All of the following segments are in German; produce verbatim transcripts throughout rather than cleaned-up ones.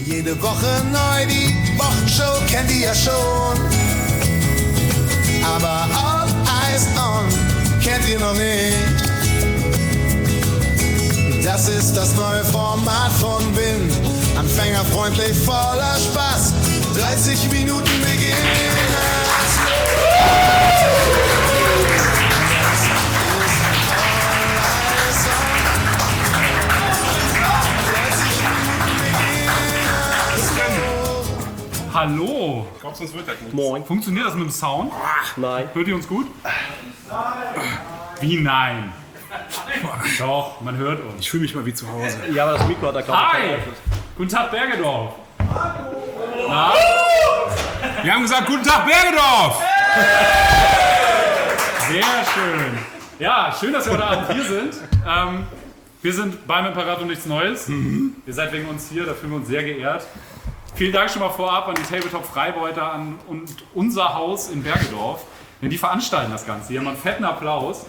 Jede Woche neu, die Wochenshow kennt ihr ja schon. Aber All Eyes On kennt ihr noch nicht. Das ist das neue Format von Win. Anfängerfreundlich, voller Spaß. dreißig Minuten beginnen. Hallo! Glaubst du, es wird das nicht? Moin. Funktioniert das mit dem Sound? Nein. Hört ihr uns gut? Wie nein? Doch, man hört uns. Ich fühle mich mal wie zu Hause. Ja, aber das Mikro hat da glaube ich Hi! keinen Einfluss. Guten Tag, Bergedorf! Na? Wir haben gesagt, guten Tag, Bergedorf! Sehr schön. Ja, schön, dass wir heute Abend hier sind. Ähm, wir sind beim Imperator nichts Neues. Mhm. Ihr seid wegen uns hier, da fühlen wir uns sehr geehrt. Vielen Dank schon mal vorab an die Tabletop Freibeuter an und unser Haus in Bergedorf, denn die veranstalten das Ganze. Hier haben wir einen fetten Applaus.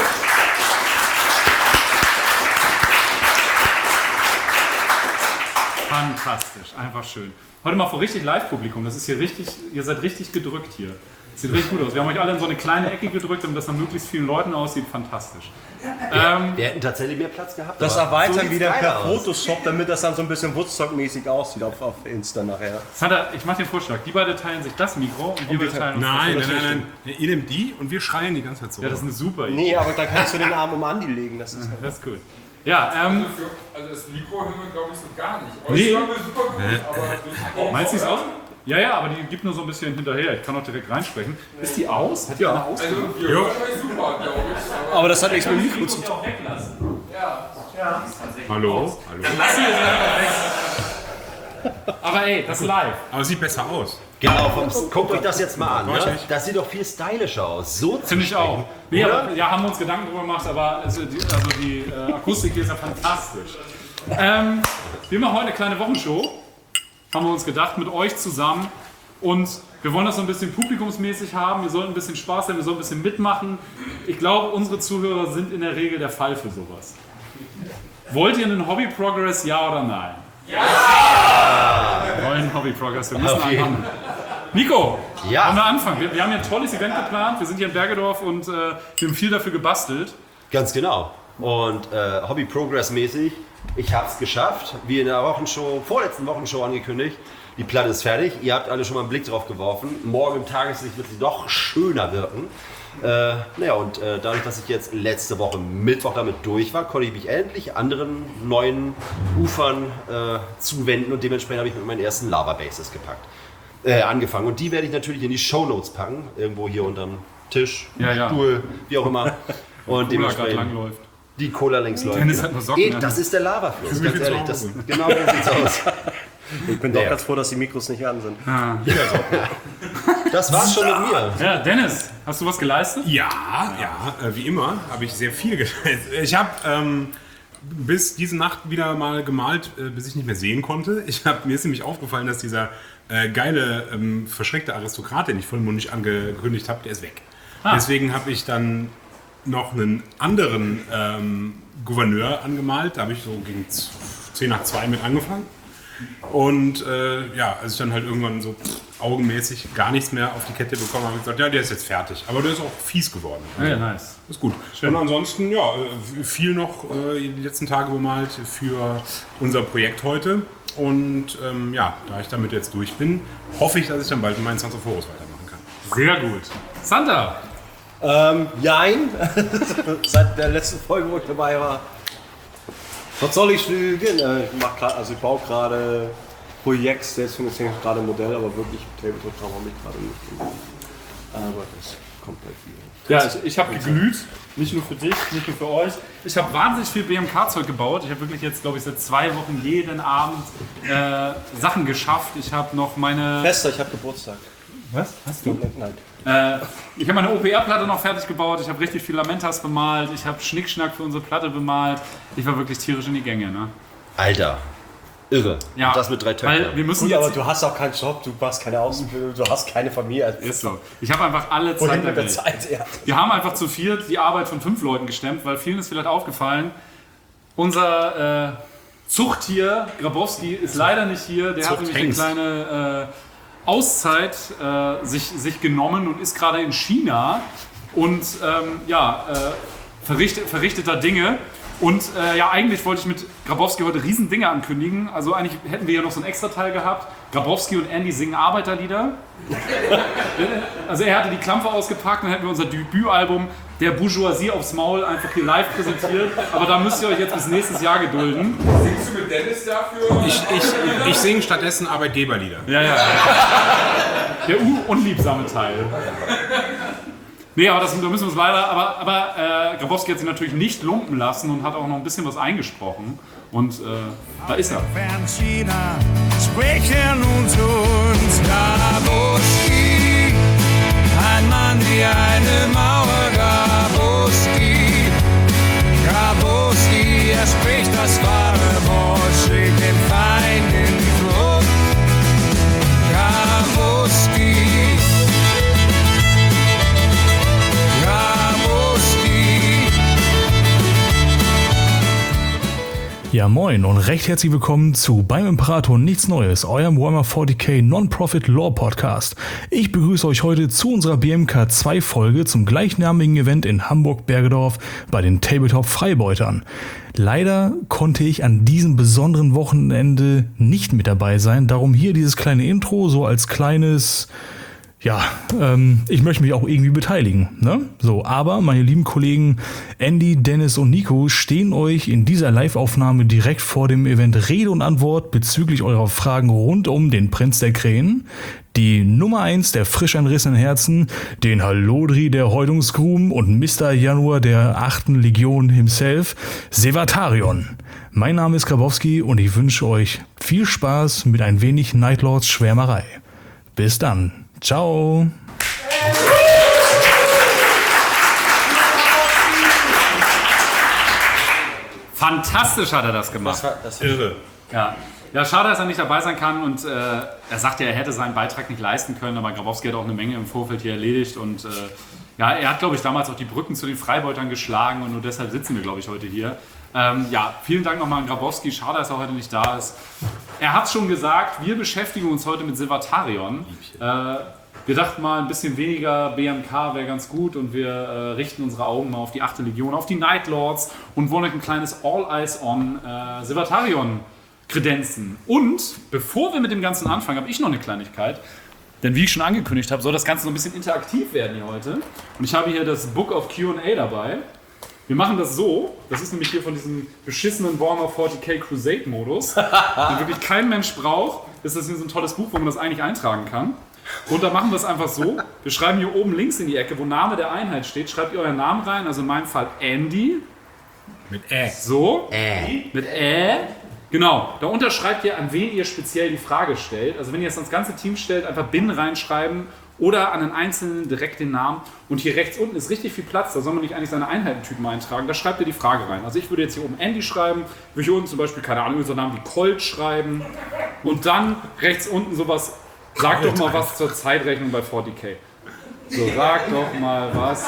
Fantastisch, einfach schön. Heute mal vor richtig Live-Publikum. Das ist hier richtig, ihr seid richtig gedrückt hier. Sieht richtig gut aus. Wir haben euch alle in so eine kleine Ecke gedrückt, damit das nach möglichst vielen Leuten aussieht. Fantastisch. Ja, ähm, wir hätten tatsächlich mehr Platz gehabt. Das erweitern so wieder per Photoshop, damit das dann so ein bisschen Woodstock-mäßig aussieht auf, auf Insta nachher. Sandra, ich mache den Vorschlag. Die beiden teilen sich das Mikro und wir teilen uns Nein, das. nein, nein, nein. Ihr nehmt die und wir schreien die ganze Zeit so. Ja, das ist eine super Idee. Nee, aber dann kannst du den Arm um Andi legen. Das ist, das ist gut. Ja, ähm... Also, für, also das Mikro hören wir, glaube ich, so gar nicht. Nee. Euch hören wir super gut, aber... Meinst du, die ist aus? Ja, ja, aber die gibt nur so ein bisschen hinterher. Ich kann auch direkt reinsprechen. Ist die aus? Hat die eine aus? Also wir hören euch super, glaube ich. aber das hat nichts mit dem Mikro zu tun. auch weglassen. Ja. Ja. Hallo? Hallo? Dann lassen wir es einfach weg. Aber ey, das ist live. Aber es sieht besser aus. Genau, vom, guckt euch das jetzt mal an. Weiß Ne? nicht. Das sieht doch viel stylischer aus. So Finde ich auch. Nee, aber, ja, haben wir uns Gedanken drüber gemacht, aber also die, also die äh, Akustik hier ist ja fantastisch. Ähm, wir machen heute eine kleine Wochenshow. Haben wir uns gedacht, mit euch zusammen. Und wir wollen das so ein bisschen publikumsmäßig haben. Wir sollen ein bisschen Spaß haben, wir sollen ein bisschen mitmachen. Ich glaube, unsere Zuhörer sind in der Regel der Fall für sowas. Wollt ihr einen Hobby Progress, ja oder nein? Ja! Wir wollen Hobby Progress, wir müssen anfangen. Nico, Ja. wollen wir anfangen? Wir, wir haben hier ein tolles Event geplant. Wir sind hier in Bergedorf und äh, wir haben viel dafür gebastelt. Ganz genau. Und äh, Hobby Progress mäßig, ich habe es geschafft. Wie in der Wochenshow, vorletzten Wochenshow angekündigt. Die Platte ist fertig. Ihr habt alle schon mal einen Blick drauf geworfen. Morgen im Tageslicht wird sie doch schöner wirken. Äh, naja, und äh, dadurch, dass ich jetzt letzte Woche Mittwoch damit durch war, konnte ich mich endlich anderen neuen Ufern äh, zuwenden und dementsprechend habe ich mit meinen ersten Lava Bases gepackt. Äh, angefangen. Und die werde ich natürlich in die Shownotes packen. Irgendwo hier unterm Tisch, Ja, ja. Stuhl, wie auch immer. Und Cola gerade dementsprechend langläuft. die Cola längs läuft. Dennis hat nur Socken Eh, an. das ist der Lavafluss, Fühl ganz mich wie ehrlich. zu Das, Hause. genau so sieht's aus. Ich bin doch Ja. ganz froh, dass die Mikros nicht an sind. Das war's schon mit mir. Ja, Dennis, hast du was geleistet? Ja, ja, äh, wie immer habe ich sehr viel geleistet. Ich habe ähm, bis diese Nacht wieder mal gemalt, äh, bis ich nicht mehr sehen konnte. Ich hab, mir ist nämlich aufgefallen, dass dieser äh, geile, ähm, verschreckte Aristokrat, den ich vollmundig angekündigt habe, der ist weg. Ah. Deswegen habe ich dann noch einen anderen ähm, Gouverneur angemalt. Da habe ich so gegen zehn nach zwei mit angefangen. Und äh, ja, als ich dann halt irgendwann so pff, augenmäßig gar nichts mehr auf die Kette bekommen habe, habe ich gesagt, ja, der ist jetzt fertig. Aber der ist auch fies geworden. Also, Ja, nice. ist gut. Und ansonsten, ja, äh, viel noch äh, die letzten Tage bemalt für unser Projekt heute. Und ähm, ja, da ich damit jetzt durch bin, hoffe ich, dass ich dann bald meinen Sons of Horus weitermachen kann. Sehr gut. Santa, Ähm, jein. Seit der letzten Folge, wo ich dabei war. Was soll ich lügen? Äh, ich mach grad, also ich baue gerade Projekts, deswegen ist gerade ein Modell, aber wirklich Tabletop habe ich gerade nicht gemacht. Aber das ist komplett viel. ja, ich, ich habe geglüht, nicht nur für dich, nicht nur für euch. Ich habe wahnsinnig viel B M K-Zeug gebaut. Ich habe wirklich jetzt, glaube ich, seit zwei Wochen jeden Abend äh, Sachen geschafft. Ich habe noch meine... Fester, ich habe Geburtstag. Was? Hast du? Nein. Äh, ich habe meine O P R-Platte noch fertig gebaut. Ich habe richtig viel Lamentas bemalt. Ich habe Schnickschnack für unsere Platte bemalt. Ich war wirklich tierisch in die Gänge, ne? Alter, irre. Ja, Und das mit drei weil Töchtern. wir müssen Gut, jetzt... aber du hast auch keinen Job, du machst keine Ausbildung, du hast keine Familie. Ist so. Ich habe einfach alle Zeit Wohin der mit der Welt. Zeit, ja. Wir haben einfach zu viert die Arbeit von fünf Leuten gestemmt, weil vielen ist vielleicht aufgefallen, unser, äh, Zuchttier Grabowski ist leider nicht hier. Der hat nämlich eine kleine äh, Auszeit äh, sich, sich genommen und ist gerade in China und ähm, ja, äh, verrichtet, verrichteter Dinge. Und äh, ja, eigentlich wollte ich mit Grabowski heute riesen Dinge ankündigen. Also eigentlich hätten wir ja noch so ein Extra-Teil gehabt. Grabowski und Andy singen Arbeiterlieder. Also er hatte die Klampfe ausgepackt, dann hätten wir unser Debütalbum Der Bourgeoisie aufs Maul einfach hier live präsentiert. Aber da müsst ihr euch jetzt bis nächstes Jahr gedulden. Singst du mit Dennis dafür? Ich, ich, ich singe stattdessen Arbeitgeberlieder. Ja, ja. Der unliebsame Teil. Nee, aber das, da müssen wir uns leider, aber, aber äh, Grabowski hat sich natürlich nicht lumpen lassen und hat auch noch ein bisschen was eingesprochen. Und äh, da ist er. Fern China sprechen uns uns Grabowski, ein Mann wie eine Mauer. Grabowski, Grabowski, er spricht das wahre Wort, schlägt den Feind in die Flucht. Grabowski. Ja moin und recht herzlich willkommen zu Beim Imperator Nichts Neues, eurem Warhammer vierzig K Non-Profit Lore Podcast. Ich begrüße euch heute zu unserer B M K zwei Folge zum gleichnamigen Event in Hamburg-Bergedorf bei den Tabletop-Freibeutern. Leider konnte ich an diesem besonderen Wochenende nicht mit dabei sein, darum hier dieses kleine Intro so als kleines... Ja, ähm, ich möchte mich auch irgendwie beteiligen, ne? So, aber meine lieben Kollegen Andy, Dennis und Nico stehen euch in dieser Live-Aufnahme direkt vor dem Event Rede und Antwort bezüglich eurer Fragen rund um den Prinz der Krähen, die Nummer eins der frisch entrissenen Herzen, den Hallodri der Häutungsgruben und Mister Januar der achten Legion himself, Sevatarion. Mein Name ist Grabowski und ich wünsche euch viel Spaß mit ein wenig Nightlords Schwärmerei. Bis dann. Ciao. Fantastisch hat er das gemacht. Das war, das war Irre. Ja. Ja, schade, dass er nicht dabei sein kann und äh, er sagt ja, er hätte seinen Beitrag nicht leisten können, aber Grabowski hat auch eine Menge im Vorfeld hier erledigt und äh, ja, er hat, glaube ich, damals auch die Brücken zu den Freibeutern geschlagen und nur deshalb sitzen wir, glaube ich, heute hier. Ähm, ja, vielen Dank nochmal an Grabowski, schade, dass er heute nicht da ist. Er hat schon gesagt, wir beschäftigen uns heute mit Sevatarion. Äh, wir dachten mal, ein bisschen weniger B M K wäre ganz gut und wir äh, richten unsere Augen mal auf die achte Legion, auf die Nightlords und wollen euch ein kleines All Eyes on äh, Sevatarion kredenzen. Und bevor wir mit dem Ganzen anfangen, habe ich noch eine Kleinigkeit. Denn wie ich schon angekündigt habe, soll das Ganze so ein bisschen interaktiv werden hier heute. Und ich habe hier das Book of Q and A dabei. Wir machen das so, das ist nämlich hier von diesem beschissenen Warhammer vierzig K Crusade-Modus, den wirklich kein Mensch braucht, ist das hier so ein tolles Buch, wo man das eigentlich eintragen kann. Und da machen wir es einfach so, wir schreiben hier oben links in die Ecke, wo Name der Einheit steht, schreibt ihr euren Namen rein, also in meinem Fall Andy. Mit Ä. So, Ä. Mit Ä. Genau, da unterschreibt ihr, an wen ihr speziell die Frage stellt. Also wenn ihr es ans ganze Team stellt, einfach Bin reinschreiben oder an einen Einzelnen direkt den Namen. Und hier rechts unten ist richtig viel Platz, da soll man nicht eigentlich seine Einheitentypen eintragen. Da schreibt ihr die Frage rein. Also ich würde jetzt hier oben Andy schreiben, würde hier unten zum Beispiel, keine Ahnung, so einen Namen wie Colt schreiben. Und dann rechts unten sowas, sag doch mal was zur Zeitrechnung bei vierzig K. So, sag doch mal was,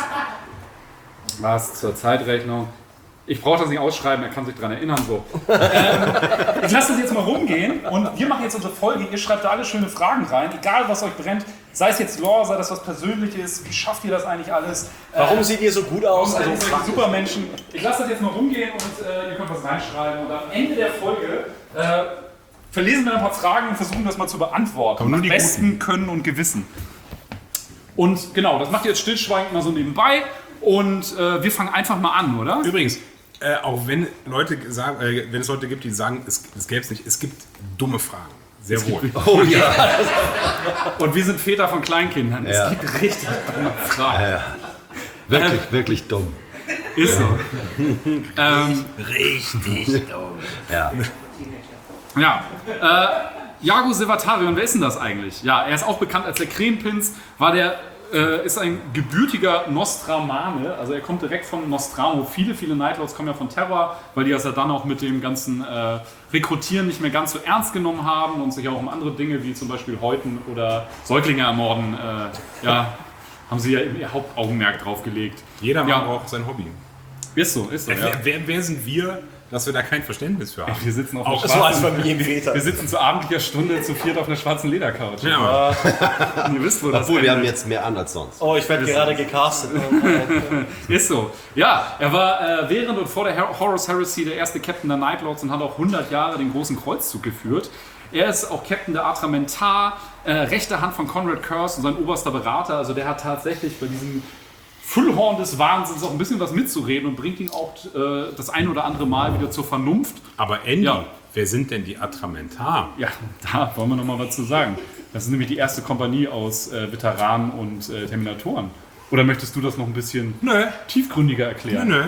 was zur Zeitrechnung. Ich brauche das nicht ausschreiben, er kann sich daran erinnern. So. ähm, ich lasse das jetzt mal rumgehen und wir machen jetzt unsere Folge. Ihr schreibt da alle schöne Fragen rein, egal was euch brennt. Sei es jetzt Lore, sei das was Persönliches, wie schafft ihr das eigentlich alles? Warum äh, seht ihr so gut aus? Also, Also, super Menschen. Ich lasse das jetzt mal rumgehen und äh, ihr könnt was reinschreiben. Und am Ende der Folge äh, verlesen wir ein paar Fragen und versuchen das mal zu beantworten. Aber nur Nach die bestem Können und Gewissen. Und genau, das macht ihr jetzt stillschweigend mal so nebenbei. Und äh, wir fangen einfach mal an, oder? Übrigens, äh, auch wenn Leute sagen, äh, wenn es Leute gibt, die sagen, es, es gäbe es nicht, es gibt dumme Fragen. Sehr wohl. Oh ja. Und wir sind Väter von Kleinkindern. Ja. Es gibt richtig dumme Fragen. Ja, ja. Wirklich, wirklich dumm. Ist so. ähm, Richtig dumm. Ja. ja. Äh, Jago Sevatarion, wer ist denn das eigentlich? Ja, er ist auch bekannt als der Krähenprinz, war der Äh, ist ein gebürtiger Nostramane, also er kommt direkt von Nostramo. Viele, viele Nightlords kommen ja von Terror, weil die das ja dann auch mit dem ganzen äh, Rekrutieren nicht mehr ganz so ernst genommen haben und sich auch um andere Dinge wie zum Beispiel Häuten oder Säuglinge ermorden, äh, ja, haben sie ja ihr Hauptaugenmerk drauf gelegt. Jeder ja. macht auch sein Hobby. Ist so, ist so. Wer, Ja. wer, wer sind wir, dass wir da kein Verständnis für haben. Wir sitzen auf Auch einer So als schwarzen, Familienväter. wir sitzen zu abendlicher Stunde zu viert auf einer schwarzen Ledercouch. Ja, aber Ihr wisst, wo das Obwohl, wir haben endet. jetzt mehr an als sonst. Oh, ich werde gerade gecastet. Ist so. Ja, er war äh, während und vor der Her- Horus Heresy der erste Captain der Night Lords und hat auch hundert Jahre den großen Kreuzzug geführt. Er ist auch Captain der Atramentar, äh, rechte Hand von Conrad Curse und sein oberster Berater. Also der hat tatsächlich bei diesem Füllhorn des Wahnsinns auch ein bisschen was mitzureden und bringt ihn auch äh, das ein oder andere Mal wieder zur Vernunft. Aber Andy, Ja. wer sind denn die Atramentar? Ja, da wollen wir noch mal was zu sagen. Das ist nämlich die erste Kompanie aus äh, Veteranen und äh, Terminatoren. Oder möchtest du das noch ein bisschen Nö, tiefgründiger erklären? nö,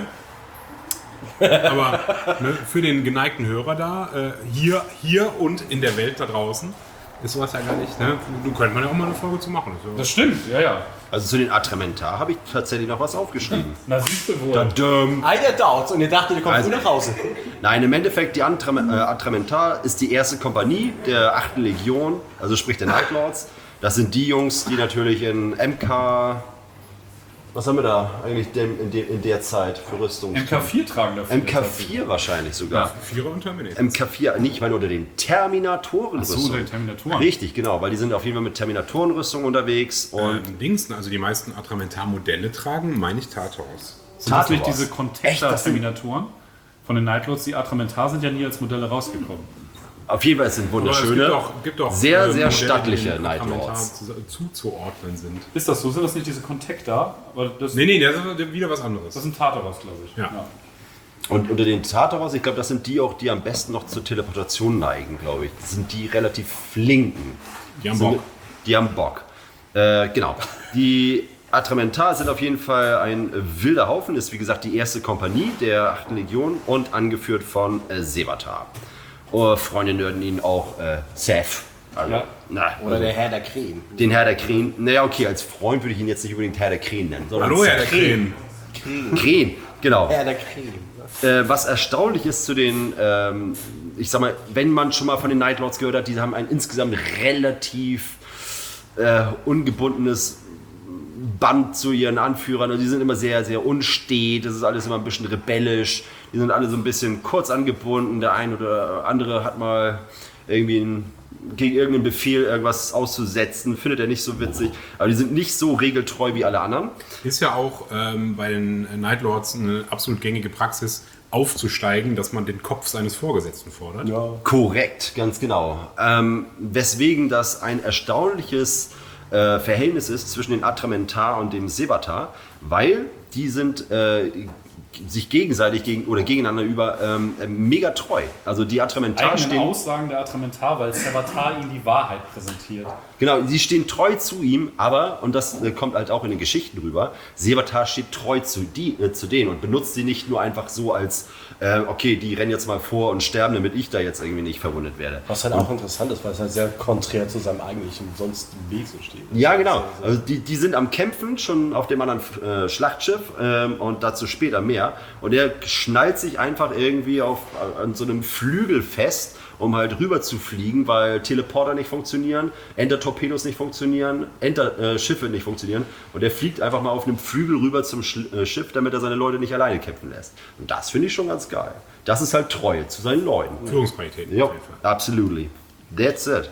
nö. Aber ne, für den geneigten Hörer da, äh, hier, hier und in der Welt da draußen, ist sowas ja gar nicht. Ne? Du könntest man ja auch mal eine Folge zu machen. So. Das stimmt, ja, ja. Also zu den Atramentar habe ich tatsächlich noch was aufgeschrieben. Na, siehst du wohl. Dum. Einer dauert und ihr dachtet, ihr kommt Also- früh nach Hause. Nein, im Endeffekt, die Atrame- äh, Atramentar ist die erste Kompanie der achten Legion, also sprich der Night Lords. Das sind die Jungs, die natürlich in M K... Was haben wir da eigentlich denn in, de, in der Zeit für Rüstung? M K vier tragen dafür. M K vier wahrscheinlich sogar. Vierer und Terminator. M K vier, nicht, ich meine unter den Terminatoren. So, der Terminatoren. Richtig, genau, weil die sind auf jeden Fall mit Terminatorenrüstung unterwegs und Ähm, Dings, also die meisten Atramentar-Modelle tragen, meine ich, Tartaros. Sind das nicht Tartaros. diese Echt, das sind- Contactor-Terminatoren von den Night Lords? Die Atramentar sind ja nie als Modelle rausgekommen. auf jeden Fall sind Aber es wunderschöne, gibt auch, gibt auch sehr, äh, sehr Modelle, stattliche die den Night Atramentar Lords. zu- zuzuordnen sind. Ist das so? Sind das nicht diese Contactor? Aber das, Nee, nee, das ist wieder was anderes. das sind Tartaros, glaube ich. Ja. Und unter den Tartaros, ich glaube, das sind die auch, die am besten noch zur Teleportation neigen, glaube ich. Das sind die relativ flinken. Die haben Sind- Bock. Die haben Bock. Äh, genau. Die Atramentar sind auf jeden Fall ein wilder Haufen, ist wie gesagt die erste Kompanie der achten Legion und angeführt von äh, Sevatar. Oh, Freunde nörden ihn auch äh, Seth. Also, Ja. na, Oder also der Herr der Creme. den Herr der Krähen. Naja, okay, als Freund würde ich ihn jetzt nicht unbedingt Herr der Krähen nennen. sondern Hallo, Herr der Seth. Krähen. Krähen, genau. Herr der Creme. Äh, was erstaunlich ist zu den, ähm, ich sag mal, wenn man schon mal von den Night Lords gehört hat, die haben ein insgesamt relativ äh, ungebundenes Band zu ihren Anführern. Also die sind immer sehr, sehr unstet. Das ist alles immer ein bisschen rebellisch. Die sind alle so ein bisschen kurz angebunden. Der ein oder andere hat mal irgendwie einen, gegen irgendeinen Befehl irgendwas auszusetzen. Findet er nicht so witzig. Aber die sind nicht so regeltreu wie alle anderen. Ist ja auch ähm, bei den Night Lords eine absolut gängige Praxis, aufzusteigen, dass man den Kopf seines Vorgesetzten fordert. Korrekt, ganz genau. Ähm, weswegen das ein erstaunliches äh, Verhältnis ist zwischen den Atramentar und dem Sevatar, weil die sind äh, sich gegenseitig gegen, oder gegeneinander über ähm, mega treu. Also die Atramentar Eigenen stehen, Aussagen der Atramentar, weil Sevatar ihnen die Wahrheit präsentiert. genau, sie stehen treu zu ihm, aber, und das äh, kommt halt auch in den Geschichten rüber, Sevatar steht treu zu, die, äh, zu denen und benutzt sie nicht nur einfach so als, äh, okay, die rennen jetzt mal vor und sterben, damit ich da jetzt irgendwie nicht verwundet werde. Was halt auch interessant ist, weil es halt sehr konträr zu seinem eigentlichen sonst Wesen steht. Ja, genau. Also die, die sind am Kämpfen, schon auf dem anderen äh, Schlachtschiff ähm, und dazu später mehr. Und er schnallt sich einfach irgendwie auf, an so einem Flügel fest, um halt rüber zu fliegen, weil Teleporter nicht funktionieren, Enter-Torpedos nicht funktionieren, Enter-Schiffe nicht funktionieren. Und er fliegt einfach mal auf einem Flügel rüber zum Sch äh, Schiff, damit er seine Leute nicht alleine kämpfen lässt. Und das finde ich schon ganz geil. Das ist halt Treue zu seinen Leuten. Führungsqualität. Ja, auf jeden Fall. absolutely. That's it.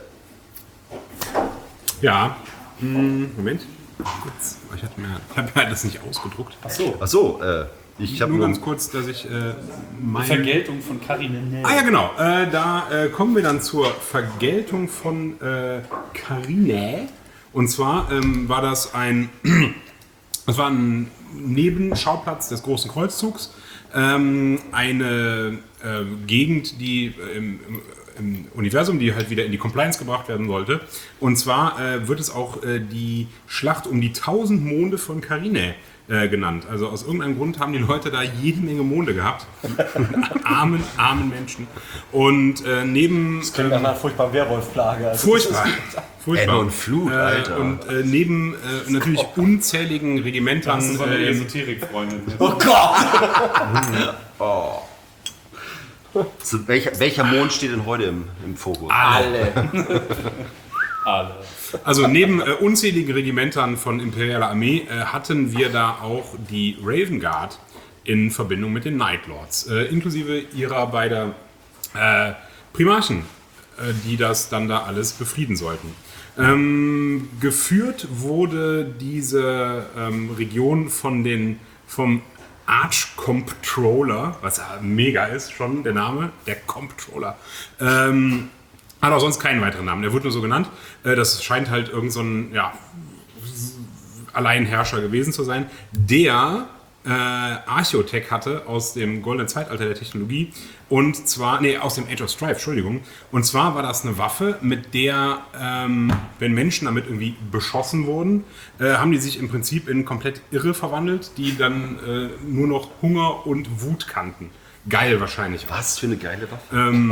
Ja. Hm, Moment. Kurz. Ich hatte mir, ich habe mir das nicht ausgedruckt. Achso, Achso, äh, ich habe Nur nur... ganz kurz, dass ich äh, mein... Vergeltung von Karinene. Ah ja, genau. Äh, da äh, kommen wir dann zur Vergeltung von äh, Carine. Und zwar ähm, war das ein, das war ein Nebenschauplatz des großen Kreuzzugs. Ähm, eine äh, Gegend, die äh, im, im Universum, die halt wieder in die Compliance gebracht werden sollte. Und zwar äh, wird es auch äh, die Schlacht um die tausend Monde von Carine äh, genannt. Also aus irgendeinem Grund haben die Leute da jede Menge Monde gehabt. armen, armen Menschen. Und äh, neben... Das klingt nach einer furchtbaren Werwolfplage. Also Furchtbar. Furchtbar. Enno und Flut, Alter. Äh, und äh, neben äh, natürlich unzähligen Regimentern. Das ist so eine äh, Esoterik-Freundin. Oh Gott! So, welcher, welcher Mond steht denn heute im, im Fokus? Alle. Alle. Also neben äh, unzähligen Regimentern von imperialer Armee äh, hatten wir da auch die Raven Guard in Verbindung mit den Night Lords, äh, inklusive ihrer beider äh, Primarchen, äh, die das dann da alles befrieden sollten. Ähm, geführt wurde diese ähm, Region von den, vom Arch-Comptroller, was ja mega ist, schon der Name, der Comptroller. Ähm, hat auch sonst keinen weiteren Namen, der wurde nur so genannt. Äh, das scheint halt irgend so ein ja, Alleinherrscher gewesen zu sein, der äh, Archotech hatte aus dem goldenen Zeitalter der Technologie und zwar, nee, aus dem Age of Strife, Entschuldigung. Und zwar war das eine Waffe, mit der, ähm, wenn Menschen damit irgendwie beschossen wurden, äh, haben die sich im Prinzip in komplett Irre verwandelt, die dann äh, nur noch Hunger und Wut kannten. Geil wahrscheinlich. Was für eine geile Waffe. Ähm,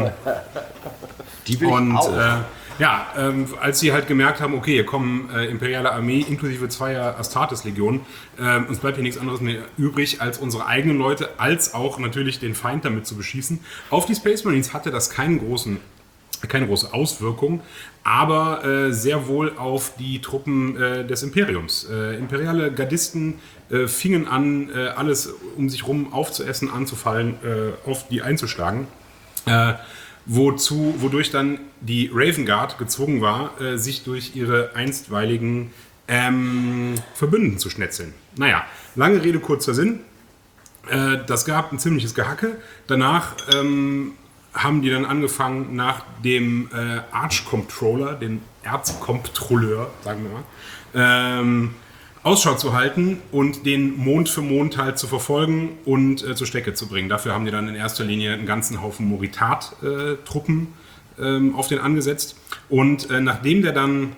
Die will und ich auch. Äh, ja, ähm, als sie halt gemerkt haben, okay, hier kommen äh, imperiale Armee inklusive zweier Astartes-Legionen, äh, uns bleibt hier nichts anderes mehr übrig, als unsere eigenen Leute, als auch natürlich den Feind damit zu beschießen. Auf die Space Marines hatte das keinen großen, keine große Auswirkung, aber äh, sehr wohl auf die Truppen äh, des Imperiums. Äh, imperiale Gardisten äh, fingen an, äh, alles um sich rum aufzuessen, anzufallen, äh, auf die einzuschlagen. Äh, Wozu, wodurch dann die Raven Guard gezwungen war, äh, sich durch ihre einstweiligen ähm, Verbündeten zu schnetzeln. Naja, lange Rede, kurzer Sinn. Äh, das gab ein ziemliches Gehacke. Danach ähm, haben die dann angefangen, nach dem äh, Arch-Comptroller, den Erzkontrolleur, sagen wir mal, ähm, Ausschau zu halten und den Mond für Mond halt zu verfolgen und äh, zur Strecke zu bringen. Dafür haben die dann in erster Linie einen ganzen Haufen Moritat-Truppen äh, ähm, auf den angesetzt. Und äh, nachdem der dann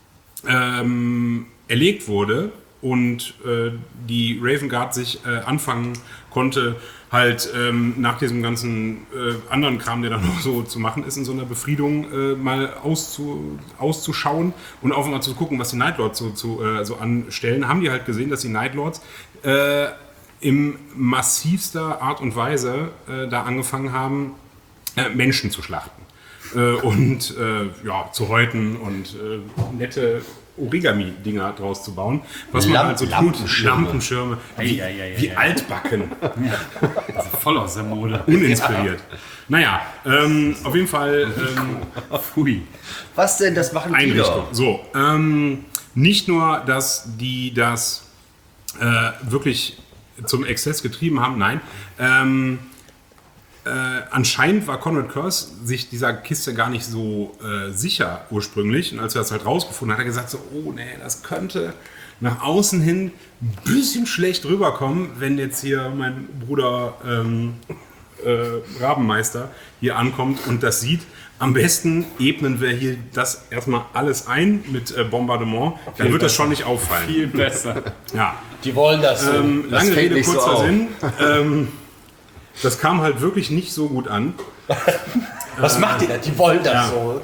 ähm, erlegt wurde und äh, die Raven Guard sich äh, anfangen konnte, halt ähm, nach diesem ganzen äh, anderen Kram, der dann noch so zu machen ist, in so einer Befriedung äh, mal auszu, auszuschauen und auch mal zu gucken, was die Night Lords so, zu, äh, so anstellen, haben die halt gesehen, dass die Night Lords äh, im massivster Art und Weise äh, da angefangen haben, äh, Menschen zu schlachten. Äh, und äh, ja, zu häuten und äh, nette Origami-Dinger draus zu bauen. Was man Lamp- halt so tut. Lampenschirme. Lampenschirme. Wie, Ei, ei, ei, wie ei. altbacken. Also voll aus der Mode. Uninspiriert. Naja, ähm, auf jeden Fall ähm, Pfui. Was denn? Das machen die Einrichtung. doch. So, ähm, nicht nur, dass die das äh, wirklich zum Exzess getrieben haben, nein. Ähm, äh, anscheinend war Conrad Curse sich dieser Kiste gar nicht so äh, sicher ursprünglich. Und als er das halt rausgefunden hat, hat er gesagt so, oh nee, das könnte nach außen hin ein bisschen schlecht rüberkommen, wenn jetzt hier mein Bruder ähm, äh, Rabenmeister hier ankommt und das sieht. Am besten ebnen wir hier das erstmal alles ein mit äh, Bombardement. Dann wird das schon nicht auffallen. Viel besser. Ja. Die wollen das so. Ähm, Das lange fällt Rede, nicht so kurzer auf. Sinn. Ähm, das kam halt wirklich nicht so gut an. Was macht ihr da? Die wollen das Ja. so.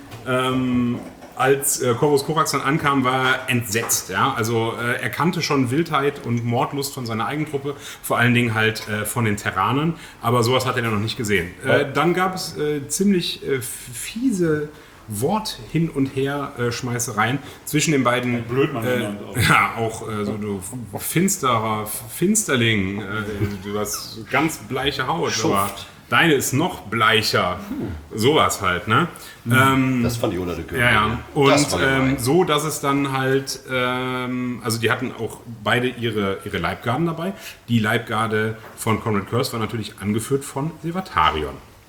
Ähm, als äh, Corvus Corax dann ankam, war er entsetzt. Ja? Also äh, er kannte schon Wildheit und Mordlust von seiner Eigentruppe, vor allen Dingen halt äh, von den Terranern, aber sowas hat er noch nicht gesehen. Äh, dann gab es äh, ziemlich äh, fiese Wort hin und her äh, Schmeißereien zwischen den beiden. Blöd man äh, genannt auch. Ja, auch äh, so du finsterer Finsterling. Äh, du hast ganz bleiche Haut, aber deine ist noch bleicher. Sowas halt, ne? Ähm, Das fand ich unter der König. ja, ja. Und Das war gemein. ähm, so, dass es dann halt, ähm, also die hatten auch beide ihre, ihre Leibgarden dabei. Die Leibgarde von Conrad Curse war natürlich angeführt von Sevatarion.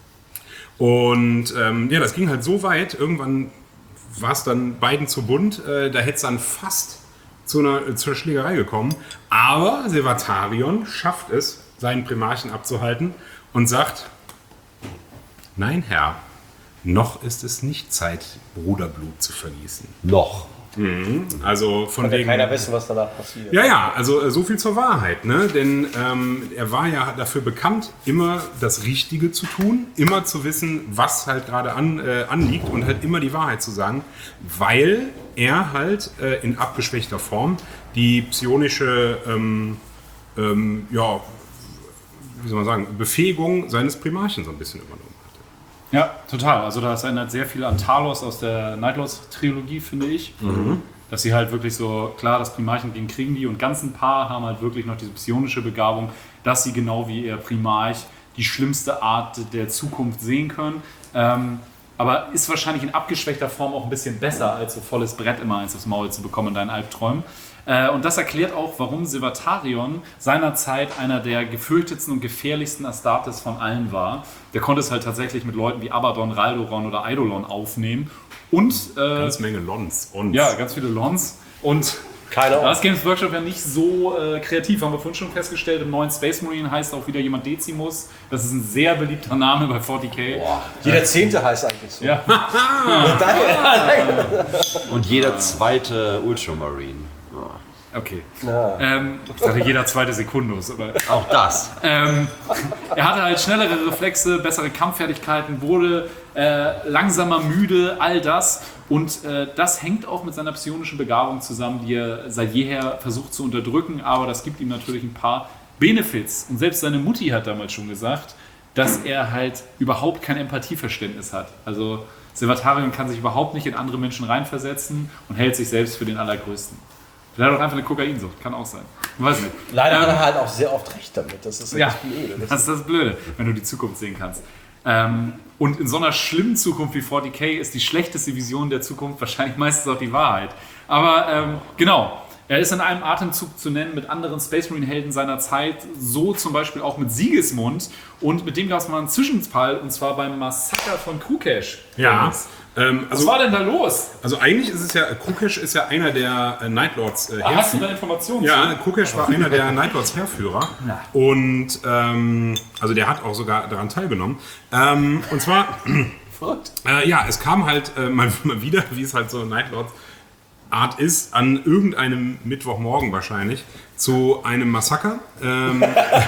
Und ähm, ja, das ging halt so weit, irgendwann war es dann beiden zu bunt, äh, da hätte es dann fast zu einer, äh, zur Schlägerei gekommen. Aber Sevatarion schafft es, seinen Primarchen abzuhalten und sagt, nein Herr, noch ist es nicht Zeit, Bruderblut zu vergießen. Noch. Also von Kann ja wegen... keiner wissen, was danach passiert. Ja, ja, also äh, so viel zur Wahrheit, ne? Denn ähm, er war ja dafür bekannt, immer das Richtige zu tun, immer zu wissen, was halt gerade an, äh, anliegt und halt immer die Wahrheit zu sagen, weil er halt äh, in abgeschwächter Form die psionische, ähm, ähm, ja, wie soll man sagen, Befähigung seines Primarchen so ein bisschen übernommen hatte. Ja, total. Also das erinnert sehr viel an Talos aus der Nightlords-Trilogie, finde ich. Dass sie halt wirklich so, klar, das Primarchen gegen kriegen die und ganz ein paar haben halt wirklich noch diese psionische Begabung, dass sie genau wie ihr Primarch die schlimmste Art der Zukunft sehen können. Ähm, aber ist wahrscheinlich in abgeschwächter Form auch ein bisschen besser, als so volles Brett immer eins aufs Maul zu bekommen in deinen Albträumen. Äh, und das erklärt auch, warum Silvatarion seinerzeit einer der gefürchtetsten und gefährlichsten Astartes von allen war. Der konnte es halt tatsächlich mit Leuten wie Abaddon, Raldoron oder Eidolon aufnehmen. Und äh, Ganz Menge Lons. Und ja, ganz viele Lons. Und Keine da ist Games Workshop ja nicht so äh, kreativ, haben wir vorhin schon festgestellt. Im neuen Space Marine heißt auch wieder jemand Decimus. Das ist ein sehr beliebter Name bei vierzig K. Boah, jeder Zehnte heißt eigentlich so. Ja. Und jeder zweite Ultramarine. Okay. Ähm, ich dachte jeder zweite Sekundus, aber Auch das. ähm, er hatte halt schnellere Reflexe, bessere Kampffertigkeiten, wurde äh, langsamer, müde, all das. Und äh, das hängt auch mit seiner psionischen Begabung zusammen, die er seit jeher versucht zu unterdrücken. Aber das gibt ihm natürlich ein paar Benefits. Und selbst seine Mutti hat damals schon gesagt, dass er halt überhaupt kein Empathieverständnis hat. Also Silvatarion kann sich überhaupt nicht in andere Menschen reinversetzen und hält sich selbst für den Allergrößten. Vielleicht hat auch einfach eine Kokainsucht, kann auch sein. Ich weiß nicht. Leider Ähm, hat er halt auch sehr oft recht damit. Das ist Ja, echt blöd. Das das ist das Blöde, wenn du die Zukunft sehen kannst. Ähm, und in so einer schlimmen Zukunft wie vierzig K ist die schlechteste Vision der Zukunft wahrscheinlich meistens auch die Wahrheit. Aber ähm, genau, er ist in einem Atemzug zu nennen mit anderen Space Marine Helden seiner Zeit, so zum Beispiel auch mit Sigismund. Und mit dem gab es mal einen Zwischenfall, und zwar beim Massaker von Kukesh. ja. Ähm, Was also, war denn da los? also eigentlich ist es ja, Kukesh ist ja einer der äh, Nightlords äh, Ah, hast du Heerführer. da Informationen Ja, Kukesh war einer der Nightlords Heerführer. Und ähm, also der hat auch sogar daran teilgenommen. Ähm, und zwar, äh, ja, es kam halt äh, mal, mal wieder, wie es halt so Nightlords Art ist, an irgendeinem Mittwochmorgen wahrscheinlich, zu einem Massaker ähm,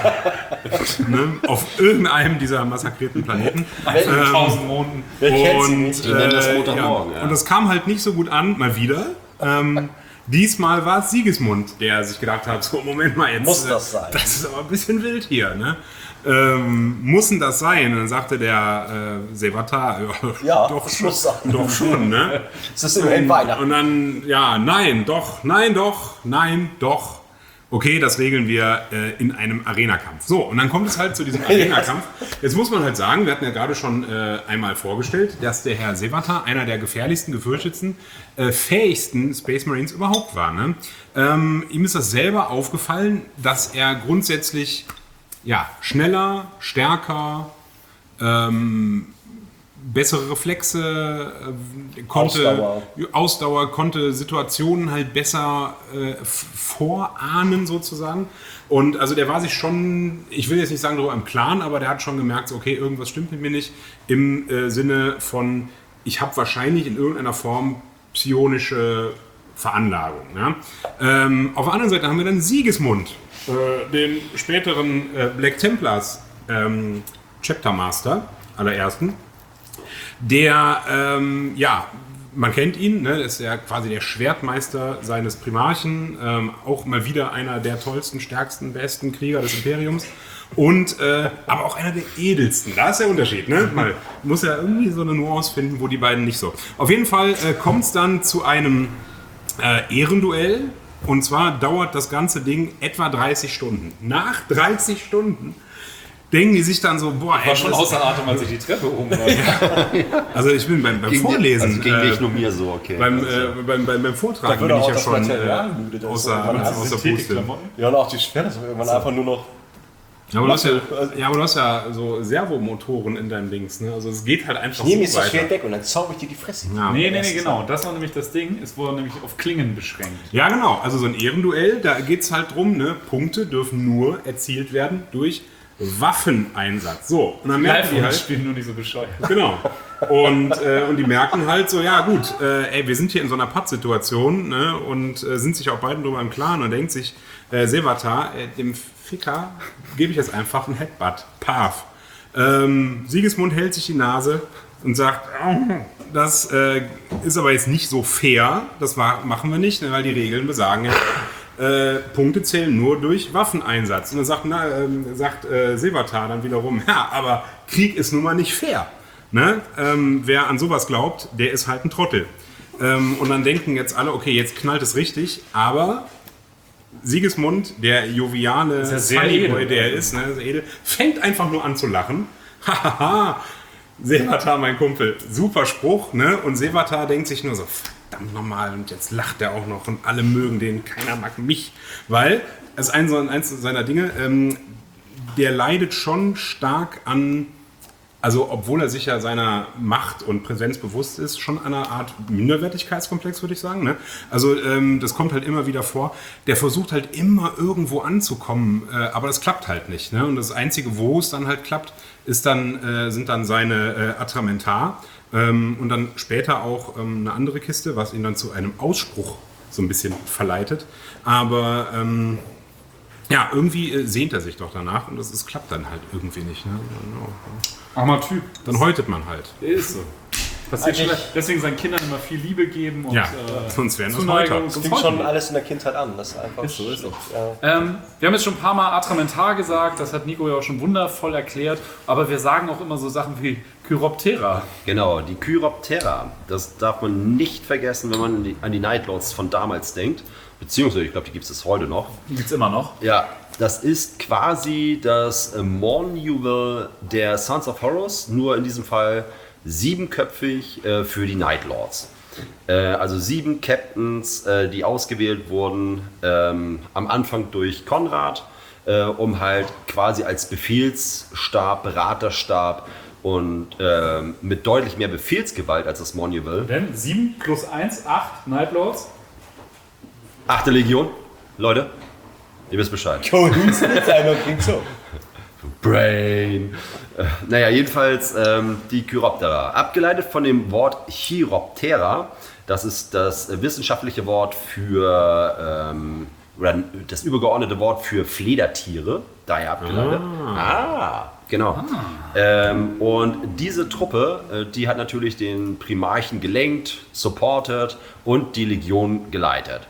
ne, auf irgendeinem dieser massakrierten Planeten. Ähm, Tausend Monden. Wer kennt sie Und, nicht? Die nennen das äh, Montagmorgen, ja. und das kam halt nicht so gut an, mal wieder. Ähm, diesmal war es Sigismund, der sich gedacht hat, so Moment mal jetzt. Muss äh, das sein? Das ist aber ein bisschen wild hier, ne? Ähm, muss denn das sein? Und dann sagte der äh, Sevatar, ja, Ja, doch, das schon, muss sein. doch schon, ne? Es ist immerhin Weihnachten. Und dann, ja, nein, doch, nein, doch, nein, doch. Okay, das regeln wir äh, in einem Arena-Kampf. So, und dann kommt es halt zu diesem Arena-Kampf. Jetzt muss man halt sagen, wir hatten ja gerade schon äh, einmal vorgestellt, dass der Herr Sevatar einer der gefährlichsten, gefürchtetsten, äh, fähigsten Space Marines überhaupt war. Ne? Ähm, ihm ist das selber aufgefallen, dass er grundsätzlich ja, schneller, stärker, ähm, bessere Reflexe, äh, konnte Ausdauer. Ausdauer, konnte Situationen halt besser äh, f- vorahnen sozusagen. Und also der war sich schon, ich will jetzt nicht sagen darüber im Plan, aber der hat schon gemerkt, so, okay, irgendwas stimmt mit mir nicht, im äh, Sinne von, ich habe wahrscheinlich in irgendeiner Form psionische Veranlagung. Ja? Ähm, auf der anderen Seite haben wir dann Sigismund, äh, den späteren äh, Black Templars ähm, Chapter Master, allerersten. Der, ähm, ja, man kennt ihn, ne? Das ist ja quasi der Schwertmeister seines Primarchen, ähm, auch mal wieder einer der tollsten, stärksten, besten Krieger des Imperiums und äh, aber auch einer der edelsten. Da ist der Unterschied, ne? Man muss ja irgendwie so eine Nuance finden, wo die beiden nicht so. Auf jeden Fall äh, kommt es dann zu einem äh, Ehrenduell, und zwar dauert das ganze Ding etwa dreißig Stunden. Nach dreißig Stunden denken die sich dann so, boah, ey, War schon was- außer Atem, als ich die Treppe oben war. also ich bin beim, beim Ging dir- Vorlesen, Also ging äh, nicht nur mir so, okay. beim, äh, beim, beim, beim Vortragen Da würde bin ich auch ja das schon Material äh, müde, das außer, ist irgendwann außer Puste. Synthetikklamotten. Ja, und auch die Schwert ist irgendwann einfach nur noch. Ja, aber du hast ja, ja, aber du hast ja so Servomotoren in deinem Dings, ne? Also es geht halt einfach Nehmen so jetzt das weiter. Schwert weg und dann zauber ich dir die Fresse. Ja. Nee, nee, nee, genau. Das war nämlich das Ding. Es wurde nämlich auf Klingen beschränkt. Ja, genau. Also so ein Ehrenduell, da geht es halt drum, ne? Punkte dürfen nur erzielt werden durch Waffeneinsatz. So, und dann merken die Live halt, spielen nur nicht so bescheuert. genau. Und, äh, und die merken halt so, ja gut, äh, ey, wir sind hier in so einer Pattsituation, ne, und äh, sind sich auch beiden drüber im Klaren und denkt sich, äh, Sevatar, äh, dem Ficker gebe ich jetzt einfach einen Headbutt. Paf. Ähm, Sigismund hält sich die Nase und sagt, oh, das äh, ist aber jetzt nicht so fair, das war, machen wir nicht, ne, weil die Regeln besagen ja, Äh, Punkte zählen nur durch Waffeneinsatz. Und dann sagt, na, ähm, sagt äh, Sevatar dann wiederum, ja, aber Krieg ist nun mal nicht fair. Ne? Ähm, wer an sowas glaubt, der ist halt ein Trottel. Ähm, und dann denken jetzt alle, okay, jetzt knallt es richtig, aber Sigismund, der joviale ja sehr Sunnyboy, edel, der er ist, ne, sehr edel, fängt einfach nur an zu lachen. Hahaha, Sevatar, mein Kumpel, super Spruch, ne? Und Sevatar denkt sich nur so, verdammt nochmal, und jetzt lacht er auch noch und alle mögen den, keiner mag mich. Weil, das ist ein, eins seiner Dinge, ähm, der leidet schon stark an, also obwohl er sich ja seiner Macht und Präsenz bewusst ist, schon einer Art Minderwertigkeitskomplex, würde ich sagen. Ne? Also ähm, das kommt halt immer wieder vor. Der versucht halt immer irgendwo anzukommen, äh, aber das klappt halt nicht. Ne? Und das Einzige, wo es dann halt klappt, ist dann, äh, sind dann seine äh, Atramentar ähm, und dann später auch ähm, eine andere Kiste, was ihn dann zu einem Ausspruch so ein bisschen verleitet. Aber ähm, ja, irgendwie äh, sehnt er sich doch danach und das, das klappt dann halt irgendwie nicht. Ne? Armer Typ. Dann häutet man halt. Der ist so. Passiert schlecht. Deswegen seinen Kindern immer viel Liebe geben und Ja, äh, sonst wären das Zuneigung. Häuter. Das sonst fing häuten schon die. alles in der Kindheit an. Das ist einfach. Ist so, ist so. Ja. Ähm, wir haben jetzt schon ein paar Mal Atramentar gesagt, das hat Nico ja auch schon wundervoll erklärt, aber wir sagen auch immer so Sachen wie Chiroptera. Genau, die Chiroptera. Das darf man nicht vergessen, wenn man an die, an die Nightlords von damals denkt. Beziehungsweise, ich glaube, die gibt es heute noch. Die gibt es immer noch. Ja, das ist quasi das äh, Monument der Sons of Horus, nur in diesem Fall siebenköpfig äh, für die Nightlords. Äh, also sieben Captains, äh, die ausgewählt wurden, ähm, am Anfang durch Konrad, äh, um halt quasi als Befehlsstab, Beraterstab und äh, mit deutlich mehr Befehlsgewalt als das Monument. Denn sieben plus eins, acht Nightlords. Achte Legion, Leute, ihr wisst Bescheid. Einmal klingt so. Brain. Äh, naja, jedenfalls ähm, die Chiroptera. Abgeleitet von dem Wort Chiroptera, das ist das wissenschaftliche Wort für, ähm, oder das übergeordnete Wort für Fledertiere, daher abgeleitet. Ah, genau. Ah. Ähm, und diese Truppe, äh, die hat natürlich den Primarchen gelenkt, supported und die Legion geleitet.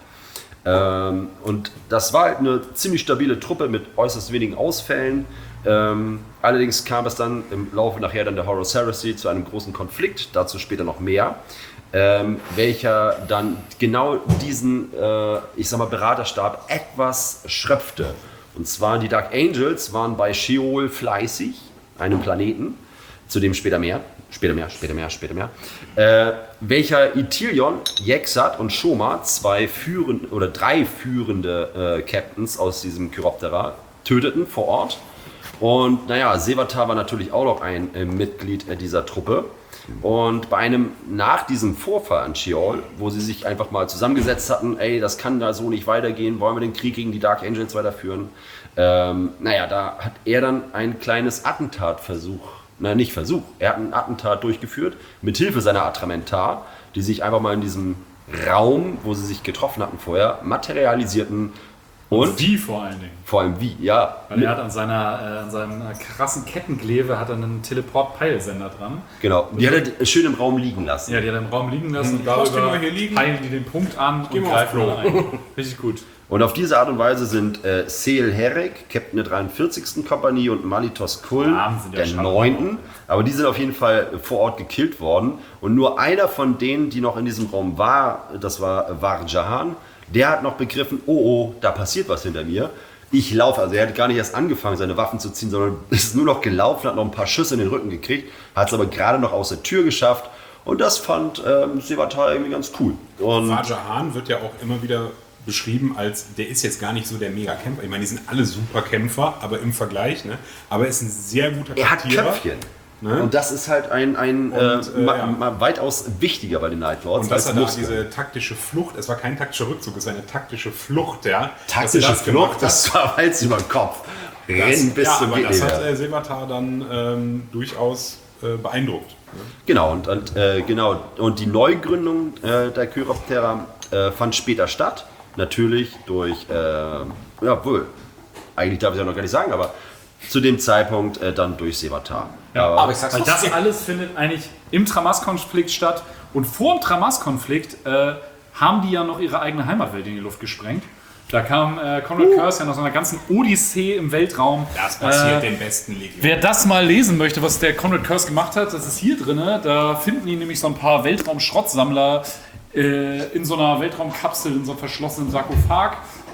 Ähm, und das war halt eine ziemlich stabile Truppe mit äußerst wenigen Ausfällen. Ähm, allerdings kam es dann im Laufe nachher dann der Horus Heresy zu einem großen Konflikt, dazu später noch mehr, ähm, welcher dann genau diesen, äh, ich sag mal, Beraterstab etwas schröpfte. Und zwar die Dark Angels waren bei Sheol fleißig, einem Planeten, zu dem später mehr. Später mehr, später mehr, später mehr. Äh, welcher Ithilion, Yexat und Shoma, zwei führende oder drei führende äh, Captains aus diesem Chiroptera, töteten vor Ort. Und naja, Sevatar war natürlich auch noch ein äh, Mitglied äh, dieser Truppe. Und bei einem, nach diesem Vorfall an Sheol, wo sie sich einfach mal zusammengesetzt hatten, ey, das kann da so nicht weitergehen, wollen wir den Krieg gegen die Dark Angels weiterführen? Ähm, naja, da hat er dann ein kleines Attentatversuch Na, nicht Versuch. Er hat ein Attentat durchgeführt mit Hilfe seiner Atramentar, die sich einfach mal in diesem Raum, wo sie sich getroffen hatten vorher, materialisierten. Und wie vor allen Dingen. Vor allem wie, ja. Weil er hat an, seiner, äh, an seinem krassen Kettenglaive hat er einen Teleport-Peilsender dran. Genau, die hat er schön im Raum liegen lassen. Ja, die hat er im Raum liegen lassen und Lass den darüber mal hier liegen. peilen die den Punkt an Geh und mal aufs greifen dann ein. Richtig gut. Und auf diese Art und Weise sind äh, Seel Herek, Captain der dreiundvierzigsten Kompanie und Malitos Kuln, Wahnsinn, der der Schatten. neunten Aber die sind auf jeden Fall vor Ort gekillt worden. Und nur einer von denen, die noch in diesem Raum war, das war Var Jahan, der hat noch begriffen, oh oh, da passiert was hinter mir. Ich laufe, also er hat gar nicht erst angefangen, seine Waffen zu ziehen, sondern ist nur noch gelaufen, hat noch ein paar Schüsse in den Rücken gekriegt, hat es aber gerade noch aus der Tür geschafft. Und das fand ähm, Sevatar irgendwie ganz cool. Und Var Jahan wird ja auch immer wieder beschrieben als, der ist jetzt gar nicht so der Mega-Kämpfer. Ich meine, die sind alle super Kämpfer, aber im Vergleich, ne? Aber er ist ein sehr guter er hat Taktierer. Köpfchen. Ne? Und das ist halt ein, ein Und, äh, äh, ma, ja. ma, weitaus wichtiger bei den Nightlords Und dass er da Muskeln. diese taktische Flucht, es war kein taktischer Rückzug, es war eine taktische Flucht, ja. Taktische Dass er das gemacht Flucht, hat. das war Hals über den Kopf. Rennen bis ja, zum aber geht das nicht hat mehr. äh, Sevatar dann ähm, durchaus äh, beeindruckt. Genau, und, und, äh, genau. Und die Neugründung äh, der Chiroptera äh, fand später statt. Natürlich durch, äh, ja wohl, eigentlich darf ich ja noch gar nicht sagen, aber zu dem Zeitpunkt äh, dann durch Sevatar. Ja, aber, Aber ich sag's Weil trotzdem. das alles findet eigentlich im Tramas-Konflikt statt. Und vor dem Tramas-Konflikt äh, haben die ja noch ihre eigene Heimatwelt in die Luft gesprengt. Da kam äh, Conrad Curse ja nach so einer ganzen Odyssee im Weltraum. Das passiert Äh, den besten Legionen. Wer das mal lesen möchte, was der Conrad Curse gemacht hat, das ist hier drin. Da finden die nämlich so ein paar Weltraum-Schrottsammler äh, in so einer Weltraumkapsel, in so einem verschlossenen Sarkophag.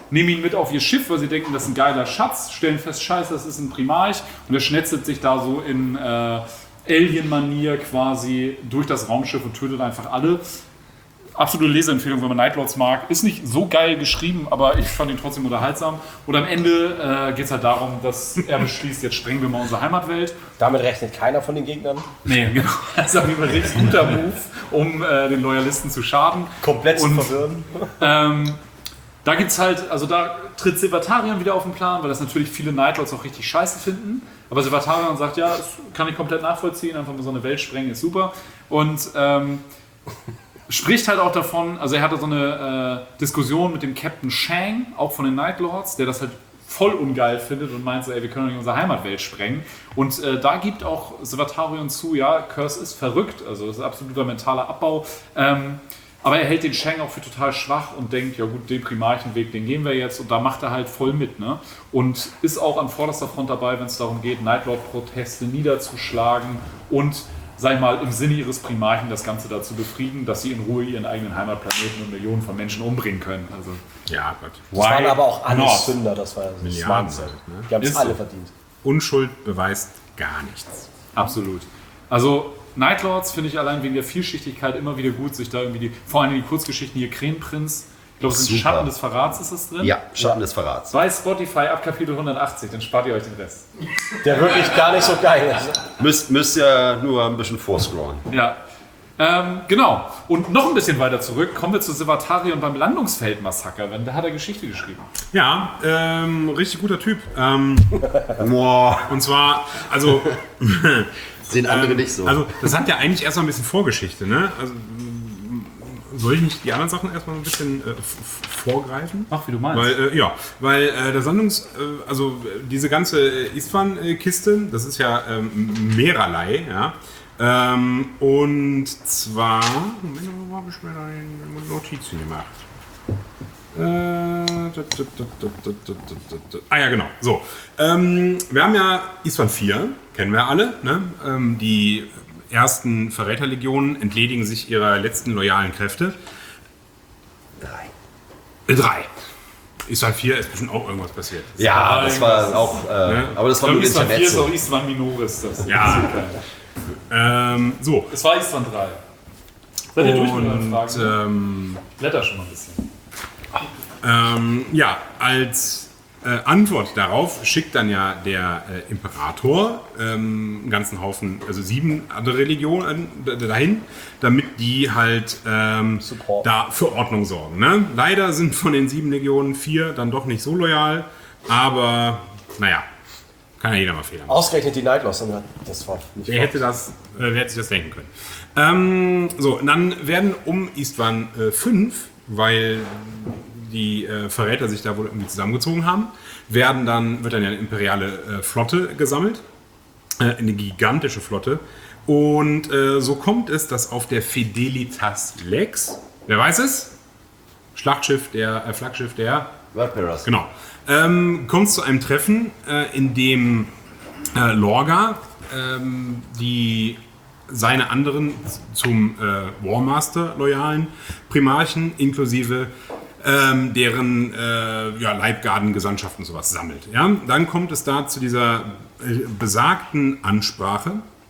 nehmen ihn mit auf ihr Schiff, weil sie denken, das ist ein geiler Schatz, stellen fest, scheiße, das ist ein Primarch und er schnetzelt sich da so in äh, Alien-Manier quasi durch das Raumschiff und tötet einfach alle. Absolute Leseempfehlung, wenn man Nightlords mag. Ist nicht so geil geschrieben, aber ich fand ihn trotzdem unterhaltsam. Und am Ende äh, geht es halt darum, dass er beschließt, jetzt sprengen wir mal unsere Heimatwelt. Damit rechnet keiner von den Gegnern. Nee, genau. Das ist auf jeden Fall ein richtig guter Move, um äh, den Loyalisten zu schaden. Komplett zu Und, verwirren. Ähm, da gibt's halt, also da tritt Sevatarian wieder auf den Plan, weil das natürlich viele Nightlords auch richtig scheiße finden. Aber Sevatarian sagt, ja, das kann ich komplett nachvollziehen, einfach mal so eine Welt sprengen, ist super. Und ähm, spricht halt auch davon, also er hatte so eine äh, Diskussion mit dem Captain Shang, auch von den Nightlords, der das halt voll ungeil findet und meint so, ey, wir können doch nicht unsere Heimatwelt sprengen. Und äh, da gibt auch Sevatarian zu, ja, Curse ist verrückt, also das ist absoluter mentaler Abbau. Ähm, aber er hält den Shang auch für total schwach und denkt, ja gut, den Primarchenweg, den gehen wir jetzt. Und da macht er halt voll mit, ne? Und ist auch an vorderster Front dabei, wenn es darum geht, Nightlord-Proteste niederzuschlagen und, sag ich mal, im Sinne ihres Primarchen das Ganze dazu befrieden, dass sie in Ruhe ihren eigenen Heimatplaneten und Millionen von Menschen umbringen können. Also, Ja, Gott. Das waren aber auch alle not? Sünder, das war das Milliarden Smarte. halt, ne? Die haben es Ist alle so. verdient. Unschuld beweist gar nichts. absolut. Also Nightlords finde ich allein wegen der Vielschichtigkeit immer wieder gut, sich da irgendwie die, vor allem die Kurzgeschichten hier, Krähenprinz, ich glaube, es sind Super. Schatten des Verrats, ist das drin? Ja, Schatten des Verrats. Bei Spotify ab Kapitel hundertachtzig, dann spart ihr euch den Rest. Der wirklich gar nicht so geil ist. Müsst, müsst ja nur ein bisschen vorscrollen. Ja. Ähm, genau. Und noch ein bisschen weiter zurück kommen wir zu Sevatarian beim Landungsfeldmassaker, denn da hat er Geschichte geschrieben. Ja, ähm, richtig guter Typ. Ähm, Boah, und zwar, also, sehen andere nicht so. also das hat ja eigentlich erstmal ein bisschen Vorgeschichte, ne? Also, soll ich nicht die anderen Sachen erstmal ein bisschen äh, f- f- vorgreifen? Mach, wie du meinst. Weil, äh, ja, weil äh, der Sandungs, äh, also äh, diese ganze Istvan-Kiste, das ist ja ähm, mehrerlei, ja. Ähm, und zwar, Moment, wo habe ich mir da Notizen gemacht? Äh, da, da, da, da, da, da, da, da. Ah ja, genau. So, ähm, wir haben ja Istvan vier, kennen wir alle. Ne? Ähm, die ersten Verräterlegionen entledigen sich ihrer letzten loyalen Kräfte. Drei. Äh, drei. Istvan vier ist bestimmt auch irgendwas passiert. ja, das war auch, äh, Ne? aber das war nur Istvan vier Internet ist auch so. Istvan Minoris. Das Ja. interessiert keinen. Ähm, so. Es war Istvan drei. Seid ihr durch mit euren Und Fragen? ähm, Blätter schon mal ein bisschen. Ähm, ja, als äh, Antwort darauf schickt dann ja der äh, Imperator ähm, einen ganzen Haufen, also sieben andere Religionen äh, dahin, damit die halt ähm, Support. da für Ordnung sorgen. Ne? Leider sind von den sieben Legionen vier dann doch nicht so loyal, aber naja, kann ja jeder mal Fehler machen. Ausgerechnet die Nightlords, das war nicht Wer hätte, das, äh, wer hätte sich das denken können? Ähm, so, und dann werden um Istvan äh, fünf, weil die äh, Verräter sich da wohl irgendwie zusammengezogen haben, werden dann, wird dann ja eine imperiale äh, Flotte gesammelt, äh, eine gigantische Flotte. Und äh, so kommt es, dass auf der Fidelitas Lex, wer weiß es? Schlachtschiff, der äh, Flaggschiff der Wordbearers. Genau. Ähm, kommt es zu einem Treffen, äh, in dem äh, Lorga ähm, die seine anderen zum äh, Warmaster loyalen Primarchen inklusive ähm, deren äh, ja, Leibgarden, Gesandtschaften und sowas sammelt. Ja? Dann kommt es da zu dieser äh, besagten Ansprache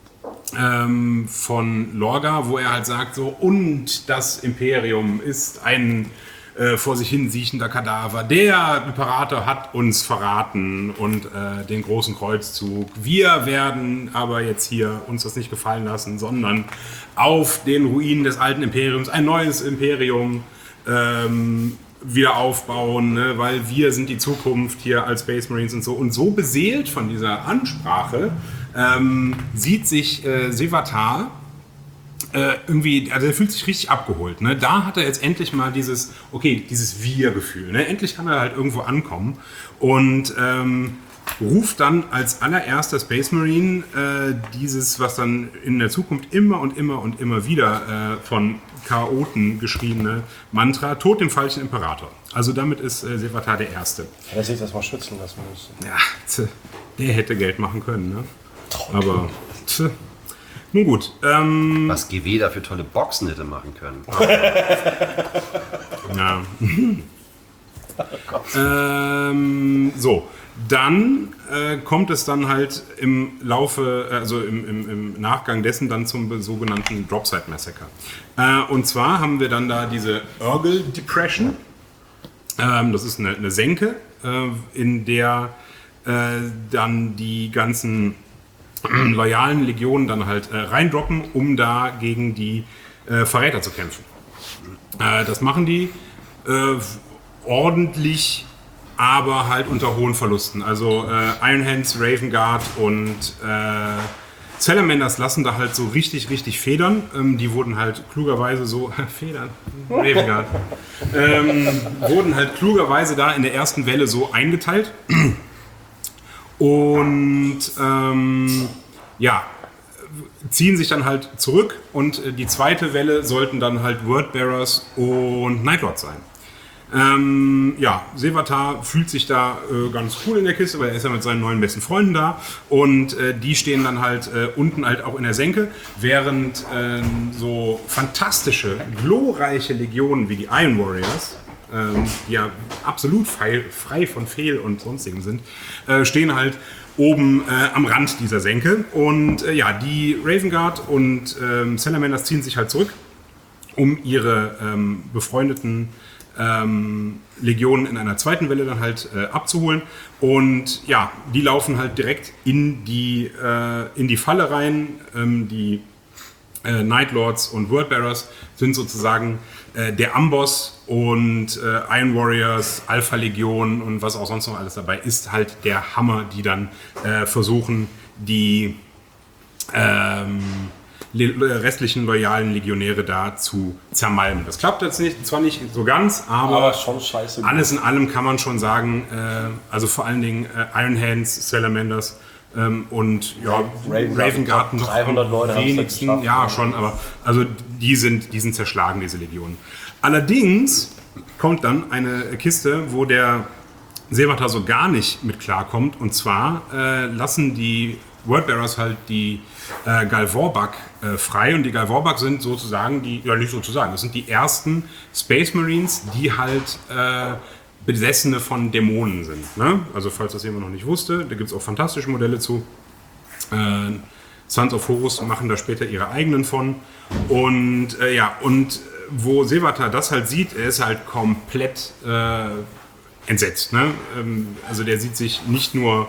ähm, von Lorga, wo er halt sagt so, und das Imperium ist ein äh, vor sich hin siechender Kadaver. Der Imperator hat uns verraten und äh, den großen Kreuzzug. Wir werden aber jetzt hier uns das nicht gefallen lassen, sondern auf den Ruinen des alten Imperiums ein neues Imperium ähm, wieder aufbauen, ne? Weil wir sind die Zukunft hier als Space Marines und so. Und so beseelt von dieser Ansprache ähm, sieht sich äh, Sevatar äh, irgendwie, also er fühlt sich richtig abgeholt. Ne? Da hat er jetzt endlich mal dieses, okay, dieses Wir-Gefühl. Ne? Endlich kann er halt irgendwo ankommen und ähm, ruft dann als allererster Space Marine äh, dieses, was dann in der Zukunft immer und immer und immer wieder äh, von Chaoten geschriebene Mantra, Tod dem falschen Imperator. Also damit ist äh, Sevatar der Erste. Hätte er sich das mal schützen lassen müssen. Ja, tse, der hätte Geld machen können, ne? Aber, tse. Nun gut. Ähm, Was G W da für tolle Boxen hätte machen können. ja. ähm, so, dann äh, kommt es dann halt im Laufe, also im, im, im Nachgang dessen dann zum sogenannten Dropside Massacre. Äh, und zwar haben wir dann da diese Urgel Depression. Ähm, das ist eine, eine Senke, äh, in der äh, dann die ganzen loyalen Legionen dann halt äh, reindroppen, um da gegen die äh, Verräter zu kämpfen. Äh, das machen die äh, ordentlich, aber halt unter hohen Verlusten. Also äh, Iron Hands, Raven Guard und äh, Salamanders lassen da halt so richtig, richtig federn. Ähm, die wurden halt klugerweise so, federn, Raven Guard, ähm, wurden halt klugerweise da in der ersten Welle so eingeteilt. Und ähm, ja, ziehen sich dann halt zurück und äh, die zweite Welle sollten dann halt Wordbearers und Nightlords sein. Ähm, ja, Sevatar fühlt sich da äh, ganz cool in der Kiste, weil er ist ja mit seinen neuen besten Freunden da und äh, die stehen dann halt äh, unten halt auch in der Senke, während äh, so fantastische, glorreiche Legionen wie die Iron Warriors, ähm, die ja absolut frei, frei von Fehl und sonstigem sind, äh, stehen halt oben äh, am Rand dieser Senke und äh, ja, die Raven Guard und ähm, Salamanders ziehen sich halt zurück, um ihre ähm, befreundeten Ähm, Legionen in einer zweiten Welle dann halt äh, abzuholen und ja, die laufen halt direkt in die, äh, in die Falle rein. Ähm, die äh, Nightlords und Wordbearers sind sozusagen äh, der Amboss und äh, Iron Warriors, Alpha Legion und was auch sonst noch alles dabei ist, halt der Hammer, die dann äh, versuchen, die ähm, restlichen loyalen Legionäre da zu zermalmen. Das klappt jetzt nicht, zwar nicht so ganz, aber, Aber schon scheiße. alles in allem kann man schon sagen, äh, also vor allen Dingen äh, Iron Hands, Salamanders ähm, und ja, Raven, Raven Guard noch dreihundert Leute haben es wenigsten, geschafft, ja ja. schon, aber also die sind, die sind zerschlagen, diese Legionen. Allerdings kommt dann eine Kiste, wo der Sevatar so gar nicht mit klarkommt, und zwar äh, lassen die Wordbearers halt die äh, Galvorbak äh, frei, und die Galvorbak sind sozusagen die, ja nicht sozusagen, das sind die ersten Space Marines, die halt äh, Besessene von Dämonen sind. Ne? Also falls das jemand noch nicht wusste, da gibt es auch fantastische Modelle zu. Äh, Sons of Horus machen da später ihre eigenen von. Und äh, ja, und wo Sevatar das halt sieht, er ist halt komplett äh, entsetzt. Ne? Ähm, also der sieht sich nicht nur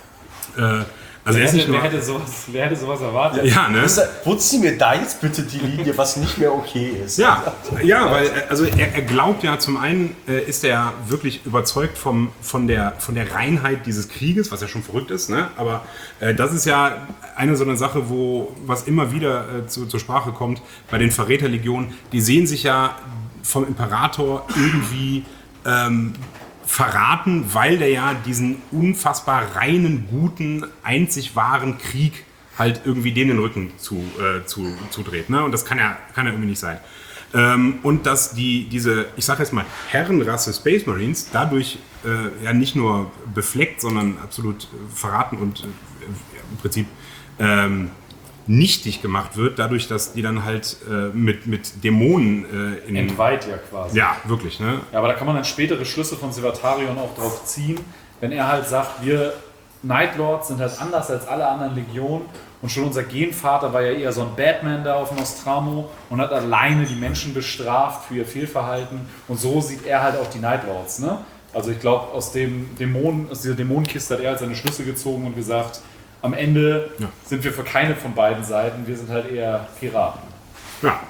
äh, Also wer, ist hätte, nicht nur, wer, hätte sowas, wer hätte sowas erwartet? ja, ne? Putzt mir da jetzt bitte die Linie, was nicht mehr okay ist. Ja, ja, weil also er, er glaubt ja, zum einen äh, ist er wirklich überzeugt vom, von, der, von der Reinheit dieses Krieges, was ja schon verrückt ist, ne? Aber äh, das ist ja eine so eine Sache, wo was immer wieder äh, zu, zur Sprache kommt bei den Verräterlegionen. Die sehen sich ja vom Imperator irgendwie ähm, verraten, weil der ja diesen unfassbar reinen, guten, einzig wahren Krieg halt irgendwie denen den Rücken zu, äh, zu, zudreht. Ne? Und das kann ja, kann ja irgendwie nicht sein. Ähm, und dass die, diese, ich sage jetzt mal, Herrenrasse Space Marines dadurch äh, ja nicht nur befleckt, sondern absolut äh, verraten und äh, im Prinzip ähm, nichtig gemacht wird, dadurch, dass die dann halt äh, mit, mit Dämonen äh, in... Entweiht ja quasi. Ja, wirklich, ne? Ja, aber da kann man dann spätere Schlüsse von Sevatarion auch drauf ziehen, wenn er halt sagt, wir Nightlords sind halt anders als alle anderen Legionen und schon unser Genvater war ja eher so ein Batman da auf Nostramo und hat alleine die Menschen bestraft für ihr Fehlverhalten, und so sieht er halt auch die Nightlords, ne? Also ich glaube, aus dem Dämonen, aus dieser Dämonenkiste hat er halt seine Schlüsse gezogen und gesagt, am Ende ja. sind wir für keine von beiden Seiten, wir sind halt eher Piraten. Ja.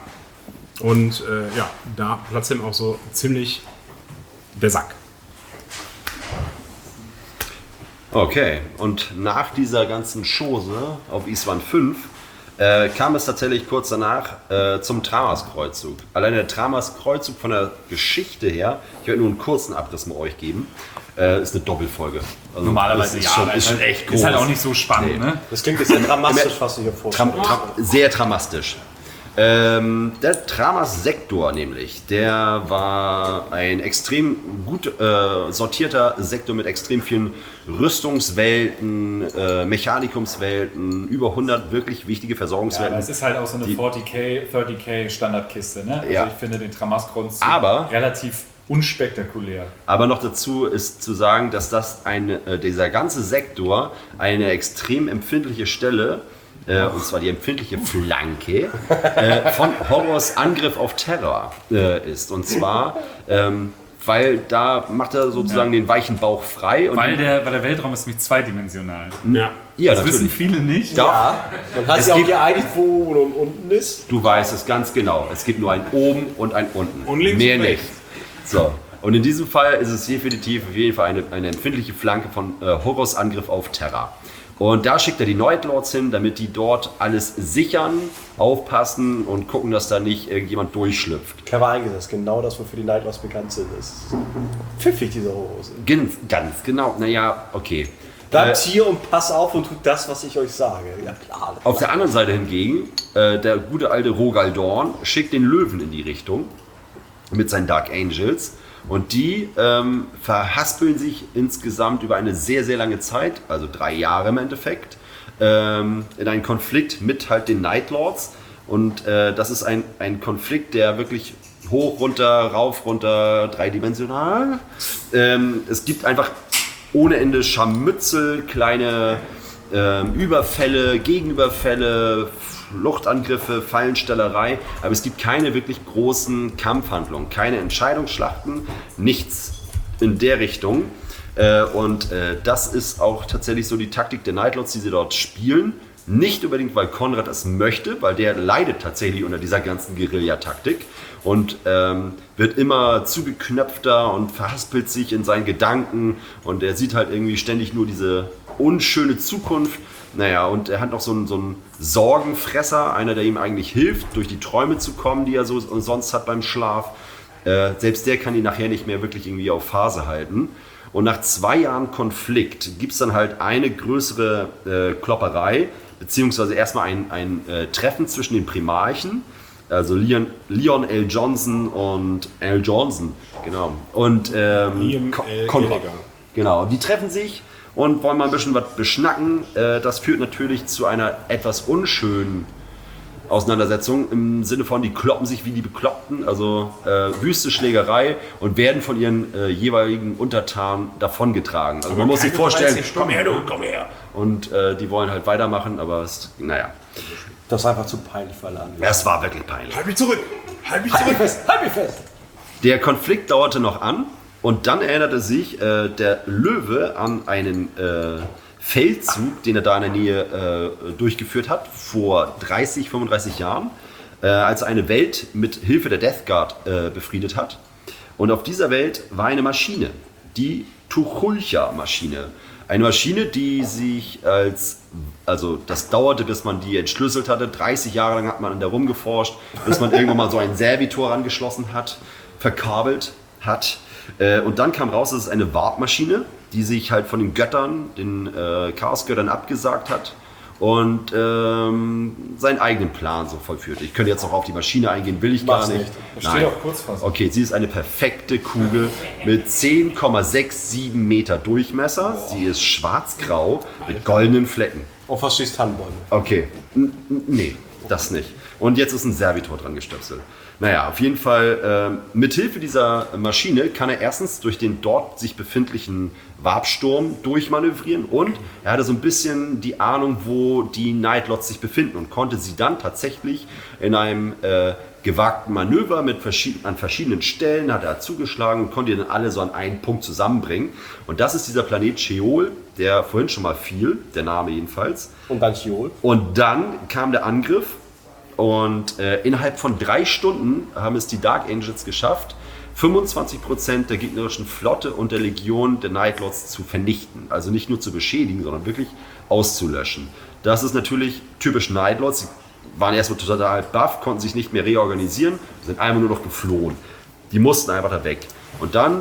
Und äh, ja, da platzt ihm auch so ziemlich der Sack. Okay, und nach dieser ganzen Chose auf Iswan fünf äh, kam es tatsächlich kurz danach äh, zum Tramas-Kreuzzug. Allein der Tramas-Kreuzzug von der Geschichte her, ich werde nur einen kurzen Abriss mit euch geben, äh, ist eine Doppelfolge. Also Normalerweise ist ja, schon, ist, ist schon halt, echt groß. ist halt auch nicht so spannend. Nee. Ne? Das klingt jetzt sehr dramatisch, was ich hier Tram, vorstelle. tra, sehr dramatisch. Ähm, der Tramas Sektor nämlich, der war ein extrem gut äh, sortierter Sektor mit extrem vielen Rüstungswelten, äh, Mechanikumswelten, über hundert wirklich wichtige Ja, Versorgungswelten. aber es ist halt auch so eine Die- vierzig K, dreißig K Standardkiste. Ne? Also Ja. ich finde den Tramas-Grundzug Aber- relativ unspektakulär. Aber noch dazu ist zu sagen, dass das eine, äh, dieser ganze Sektor eine extrem empfindliche Stelle, äh, und zwar die empfindliche Flanke, äh, von Horrors Angriff auf Terror äh, ist. Und zwar, ähm, weil da macht er sozusagen den weichen Bauch frei. Und Weil der, weil der Weltraum ist nämlich zweidimensional. Ja. ja, Das wissen natürlich. viele nicht. Doch, Man hat Es sich auch gibt- geeinigt, wo oben und unten ist. du weißt es ganz genau. Es gibt nur ein oben und ein unten. Und links Mehr und nicht. rechts. So. Und in diesem Fall ist es definitiv auf jeden Fall eine, eine empfindliche Flanke von äh, Horrors Angriff auf Terra. Und da schickt er die Night Lords hin, damit die dort alles sichern, aufpassen und gucken, dass da nicht irgendjemand durchschlüpft. Clever eingesetzt, genau das, wofür die Nightlords bekannt sind. Das ist pfiffig, diese Horrors. Ganz, ganz genau. Naja, okay. Bleibt hier und pass auf und tut das, was ich euch sage. Ja, klar. Auf der anderen Seite hingegen, äh, der gute alte Rogal Dorn schickt den Löwen in die Richtung mit seinen Dark Angels. Und die ähm, verhaspeln sich insgesamt über eine sehr, sehr lange Zeit, also drei Jahre im Endeffekt, ähm, in einen Konflikt mit halt den Night Lords. Und äh, das ist ein, ein Konflikt, der wirklich hoch, runter, rauf, runter, dreidimensional. Ähm, es gibt einfach ohne Ende Scharmützel, kleine ähm, Überfälle, Gegenüberfälle, Fluchtangriffe, Fallenstellerei, aber es gibt keine wirklich großen Kampfhandlungen, keine Entscheidungsschlachten, nichts in der Richtung. Äh, und äh, das ist auch tatsächlich so die Taktik der Nightlords, die sie dort spielen. Nicht unbedingt, weil Konrad es möchte, weil der leidet tatsächlich unter dieser ganzen Guerilla-Taktik und ähm, wird immer zugeknöpfter und verhaspelt sich in seinen Gedanken und er sieht halt irgendwie ständig nur diese unschöne Zukunft. Naja, und er hat noch so einen, so einen Sorgenfresser, einer, der ihm eigentlich hilft, durch die Träume zu kommen, die er so sonst hat beim Schlaf. Äh, selbst der kann ihn nachher nicht mehr wirklich irgendwie auf Phase halten. Und nach zwei Jahren Konflikt gibt es dann halt eine größere äh, Klopperei, beziehungsweise erstmal ein, ein äh, Treffen zwischen den Primarchen, also Leon, Leon L. Johnson und Al Johnson, genau. Und ähm, Liam Ko- L. Konrad. Gallagher. Genau, die treffen sich und wollen mal ein bisschen was beschnacken. Äh, das führt natürlich zu einer etwas unschönen Auseinandersetzung im Sinne von, die kloppen sich wie die Bekloppten, also äh, wüste Schlägerei und werden von ihren äh, jeweiligen Untertanen davongetragen. Also man muss sich vorstellen, komm her du, komm her. Und äh, die wollen halt weitermachen, aber es, naja, Das ist einfach zu peinlich für alle anderen. es war wirklich peinlich. Halt mich zurück! Halt mich Halt mich zurück! fest! Halt mich fest! Der Konflikt dauerte noch an und dann erinnerte sich äh, der Löwe an einen äh, Feldzug, den er da in der Nähe äh, durchgeführt hat, vor dreißig, fünfunddreißig Jahren, äh, als er eine Welt mit Hilfe der Death Guard äh, befriedet hat. Und auf dieser Welt war eine Maschine, die Tuchulcha-Maschine. Eine Maschine, die sich als, also das dauerte, bis man die entschlüsselt hatte, dreißig Jahre lang hat man an der rumgeforscht, bis man irgendwann mal so ein Servitor angeschlossen hat, verkabelt hat. Äh, und dann kam raus, dass es eine Warp-Maschine, die sich halt von den Göttern, den äh, Chaosgöttern abgesagt hat und ähm, seinen eigenen Plan so vollführt. Ich könnte jetzt noch auf die Maschine eingehen, will ich gar Mach's nicht. nicht. Da steht auch Kurzfassung. Okay, sie ist eine perfekte Kugel mit zehn Komma sechsundsiebzig Meter Durchmesser. Sie ist schwarz-grau mit goldenen Flecken. Und was schießt Tannenbäume? Okay, N n- nee, das nicht. Und jetzt ist ein Servitor dran gestöpselt. Naja, auf jeden Fall, ähm, mithilfe dieser Maschine kann er erstens durch den dort sich befindlichen Warpsturm durchmanövrieren und er hatte so ein bisschen die Ahnung, wo die Nightlords sich befinden und konnte sie dann tatsächlich in einem äh, gewagten Manöver mit verschieden, an verschiedenen Stellen hat er zugeschlagen und konnte die dann alle so an einen Punkt zusammenbringen. Und das ist dieser Planet Sheol, der vorhin schon mal fiel, der Name jedenfalls. Und dann Chiol. Und dann kam der Angriff und äh, innerhalb von drei Stunden haben es die Dark Angels geschafft, fünfundzwanzig Prozent der gegnerischen Flotte und der Legion der Nightlords zu vernichten. Also nicht nur zu beschädigen, sondern wirklich auszulöschen. Das ist natürlich typisch Nightlords. Sie waren erstmal total baff, konnten sich nicht mehr reorganisieren, sind einfach nur noch geflohen. Die mussten einfach da weg. Und dann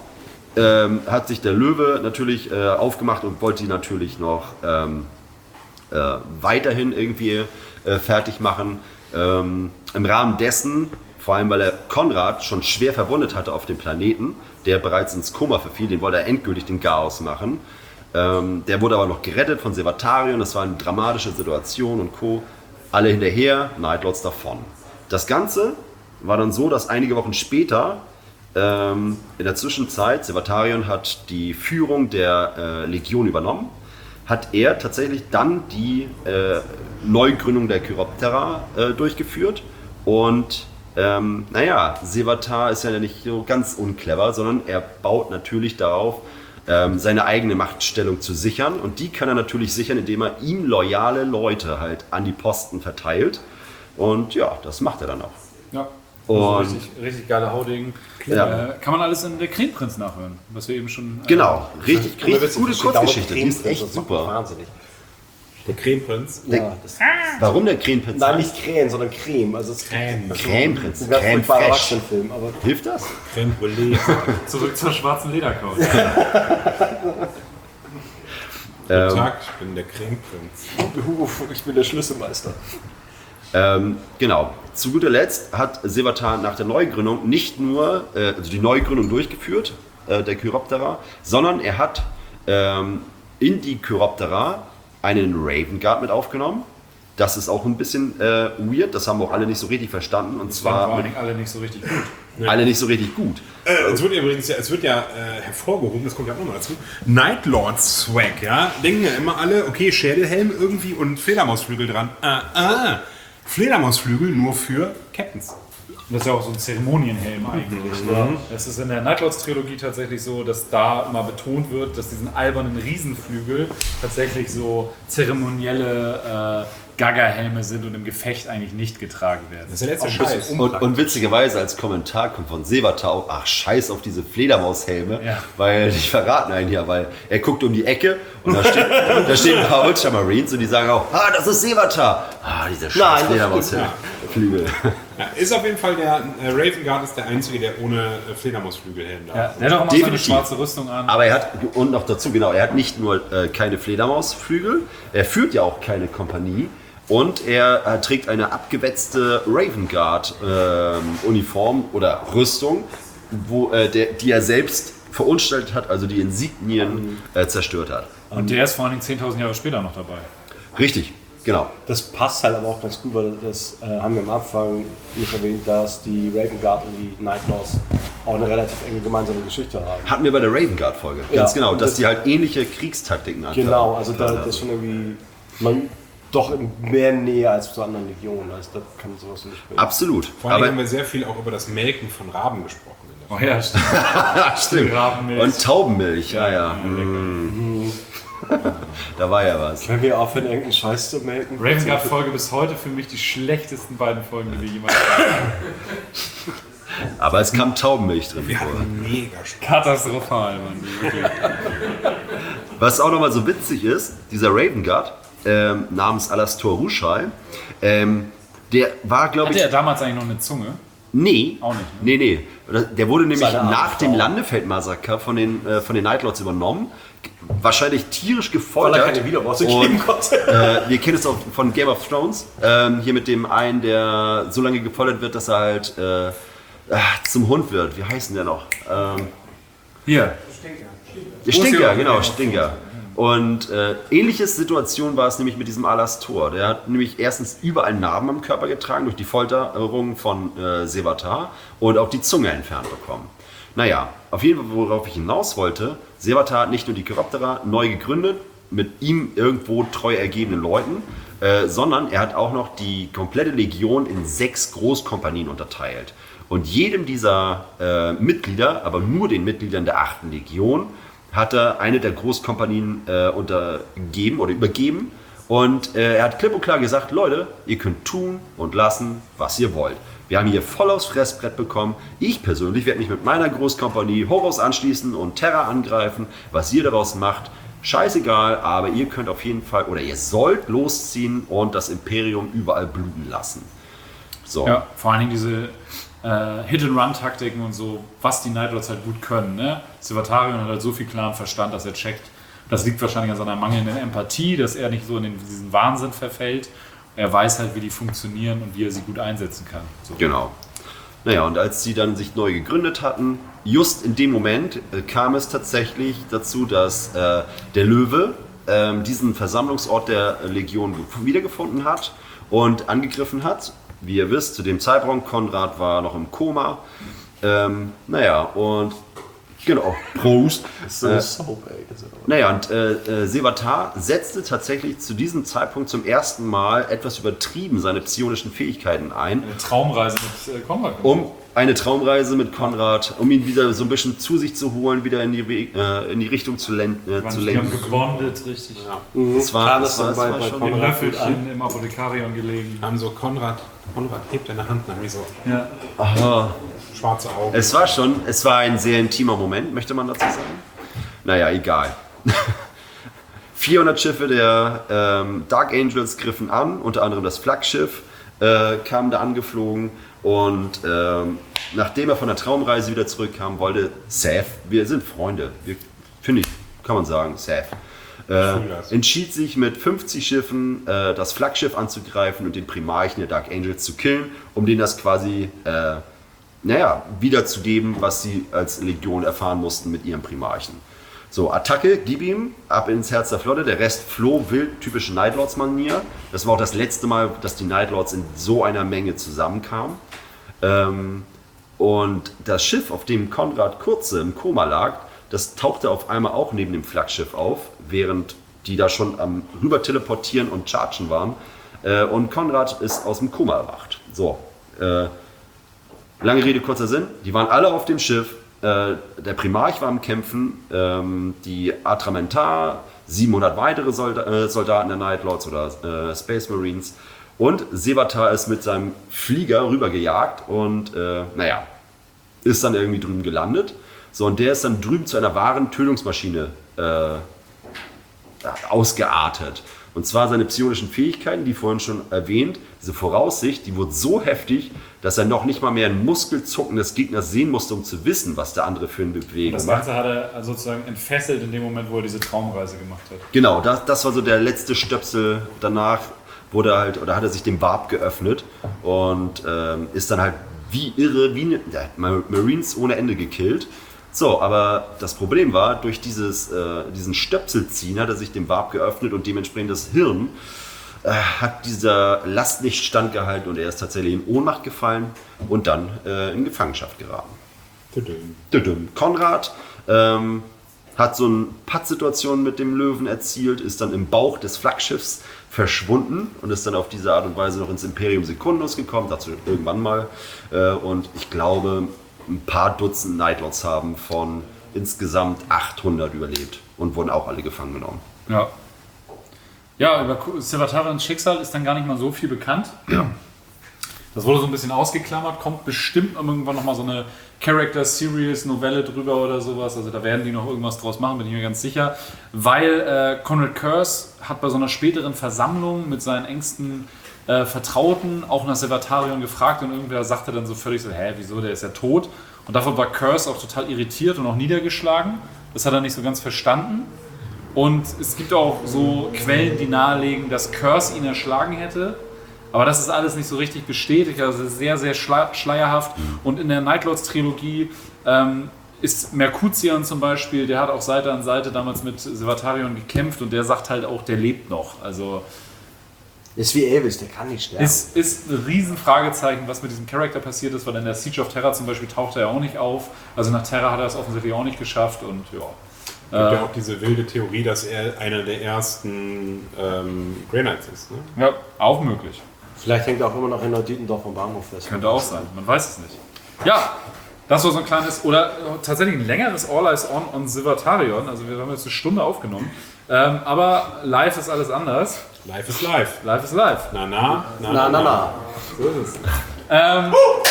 ähm, hat sich der Löwe natürlich äh, aufgemacht und wollte die natürlich noch ähm, äh, weiterhin irgendwie äh, fertig machen. Ähm, Im Rahmen dessen, vor allem weil er Konrad schon schwer verwundet hatte auf dem Planeten, der bereits ins Koma verfiel, den wollte er endgültig den Chaos machen. Ähm, der wurde aber noch gerettet von Sevatarion, das war eine dramatische Situation und Co. Alle hinterher, Nightlords davon. Das Ganze war dann so, dass einige Wochen später, ähm, in der Zwischenzeit, Sevatarion hat die Führung der äh, Legion übernommen, hat er tatsächlich dann die äh, Neugründung der Chiroptera äh, durchgeführt. Und ähm, naja, Sevatar ist ja nicht so ganz unclever, sondern er baut natürlich darauf, ähm, seine eigene Machtstellung zu sichern. Und die kann er natürlich sichern, indem er ihm loyale Leute halt an die Posten verteilt. Und ja, das macht er dann auch. Ja. Und Also richtig, richtig geile Hauding. Ja. Äh, kann man alles in der Kronprinz nachhören, was wir eben schon. Äh, genau, richtig, richtig witzig, gute das steht Kurzgeschichte. dauernd Die ist Krähenprinz, echt das macht mich super. Wahnsinnig. Der Cremeprinz. Ja, das, Warum der Krähenprinz? nein, nicht Krähen, sondern Creme. Also es ist Creme. Krähenprinz. ein ganz Creme furchtbarer fraiche. Erwachsenenfilm. Aber Hilft das? Creme Brûlée. Zurück zur schwarzen Ledercouch. Ähm, Tag, ich bin der Cremeprinz. Uff, ich bin der Schlüsselmeister. Ähm, genau. Zu guter Letzt hat Sevatar nach der Neugründung nicht nur äh, also die Neugründung durchgeführt, äh, der Chiroptera, sondern er hat ähm, in die Chiroptera einen Raven Guard mit aufgenommen. Das ist auch ein bisschen äh, weird, das haben auch alle nicht so richtig verstanden. Und Das waren vor zwar allen mit Dingen alle nicht so richtig gut. alle nicht so richtig gut. Äh, es wird übrigens ja, es wird ja äh, hervorgehoben, das kommt ja auch nochmal dazu. Nightlord Swag, ja. Denken ja immer alle, okay, Schädelhelm irgendwie und Fledermausflügel dran. Ah, ah. Fledermausflügel nur für Captains. Das ist ja auch so ein Zeremonienhelm eigentlich. Ne? Es ist in der Nightlords-Trilogie tatsächlich so, dass da mal betont wird, dass diesen albernen Riesenflügel tatsächlich so zeremonielle äh, Gaga-Helme sind und im Gefecht eigentlich nicht getragen werden. Das ist der letzte Auch ein bisschen Scheiß. unpraktisch. Und, und witzigerweise als Kommentar kommt von Sevatar auch, ach scheiß auf diese Fledermaushelme, Ja. weil die verraten einen ja, weil er guckt um die Ecke und da steht, da stehen ein paar Ultramarines und die sagen auch, ah, das ist Sevatar. Ah, diese scheiß Nein, das Fledermaushelme. Flügel. Ja, ist auf jeden Fall der äh, Raven Guard ist der einzige, der ohne äh, Fledermausflügelhelm da Ja, ist. der hat auch immer so eine Definitiv. schwarze Rüstung an. Aber er hat, und noch dazu, genau, er hat nicht nur äh, keine Fledermausflügel, er führt ja auch keine Kompanie und er äh, trägt eine abgewetzte Raven Guard ähm, Uniform oder Rüstung, wo, äh, der, die er selbst verunstaltet hat, also die Insignien äh, zerstört hat. Und der ist vor allen Dingen zehntausend Jahre später noch dabei. Richtig, genau. Das passt halt aber auch ganz gut, weil das äh, haben wir am Anfang nicht erwähnt, dass die Raven Guard und die Nightlords auch eine relativ enge gemeinsame Geschichte haben. Hatten wir bei der Raven Guard Folge. Ja, Ganz genau, und dass das- die halt ähnliche Kriegstaktiken hatten. Genau, also da das ist schon irgendwie man doch in mehr Nähe als zu anderen Legionen. Also da kann sowas nicht mehr. Absolut. Vor allem Aber haben wir sehr viel auch über das Melken von Raben gesprochen. In der Oh ja, stimmt. stimmt. Rabenmilch. Und Taubenmilch, ja, ja. Mm. Da war ja was. Können wir aufhören, irgendeinen Scheiß zu melken? Raven Guard Folge bis heute für mich die schlechtesten beiden Folgen, die wir jemals hatten. Aber es kam Taubenmilch drin Wir vor. hatten mega Spaß. Katastrophal, Mann. Wirklich. Was auch nochmal so witzig ist, dieser Raven Guard, ähm, namens Alastor Rushai, ähm, der war, glaube Hatte ich, er damals eigentlich noch eine Zunge? nee, Auch nicht, ne? nee, nee. Oder- Der wurde nämlich Seine nach Art dem Frau. Landefeldmassaker von den, äh, von den Nightlords übernommen, wahrscheinlich tierisch Weil gefoltert. er keine Widerworte Und, geben konnte. Äh, wir kennen es auch von Game of Thrones, ähm, hier mit dem einen, der so lange gefoltert wird, dass er halt äh, ah, zum Hund wird. Wie heißt denn der noch? Ähm, Hier. Der Stinker, genau, Stinker. Und äh, ähnliche Situation war es nämlich mit diesem Alastor. Der hat nämlich erstens überall Narben am Körper getragen durch die Folterung von äh, Sevatar und auch die Zunge entfernt bekommen. Naja, auf jeden Fall, worauf ich hinaus wollte, Sevatar hat nicht nur die Chiroptera neu gegründet, mit ihm irgendwo treu ergebenen Leuten, äh, sondern er hat auch noch die komplette Legion in sechs Großkompanien unterteilt. Und jedem dieser äh, Mitglieder, aber nur den Mitgliedern der achten Legion, hat er eine der Großkompanien äh, untergeben oder übergeben. Und äh, er hat klipp und klar gesagt, Leute, ihr könnt tun und lassen, was ihr wollt. Wir haben hier voll aufs Fressbrett bekommen. Ich persönlich werde mich mit meiner Großkompanie Horus anschließen und Terra angreifen. Was ihr daraus macht, scheißegal, aber ihr könnt auf jeden Fall oder ihr sollt losziehen und das Imperium überall bluten lassen. So. Ja, vor allen Dingen diese äh, Hit-and-Run-Taktiken und so, was die Nightlords halt gut können. Ne? Sevatarion hat halt so viel klaren Verstand, dass er checkt. Das liegt wahrscheinlich an seiner mangelnden Empathie, dass er nicht so in den, diesen Wahnsinn verfällt. er weiß halt, wie die funktionieren und wie er sie gut einsetzen kann. So. Genau. Naja, und als sie dann sich neu gegründet hatten, just in dem Moment äh, kam es tatsächlich dazu, dass äh, der Löwe äh, diesen Versammlungsort der Legion wiedergefunden hat und angegriffen hat. Wie ihr wisst, zu dem Zeitpunkt, Konrad war noch im Koma. Ähm, naja, und genau, Prost. So Äh, Soap, ey. Das ist aber- Naja, und äh, äh, Sevatar setzte tatsächlich zu diesem Zeitpunkt zum ersten Mal etwas übertrieben seine psionischen Fähigkeiten ein, Eine Traumreise mit äh, Konrad. um eine Traumreise mit Konrad, um ihn wieder so ein bisschen zu sich zu holen, wieder in die, We äh, in die Richtung zu, len äh, zu Die haben lenken. gebondet, richtig. Das war, Kam das das war, dann das bei- war bei schon Im Konrad Löffelchen im Apothekarion gelegen. Haben so Konrad, Konrad hebt deine Hand nach mir so Ja. Aha. schwarze Augen. Es war schon, es war ein sehr intimer Moment, möchte man dazu sagen. Naja, egal. vierhundert Schiffe der ähm, Dark Angels griffen an, unter anderem das Flaggschiff äh, kam da angeflogen und ähm, nachdem er von der Traumreise wieder zurückkam, wollte Seth, wir sind Freunde, wir, finde ich, kann man sagen, Seth, äh, entschied sich mit fünfzig Schiffen äh, das Flaggschiff anzugreifen und den Primarchen der Dark Angels zu killen, um denen das quasi äh, naja, wiederzugeben, was sie als Legion erfahren mussten mit ihrem Primarchen. So, Attacke, gib ihm, ab ins Herz der Flotte, der Rest floh wild, typische Nightlords-Manier. Das war auch das letzte Mal, dass die Nightlords in so einer Menge zusammenkamen. Ähm, und das Schiff, auf dem Konrad Kurze im Koma lag, das tauchte auf einmal auch neben dem Flaggschiff auf, während die da schon am rüber teleportieren und chargen waren. Äh, und Konrad ist aus dem Koma erwacht. So, äh, lange Rede, kurzer Sinn, die waren alle auf dem Schiff. Äh, der Primarch war am Kämpfen, ähm, die Atramentar, siebenhundert weitere Solda äh, Soldaten der Nightlords oder äh, Space Marines und Sevatar ist mit seinem Flieger rübergejagt und äh, naja, ist dann irgendwie drüben gelandet. So, und der ist dann drüben zu einer wahren Tötungsmaschine äh, ausgeartet. Und zwar seine psionischen Fähigkeiten, die vorhin schon erwähnt, diese Voraussicht, die wurde so heftig, dass er noch nicht mal mehr ein Muskelzucken des Gegners sehen musste, um zu wissen, was der andere für eine Bewegung Das macht. Ganze hat er sozusagen entfesselt in dem Moment, wo er diese Traumreise gemacht hat. Genau, das, das war so der letzte Stöpsel. Danach wurde er halt, oder hat er sich dem Warp geöffnet und ähm, ist dann halt wie irre, wie ne, ja, Marines ohne Ende gekillt. So, aber das Problem war, durch dieses, äh, diesen Stöpselziehen hat er sich dem Warp geöffnet und dementsprechend das Hirn äh, hat dieser Last nicht standgehalten und er ist tatsächlich in Ohnmacht gefallen und dann äh, in Gefangenschaft geraten. Tüdüm. Tüdüm. Konrad ähm, hat so eine Pattsituation mit dem Löwen erzielt, ist dann im Bauch des Flaggschiffs verschwunden und ist dann auf diese Art und Weise noch ins Imperium Secundus gekommen, dazu irgendwann mal. Äh, und ich glaube, ein paar Dutzend Nightlords haben von insgesamt achthundert überlebt und wurden auch alle gefangen genommen. Ja. Ja, über Sevatarins Schicksal ist dann gar nicht mal so viel bekannt. Das wurde so ein bisschen ausgeklammert, kommt bestimmt irgendwann nochmal so eine Character-Series-Novelle drüber oder sowas. Also da werden die noch irgendwas draus machen, bin ich mir ganz sicher. Weil äh, Conrad Curse hat bei so einer späteren Versammlung mit seinen engsten äh, Vertrauten auch nach Sevatarion gefragt und irgendwer sagte dann so völlig so, hä, wieso, der ist ja tot. Und davon war Curse auch total irritiert und auch niedergeschlagen. Das hat er nicht so ganz verstanden. Und es gibt auch so Quellen, die nahelegen, dass Curse ihn erschlagen hätte. Aber das ist alles nicht so richtig bestätigt, also sehr, sehr schleierhaft. Und in der Nightlords-Trilogie ähm, ist Mercutian zum Beispiel, der hat auch Seite an Seite damals mit Sevatarion gekämpft und der sagt halt auch, der lebt noch. Also Ist wie Elvis, der kann nicht sterben. ist, ist ein Riesenfragezeichen, was mit diesem Charakter passiert ist, weil in der Siege of Terra zum Beispiel taucht er ja auch nicht auf. Also nach Terra hat er es offensichtlich auch nicht geschafft und ja. Es gibt ja auch diese wilde Theorie, dass er einer der ersten ähm, Grey Knights ist. Ne? Ja, auch möglich. Vielleicht hängt er auch immer noch in Neudietendorf am Bahnhof fest. Könnte auch sein, man weiß es nicht. Ja, das war so ein kleines, oder tatsächlich ein längeres All Eyes On on Sevatarion. Also wir haben jetzt eine Stunde aufgenommen. Ähm, aber live ist alles anders. Life is life. Live ist live. Na, na, na, Na, na, na. So ist es. Ähm,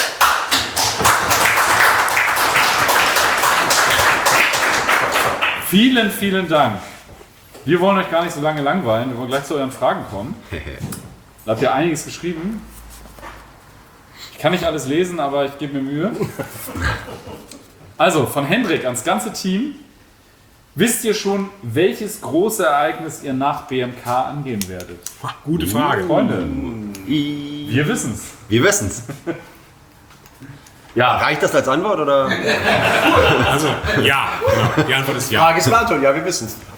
vielen, vielen Dank. Wir wollen euch gar nicht so lange langweilen. Wir wollen gleich zu euren Fragen kommen. Da habt ihr einiges geschrieben. Ich kann nicht alles lesen, aber ich gebe mir Mühe. Also, von Hendrik ans ganze Team. Wisst ihr schon, welches große Ereignis ihr nach B M K angehen werdet? Ach, gute Frage. Freunde, wir wissen's. Wir wissen's. Ja, Reicht das als Antwort oder? Also, ja, genau. Die Antwort ist ja. Frage ist beantwortet, ja, wir wissen es.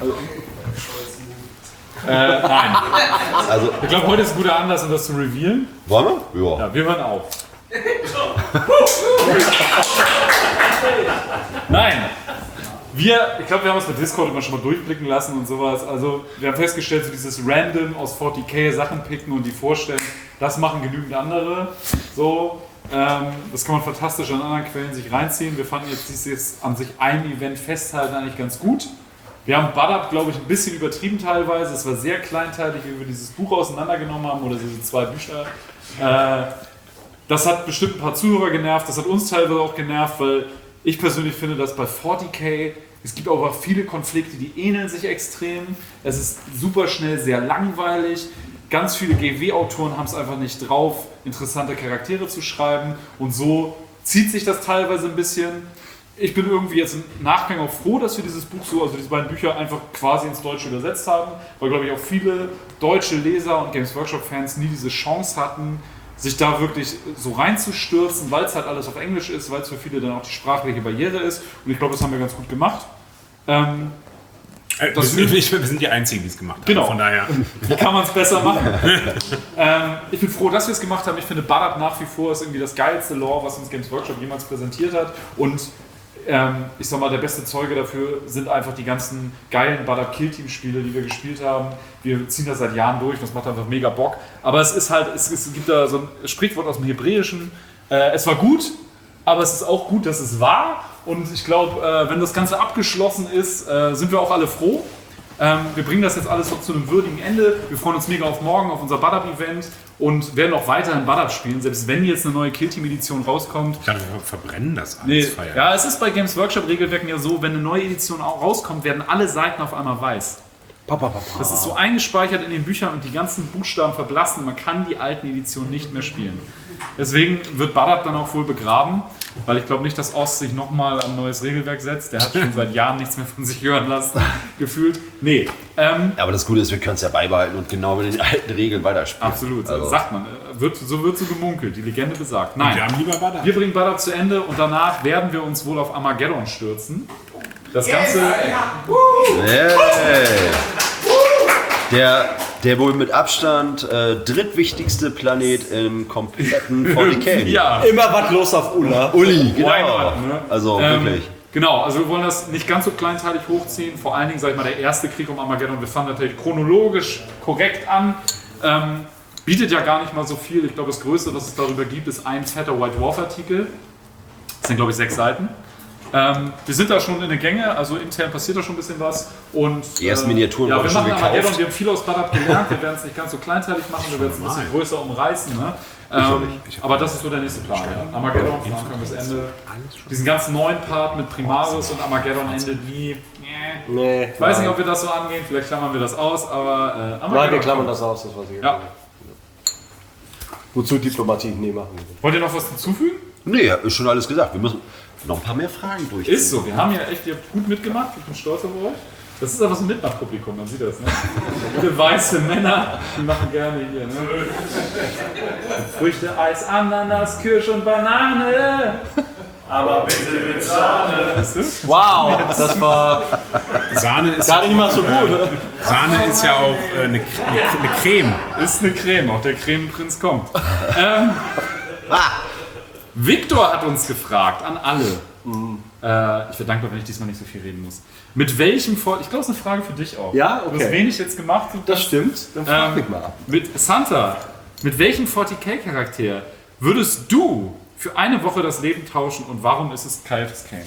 äh, nein. Also, Ich glaube, heute ist ein guter Anlass, um das zu revealen. wollen wir? Ja. Ja, wir hören auf. Nein. Wir, ich glaube, wir haben uns bei Discord immer schon mal durchblicken lassen und sowas. Also, wir haben festgestellt, so dieses Random aus forty K Sachen picken und die vorstellen, das machen genügend andere. So, ähm, das kann man fantastisch an anderen Quellen sich reinziehen. Wir fanden jetzt dieses an sich ein Event festhalten eigentlich ganz gut. Wir haben Badab, glaube ich, ein bisschen übertrieben teilweise. Es war sehr kleinteilig, wie wir dieses Buch auseinandergenommen haben oder diese zwei Bücher. Äh, das hat bestimmt ein paar Zuhörer genervt, das hat uns teilweise auch genervt, weil ich persönlich finde, dass bei forty K es gibt aber viele Konflikte, die ähneln sich extrem. Es ist super schnell sehr langweilig. Ganz viele G W-Autoren haben es einfach nicht drauf, interessante Charaktere zu schreiben. Und so zieht sich das teilweise ein bisschen. Ich bin irgendwie jetzt im Nachgang auch froh, dass wir dieses Buch so, also diese beiden Bücher einfach quasi ins Deutsche übersetzt haben, weil, glaube ich, auch viele deutsche Leser und Games Workshop-Fans nie diese Chance hatten, sich da wirklich so reinzustürzen, weil es halt alles auf Englisch ist, weil es für viele dann auch die sprachliche Barriere ist. Und ich glaube, das haben wir ganz gut gemacht. Ähm, Äh, wir, sind, wir sind die Einzigen, die es gemacht haben. Genau. Von daher. Wie kann man es besser machen? ähm, ich bin froh, dass wir es gemacht haben. Ich finde, Badab nach wie vor ist irgendwie das geilste Lore, was uns Games Workshop jemals präsentiert hat. Und ähm, ich sag mal, der beste Zeuge dafür sind einfach die ganzen geilen Badab Kill Team Spiele, die wir gespielt haben. Wir ziehen das seit Jahren durch, das macht einfach mega Bock. Aber es ist halt, es, es gibt da so ein Sprichwort aus dem Hebräischen. Äh, es war gut, aber es ist auch gut, dass es war. Und ich glaube, äh, wenn das Ganze abgeschlossen ist, äh, sind wir auch alle froh. Ähm, wir bringen das jetzt alles noch zu einem würdigen Ende. Wir freuen uns mega auf morgen, auf unser Badab-Event und werden auch weiterhin Badab spielen, selbst wenn jetzt eine neue Kill Team Edition rauskommt. Ich dachte, wir verbrennen das alles. Nee, Feiern. ja, es ist bei Games Workshop Regelwerken ja so, wenn eine neue Edition auch rauskommt, werden alle Seiten auf einmal weiß. Papa, Papa. Das ist so eingespeichert in den Büchern und die ganzen Buchstaben verblassen. Man kann die alten Editionen nicht mehr spielen. Deswegen wird Badab dann auch wohl begraben, weil ich glaube nicht, dass Ost sich nochmal ein neues Regelwerk setzt. Der hat schon seit Jahren nichts mehr von sich hören lassen, gefühlt. Nee. Ähm, Ja, aber das Gute ist, wir können es ja beibehalten und genau mit den alten Regeln weiterspielen. absolut, Also, sagt man. Wird, so wird so gemunkelt, die Legende besagt. Nein. Wir haben lieber Badab. Wir bringen Badab zu Ende und danach werden wir uns wohl auf Armageddon stürzen. Das Ganze. Hey. Der, der wohl mit Abstand äh, drittwichtigste Planet im kompletten forty K. Ja. Immer was los auf Ulla. Uli, Why genau. not, ne? Also Ähm, wirklich. Genau, also wir wollen das nicht ganz so kleinteilig hochziehen. Vor allen Dingen, sag ich mal, der erste Krieg um Armageddon. Wir fangen natürlich chronologisch korrekt an. Ähm, bietet ja gar nicht mal so viel. Ich glaube, das Größte, was es darüber gibt, ist ein fetter White Dwarf-Artikel. Das sind, glaube ich, sechs Seiten. Ähm, wir sind da schon in der Gänge, also intern passiert da schon ein bisschen was. Und, Die ersten Miniaturen ja, wurden wir schon machen gekauft. Armageddon, wir haben viel aus Badab gelernt. Wir werden es nicht ganz so kleinteilig machen, wir werden es ein bisschen größer umreißen. Ne? Ähm, aber das ist so der nächste Plan. Ja. Armageddon von Anfang bis Ende. Diesen ganzen neuen Part mit Primaris und Armageddon endet nie. Nee. Ich weiß nicht, ob wir das so angehen, vielleicht klammern wir das aus, aber äh, Armageddon Nein, wir klammern kommt. das aus, das weiß ich. Ja. Wozu Diplomatie? Nee, machen wir. Wollt ihr noch was hinzufügen? Nee, ist schon alles gesagt. Wir müssen noch ein paar mehr Fragen durchziehen. Ist so, wir haben ja echt, ihr habt gut mitgemacht, ich bin stolz auf euch. Das ist aber so ein Mitmachpublikum, man sieht das, ne? Viele weiße Männer, die machen gerne hier, ne? Früchte, Eis, Ananas, Kirsch und Banane. Aber bitte mit Sahne. Weißt du? Wow, das war Sahne ist, gar nicht mal so gut. Oder? Sahne ist ja auch äh, eine, eine Creme. Ist eine Creme, auch der Cremeprinz kommt. ähm, Victor hat uns gefragt, an alle. Äh, ich wäre dankbar, wenn ich diesmal nicht so viel reden muss. Mit welchem Volk, ich glaube, es ist eine Frage für dich auch. Ja, Du hast okay. wenig jetzt gemacht. Du Das stimmt. Dann frag Ähm, mich mal. Mit Santa, mit welchem forty K-Charakter würdest du für eine Woche das Leben tauschen und warum ist es Kaius Kane?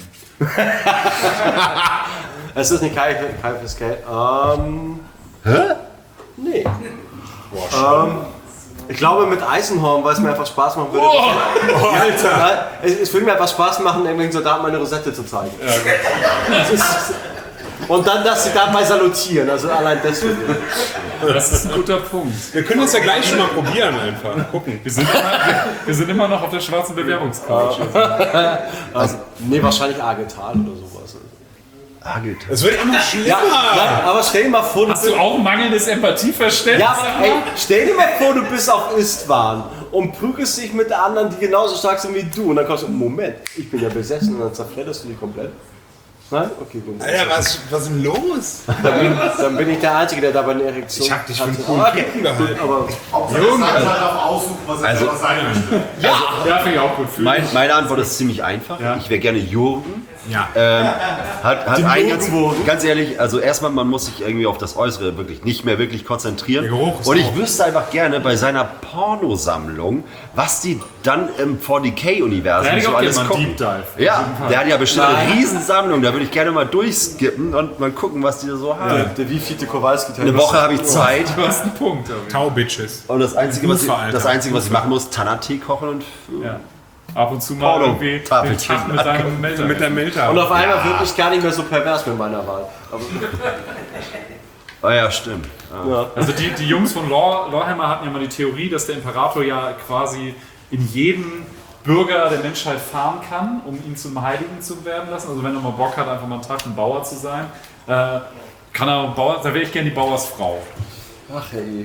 Es ist nicht Kai Fiskal. Ähm. Hä? Nee. ähm, ich glaube mit Eisenhorn, weil es mir einfach Spaß machen würde. Oh, Alter! Es, es würde mir einfach Spaß machen, irgendwelchen Soldaten meine Rosette zu zeigen. Das ist, und dann, dass sie dabei salutieren, also allein deswegen. Das ist ein guter Punkt. Wir können das ja gleich schon mal probieren einfach. Gucken. Wir sind immer, wir, wir sind immer noch auf der schwarzen Bewerbungscouch. Also, nee, wahrscheinlich Argental oder sowas. Hageltau. Es wird immer schlimmer. Ja, nein, aber stell dir mal vor, du Hast du auch mangelndes Empathieverständnis? Ja, aber ey, stell dir mal vor, du bist auf Istvan und prügelst dich mit anderen, die genauso stark sind wie du. Und dann kommst du, Moment, ich bin ja besessen, und dann zerfledderst du die komplett. Nein? Okay, gut. Alter, was, was ist denn los? Dann bin, dann bin ich der Einzige, der dabei eine Erektion Ich hab dich für einen hatte. coolen Okay, Typen gehalten. aber Junge, also darauf aussuchen, was er Also- selber sein möchte. Ja, finde ich auch gut. Fühl Mein, dich. meine Antwort ist ziemlich einfach. Ja. Ich wäre gerne Jurgen. Ja. Hat, hat einen ganz, ganz ehrlich, also erstmal, man muss sich irgendwie auf das Äußere wirklich nicht mehr wirklich konzentrieren. Der Geruch ist Und ich auch- wüsste einfach gerne bei seiner Pornosammlung, was die dann im vier D Da K-Universum hätte ich so auch alles gerne mal einen gucken. Deep Dive. Ja, der hat ja bestimmt eine Riesensammlung, da würde ich gerne mal durchskippen und mal gucken, was die da so haben. der wievielte Kowalski-Teil. Eine Woche habe ich Zeit Du hast einen Punkt. aber- Tau-Bitches. und das Einzige, was ich, Ufer, Alter. das Einzige, was ich machen muss, Tannertee kochen und Ja. Ab und zu mal Porno. irgendwie den Tafelchen. Tag mit deinem Melder. Mit der Melter. Und auf einmal wird ich gar nicht mehr so pervers mit meiner Wahl. Aber, Ah ja, stimmt. Also die, die Jungs von Lore, Lorehammer hatten ja mal die Theorie, dass der Imperator ja quasi in jeden Bürger der Menschheit fahren kann, um ihn zum Heiligen zu werden lassen. Also wenn er mal Bock hat, einfach mal einen Tag ein Bauer zu sein, äh, kann er Bauer, da wäre ich gerne die Bauersfrau. ach hey.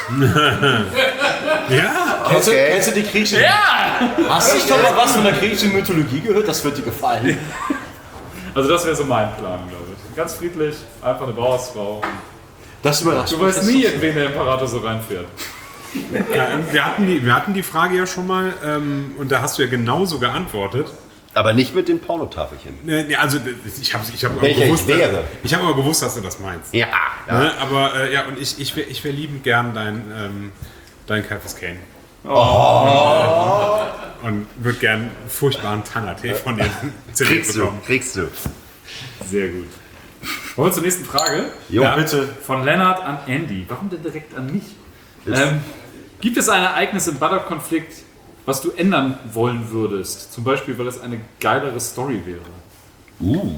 Ja. Kennst, du, Okay. kennst du die griechische... Ja! Hast du schon mal was von der griechischen Mythologie gehört? Das wird dir gefallen. Also das wäre so mein Plan, glaube ich. Ganz friedlich, einfach eine Bauersfrau. Das überrascht Du mich. weißt nie, in wen der Imperator so reinfährt. Ja, wir, hatten die, wir hatten die Frage ja schon mal ähm, und da hast du ja genauso geantwortet. Aber nicht mit den Pornotafelchen. Ne, ne, also ich habe ich hab aber Welcher gewusst, ich wäre. dass- ich habe aber gewusst, dass du das meinst. Ja, ja. Ne, aber äh, ja, und ich, ich wäre ich wär liebend gern dein, ähm, dein Calvus Cane. Und würde gern einen furchtbaren Tannertee von dir serviert Kriegst du, bekommen. kriegst du. Sehr gut. Wollen wir zur nächsten Frage? Jo, Ja. Bitte. Von Lennart an Andy. Warum denn direkt an mich? Ähm, gibt es ein Ereignis im Butter-Konflikt, was du ändern wollen würdest? Zum Beispiel, weil es eine geilere Story wäre. Uh.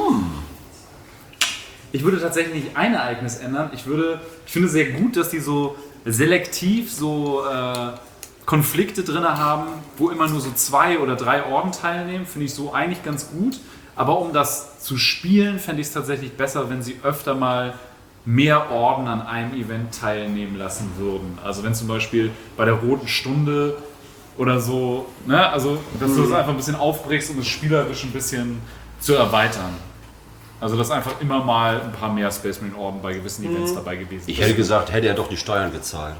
Ich würde tatsächlich nicht ein Ereignis ändern. Ich würde, ich finde sehr gut, dass die so selektiv so äh, Konflikte drin haben, wo immer nur so zwei oder drei Orden teilnehmen. Finde ich so eigentlich ganz gut. Aber um das zu spielen, fände ich es tatsächlich besser, wenn sie öfter mal mehr Orden an einem Event teilnehmen lassen würden. Also wenn zum Beispiel bei der Roten Stunde oder so, ne? Also dass du das einfach ein bisschen aufbrichst, um es spielerisch ein bisschen zu erweitern. Also dass einfach immer mal ein paar mehr Space Marine Orden bei gewissen Events dabei gewesen Ich sind. hätte gesagt, hätte er doch die Steuern gezahlt.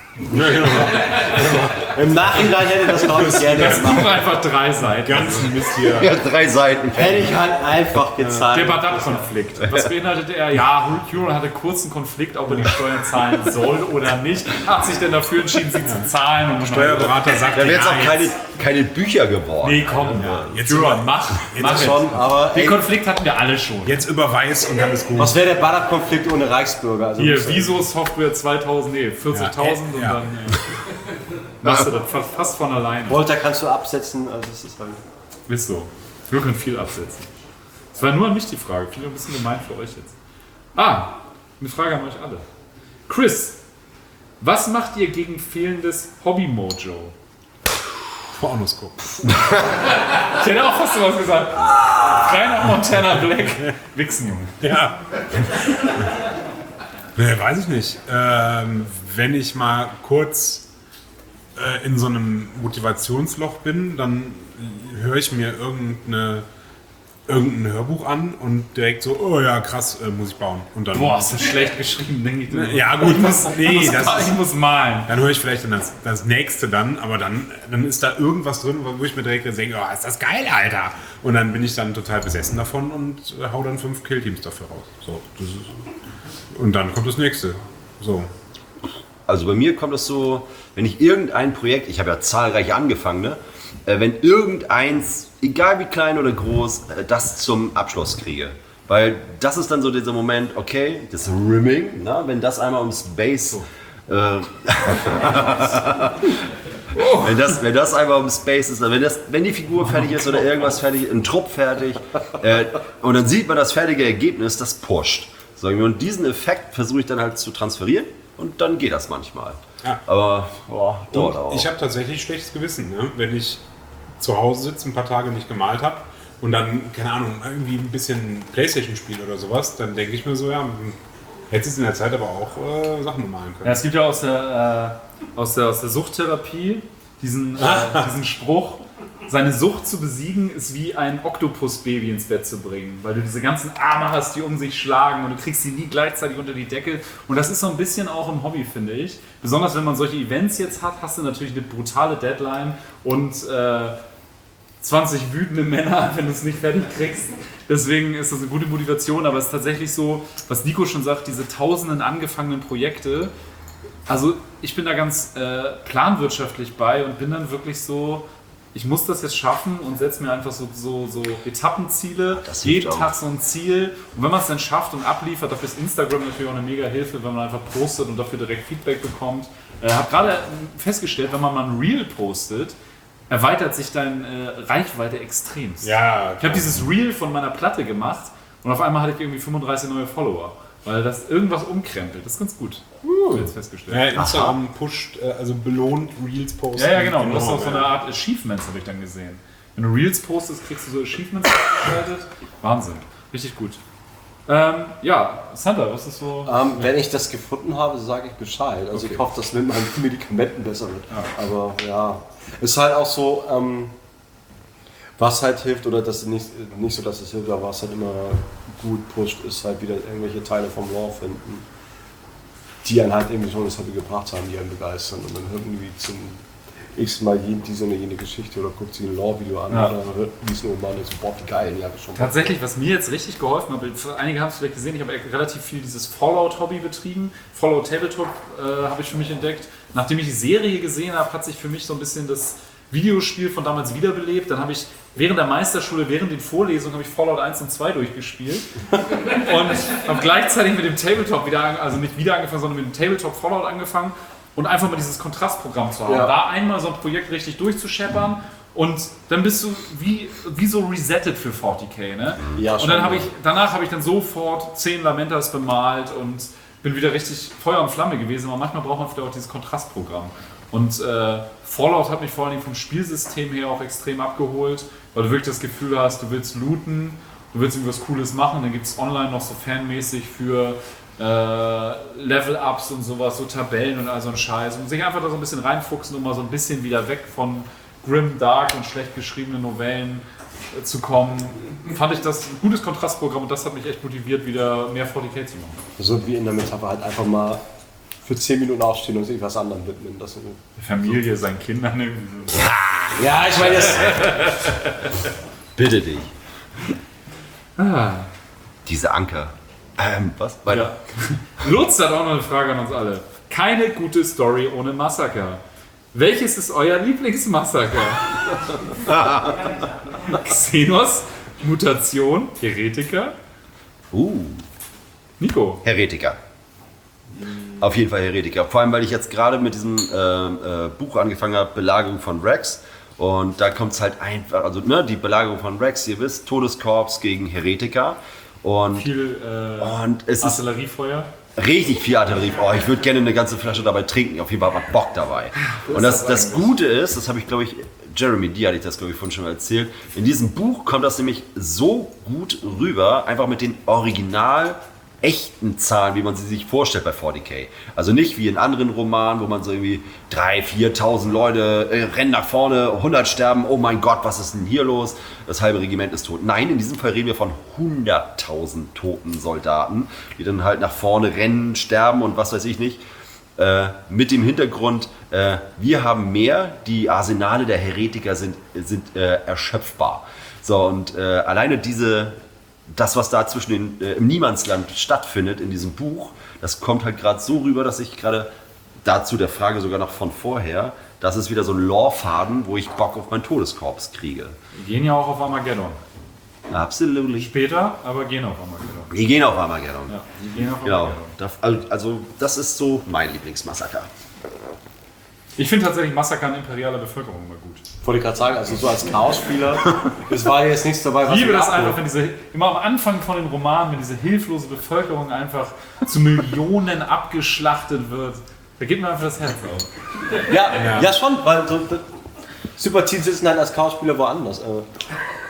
Im Nachhinein hätte das, glaube ich, gerne Das gemacht. buch einfach drei Seiten. Ganzen Mist hier. Ja, drei Seiten. Hätte ich halt einfach Der gezahlt. Badat-Konflikt. Was beinhaltete er? Ja, Huron hatte kurzen Konflikt, ob er die Steuern zahlen soll oder nicht. Hat sich denn dafür entschieden, sie zu zahlen. Und Steuerberater sagt, Da wäre jetzt ja, auch keine, keine Bücher geworden. Nee, komm. jetzt Huron, mach. mach jetzt es. Schon, aber Den ey, Konflikt hatten wir alle schon. jetzt überweis und dann ist gut. was wäre der Badat-Konflikt ohne Reichsbürger? Also, Hier, Wieso Software zweitausend, nee, vierzigtausend und Ja. dann äh, machst du das fast, fast von alleine. Volta kannst du absetzen, also das ist halt... Ist so. Wir können viel absetzen. Es war nur an mich die Frage. Finde ich ein bisschen gemein für euch jetzt. Ah, eine Frage an euch alle. Chris, was macht ihr gegen fehlendes Hobby-Mojo? Pornos gucken. Ich hätte auch fast sowas gesagt. Reiner Montana Black. Wichsen, Junge. Ja. Ne, weiß ich nicht. Ähm, wenn ich mal kurz äh, in so einem Motivationsloch bin, dann höre ich mir irgendeine, irgendein Hörbuch an und direkt so, oh ja, krass, äh, muss ich bauen. Und dann, Boah, ist das schlecht geschrieben, denke ich. dir. Ja, gut, ich muss, nee, ich muss, das ich ist- muss malen. dann höre ich vielleicht dann das, das nächste dann, aber dann, dann ist da irgendwas drin, wo ich mir direkt denke, oh, ist das geil, Alter. Und dann bin ich dann total besessen davon und äh, hau dann fünf Killteams dafür raus. So, das ist, und dann kommt das nächste. So. Also bei mir kommt es so, wenn ich irgendein Projekt, ich habe ja zahlreiche angefangen, ne? äh, wenn irgendeins, egal wie klein oder groß, äh, das zum Abschluss kriege. Weil das ist dann so dieser Moment, okay, das Rimming, ne? Wenn das einmal ums Base... Äh, wenn, das, wenn das einmal um Space ist, wenn, das, wenn die Figur fertig ist oder irgendwas fertig, ein Trupp fertig, äh, und dann sieht man das fertige Ergebnis, das pusht. Sagen wir, und diesen Effekt versuche ich dann halt zu transferieren und dann geht das manchmal. Ja. Aber boah, dauert Und auch. ich habe tatsächlich schlechtes Gewissen, ne? Wenn ich zu Hause sitze, ein paar Tage nicht gemalt habe und dann, keine Ahnung, irgendwie ein bisschen Playstation-Spiel oder sowas, dann denke ich mir so, ja, hättest du in der Zeit aber auch äh, Sachen bemalen können. Ja, es gibt ja aus der, äh, aus der, aus der Suchttherapie diesen, äh, diesen Spruch, seine Sucht zu besiegen ist wie ein Oktopusbaby ins Bett zu bringen, weil du diese ganzen Arme hast, die um sich schlagen und du kriegst sie nie gleichzeitig unter die Decke. Und das ist so ein bisschen auch im Hobby, finde ich. Besonders wenn man solche Events jetzt hat, hast du natürlich eine brutale Deadline und äh, zwanzig wütende Männer, wenn du es nicht fertig kriegst. Deswegen ist das eine gute Motivation, aber es ist tatsächlich so, was Nico schon sagt, diese tausenden angefangenen Projekte. Also ich bin da ganz äh, planwirtschaftlich bei und bin dann wirklich so, ich muss das jetzt schaffen und setze mir einfach so, so, so Etappenziele, jeden Tag so ein Ziel. Und wenn man es dann schafft und abliefert, dafür ist Instagram natürlich auch eine mega Hilfe, wenn man einfach postet und dafür direkt Feedback bekommt. Ich äh, habe gerade festgestellt, wenn man mal ein Reel postet, erweitert sich deine äh, Reichweite extremst. Ja, ich habe dieses Reel von meiner Platte gemacht und auf einmal hatte ich irgendwie fünfunddreißig neue Follower, weil das irgendwas umkrempelt. Das ist ganz gut. Uh. Jetzt festgestellt. Ja, Instagram pusht, äh, also belohnt Reels posten. Ja, ja, genau. Du hast auch so eine Art Achievements, habe ich dann gesehen. Wenn du Reels postest, kriegst du so Achievements freigeschaltet. Wahnsinn. Richtig gut. Ähm, ja, Santa, was ist so? Ähm, wenn ich das gefunden habe, sage ich Bescheid. Also okay. Ich hoffe, dass mit meinen Medikamenten besser wird. Ja. Aber ja, ist halt auch so, ähm, was halt hilft oder das nicht, nicht so, dass es hilft, aber was halt immer gut pusht, ist halt wieder irgendwelche Teile vom Lore finden, die einen halt irgendwie schon das Hobby gebracht haben, die einen begeistern und dann irgendwie zum x Mal diese oder jene Geschichte oder guckt sich ein Lore-Video an ja. oder hört es nur mal so, boah, wie geil, die habe ich schon. Tatsächlich, was mir jetzt richtig geholfen hat, einige haben es vielleicht gesehen, ich habe relativ viel dieses Fallout-Hobby betrieben. Fallout Tabletop äh, habe ich für mich entdeckt. Nachdem ich die Serie gesehen habe, hat sich für mich so ein bisschen das Videospiel von damals wiederbelebt. Dann habe ich während der Meisterschule, während den Vorlesungen, habe ich Fallout eins und zwei durchgespielt und habe gleichzeitig mit dem Tabletop wieder, also nicht wieder angefangen, sondern mit dem Tabletop Fallout angefangen und einfach mal dieses Kontrastprogramm zu haben. Ja. Da einmal so ein Projekt richtig durchzuscheppern und dann bist du wie, wie so resettet für vierzig K. Ne? Ja, und dann habe ich, danach habe ich dann sofort zehn Lamentas bemalt und bin wieder richtig Feuer und Flamme gewesen, aber manchmal braucht man vielleicht auch dieses Kontrastprogramm. Und äh, Fallout hat mich vor allem vom Spielsystem her auch extrem abgeholt, weil du wirklich das Gefühl hast, du willst looten, du willst irgendwas Cooles machen, dann gibt es online noch so fanmäßig für äh, Level-Ups und sowas, so Tabellen und all so ein Scheiß und sich einfach da so ein bisschen reinfuchsen, um mal so ein bisschen wieder weg von grim, dark und schlecht geschriebenen Novellen äh, zu kommen. Fand ich das ein gutes Kontrastprogramm und das hat mich echt motiviert, wieder mehr vierzig K zu machen. So wie in der Metapher halt einfach mal für zehn Minuten aufstehen und sich was anderem widmen. Das so. Die Familie, seinen Kindern. Ja, ja, ich meine das. Bitte dich. Ah. Diese Anker. Ähm, was? Ja. Lutz hat auch noch eine Frage an uns alle. Keine gute Story ohne Massaker. Welches ist euer Lieblingsmassaker? Xenos, Mutation, Heretiker? Uh. Nico. Heretiker. Auf jeden Fall Heretiker. Vor allem, weil ich jetzt gerade mit diesem äh, äh, Buch angefangen habe, Belagerung von Rex. Und da kommt es halt einfach, also ne, die Belagerung von Rex, ihr wisst, Todeskorps gegen Heretiker. Und, viel äh, und es Artilleriefeuer. Ist richtig viel Artillerie. Oh, ich würde gerne eine ganze Flasche dabei trinken. Auf jeden Fall hat Bock dabei. Und das, das Gute ist, das habe ich glaube ich, Jeremy, dir hatte ich das glaube ich vorhin schon mal erzählt. In diesem Buch kommt das nämlich so gut rüber, einfach mit den Original echten Zahlen, wie man sie sich vorstellt bei vierzig K. Also nicht wie in anderen Romanen, wo man so irgendwie dreitausend, viertausend Leute äh, rennen nach vorne, hundert sterben, oh mein Gott, was ist denn hier los? Das halbe Regiment ist tot. Nein, in diesem Fall reden wir von hunderttausend toten Soldaten, die dann halt nach vorne rennen, sterben und was weiß ich nicht. Äh, mit dem Hintergrund, äh, wir haben mehr, die Arsenale der Heretiker sind, sind äh, erschöpfbar. So, und äh, alleine diese das, was da zwischen den, äh, im Niemandsland stattfindet in diesem Buch, das kommt halt gerade so rüber, dass ich gerade dazu der Frage sogar noch von vorher, das ist wieder so ein Lore-Faden, wo ich Bock auf mein Todeskorps kriege. Wir gehen ja auch auf Armageddon. Absolut. Später, aber gehen auf Armageddon. Wir gehen auf Armageddon. Ja, wir gehen auf genau. Armageddon. Also das ist so mein Lieblingsmassaker. Ich finde tatsächlich Massaker an imperialer Bevölkerung immer gut. Wollte ich gerade sagen, also so als Chaos-Spieler, es war jetzt nichts dabei, was ich liebe das einfach, wenn diese, immer am Anfang von den Romanen, wenn diese hilflose Bevölkerung einfach zu Millionen abgeschlachtet wird, da geht mir einfach das Herz auf. Ja, ja, ja schon, weil so, Sympathien sitzen halt als Chaos-Spieler woanders.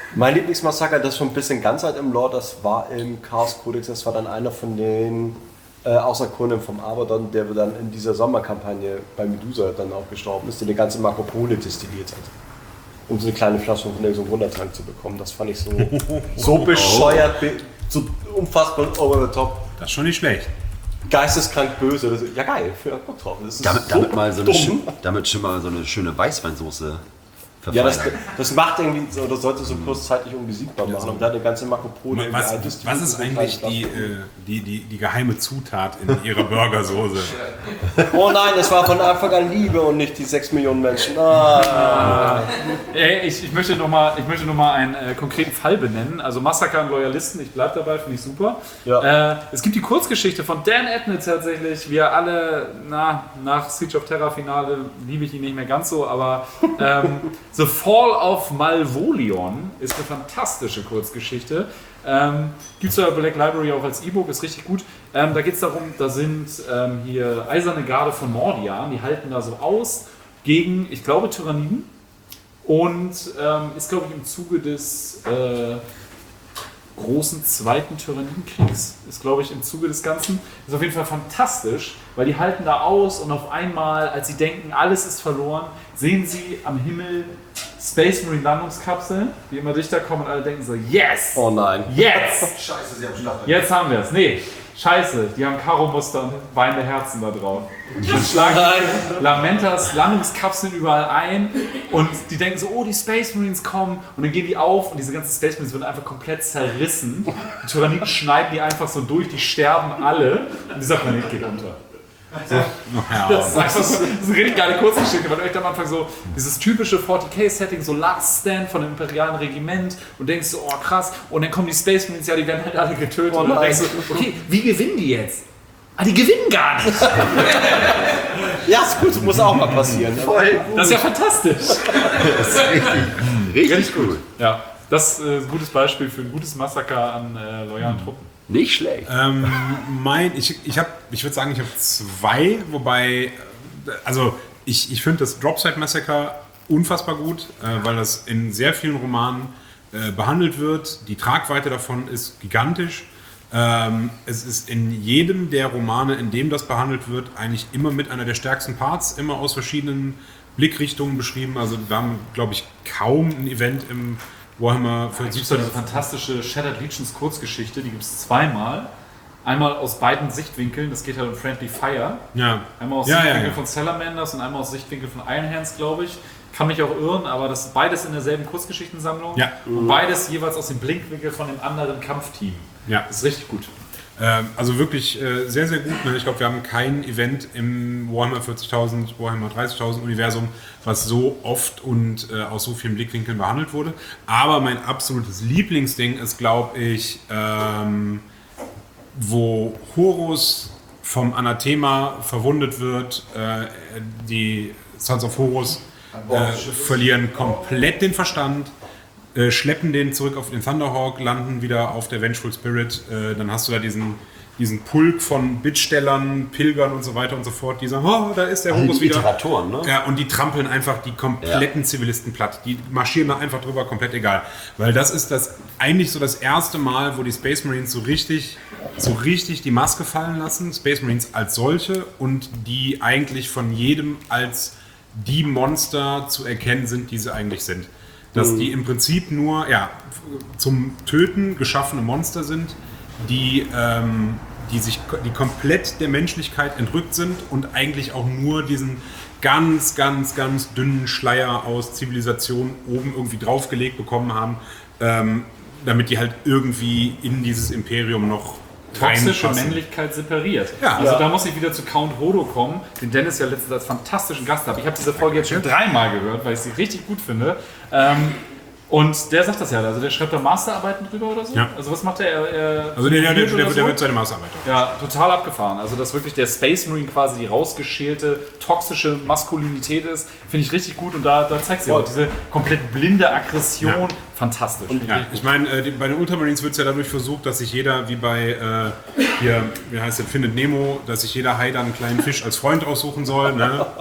Mein Lieblingsmassaker, das ist schon ein bisschen ganz alt im Lore, das war im Chaos Codex, das war dann einer von den äh, Außerkunden vom Abaddon, der dann in dieser Sommerkampagne bei Medusa dann auch gestorben ist, der die ganze Marco Polo destilliert hat. Um so eine kleine Flasche von irgendeinem Wundertrank zu bekommen. Das fand ich so, so bescheuert, be- so unfassbar over the top. Das ist schon nicht schlecht. Geisteskrank böse. Das, ja geil, für Bock drauf. Das ist Damit, so damit, mal so eine, dumm. schö- damit schon mal so eine schöne Weißweinsoße Ja, das, verfeinern. das macht irgendwie, so, das sollte so kurzzeitig unbesiegbar machen. Und da eine ganze Marco Polo. Was, irgendwie was ist eigentlich die, äh, die, die, die geheime Zutat in ihrer Burgersoße? Oh nein, es war von Anfang an Liebe und nicht die sechs Millionen Menschen. Ah. Ey, ich, ich möchte nochmal noch mal einen äh, konkreten Fall benennen. Also Massaker an Loyalisten, ich bleib dabei, finde ich super. Ja. Äh, es gibt die Kurzgeschichte von Dan Abnett tatsächlich. Wir alle, na, nach Siege of Terra Finale liebe ich ihn nicht mehr ganz so, aber ähm, The Fall of Malvolion ist eine fantastische Kurzgeschichte. Ähm, Gibt es bei Black Library auch als E-Book, ist richtig gut. Ähm, da geht es darum, da sind ähm, hier eiserne Garde von Mordian, die halten da so aus gegen, ich glaube, Tyranniden. Und ähm, ist, glaube ich, im Zuge des äh, großen zweiten Tyrannidenkriegs, ist, glaube ich, im Zuge des Ganzen. Ist auf jeden Fall fantastisch, weil die halten da aus und auf einmal, als sie denken, alles ist verloren, sehen sie am Himmel Space Marine Landungskapseln, die immer dichter kommen und alle denken so, yes! Oh nein. Jetzt! Scheiße, sie haben Schlacht. Jetzt haben wir es. Nee, scheiße, die haben Karo-Muster und weinende Herzen da drauf. Dann schlagen Lamentas Landungskapseln überall ein und die denken so, oh, die Space Marines kommen und dann gehen die auf und diese ganzen Space Marines werden einfach komplett zerrissen. Die Tyranniden schneiden die einfach so durch, die sterben alle und dieser Planet geht unter. So. Das, ist einfach so, das ist eine richtig geile Kurzgeschichte, weil du echt am Anfang so dieses typische forty K-Setting, so Last Stand von einem imperialen Regiment und denkst so, oh krass, und dann kommen die Space Marines, ja, die werden halt alle getötet Oh und dann nein. denkst du, okay, wie gewinnen die jetzt? Ah, die gewinnen gar nicht! Ja, ist gut, das muss auch mal passieren. Das ist ja fantastisch! Das ist richtig, richtig gut. Ja, das ist ein gutes Beispiel für ein gutes Massaker an äh, loyalen Truppen. Nicht schlecht. Ähm, mein, ich ich habe, ich würde sagen, ich habe zwei, wobei, äh, also ich, ich finde das Dropside Massacre unfassbar gut, äh, weil das in sehr vielen Romanen äh, behandelt wird. Die Tragweite davon ist gigantisch. Ähm, es ist in jedem der Romane, in dem das behandelt wird, eigentlich immer mit einer der stärksten Parts, immer aus verschiedenen Blickrichtungen beschrieben. Also wir haben, glaube ich, kaum ein Event im Warhammer Da gibt es diese fantastische Shattered Legions Kurzgeschichte, die gibt es zweimal. Einmal aus beiden Sichtwinkeln, das geht halt um Friendly Fire. Ja. Einmal aus Ja, Sichtwinkel ja, ja. von Salamanders und einmal aus Sichtwinkel von Iron Hands, glaube ich. Kann mich auch irren, aber das ist beides in derselben Kurzgeschichtensammlung. Ja. Und beides jeweils aus dem Blinkwinkel von dem anderen Kampfteam. Ja. Das ist richtig gut. Ähm, also wirklich äh, sehr, sehr gut. Ne? Ich glaube, wir haben kein Event im Warhammer vierzigtausend, Warhammer dreißigtausend Universum, was so oft und äh, aus so vielen Blickwinkeln behandelt wurde. Aber mein absolutes Lieblingsding ist, glaube ich, ähm, wo Horus vom Anathema verwundet wird. Äh, die Sons of Horus äh, verlieren komplett den Verstand. Äh, schleppen den zurück auf den Thunderhawk, landen wieder auf der Vengeful Spirit. Äh, dann hast du da diesen, diesen Pulk von Bittstellern, Pilgern und so weiter und so fort, die sagen, oh, da ist der Also Horus die wieder. Iteratoren, ne? Ja, und die trampeln einfach die kompletten Zivilisten platt. Die marschieren da einfach drüber, komplett egal. Weil das ist das eigentlich so das erste Mal, wo die Space Marines so richtig, so richtig die Maske fallen lassen. Space Marines als solche und die eigentlich von jedem als die Monster zu erkennen sind, die sie eigentlich sind. Dass die im Prinzip nur ja, zum Töten geschaffene Monster sind, die, ähm, die, sich, die komplett der Menschlichkeit entrückt sind und eigentlich auch nur diesen ganz, ganz, ganz dünnen Schleier aus Zivilisation oben irgendwie draufgelegt bekommen haben, ähm, damit die halt irgendwie in dieses Imperium noch Toxische reinpassen. Männlichkeit separiert. Ja. Also Ja. da muss ich wieder zu Count Hodo kommen, den Dennis ja letztens als fantastischen Gast hat. Ich habe diese Folge jetzt schon dreimal gehört, weil ich sie richtig gut finde. Ähm, und der sagt das ja, also der schreibt da Masterarbeiten drüber oder so. Ja. Also was macht er? er, er Also der, der, der, oder der, so? der wird seine Maßarbeit. Ja, total abgefahren. Also dass wirklich der Space Marine quasi die rausgeschälte, toxische Maskulinität ist, finde ich richtig gut. Und da, da zeigt sie auch diese komplett blinde Aggression. Ja. Fantastisch. Ja, ich meine, äh, die- bei den Ultramarines wird es ja dadurch versucht, dass sich jeder, wie bei äh, hier, wie heißt der, Findet Nemo, dass sich jeder Hai dann einen kleinen Fisch als Freund aussuchen soll. Ne?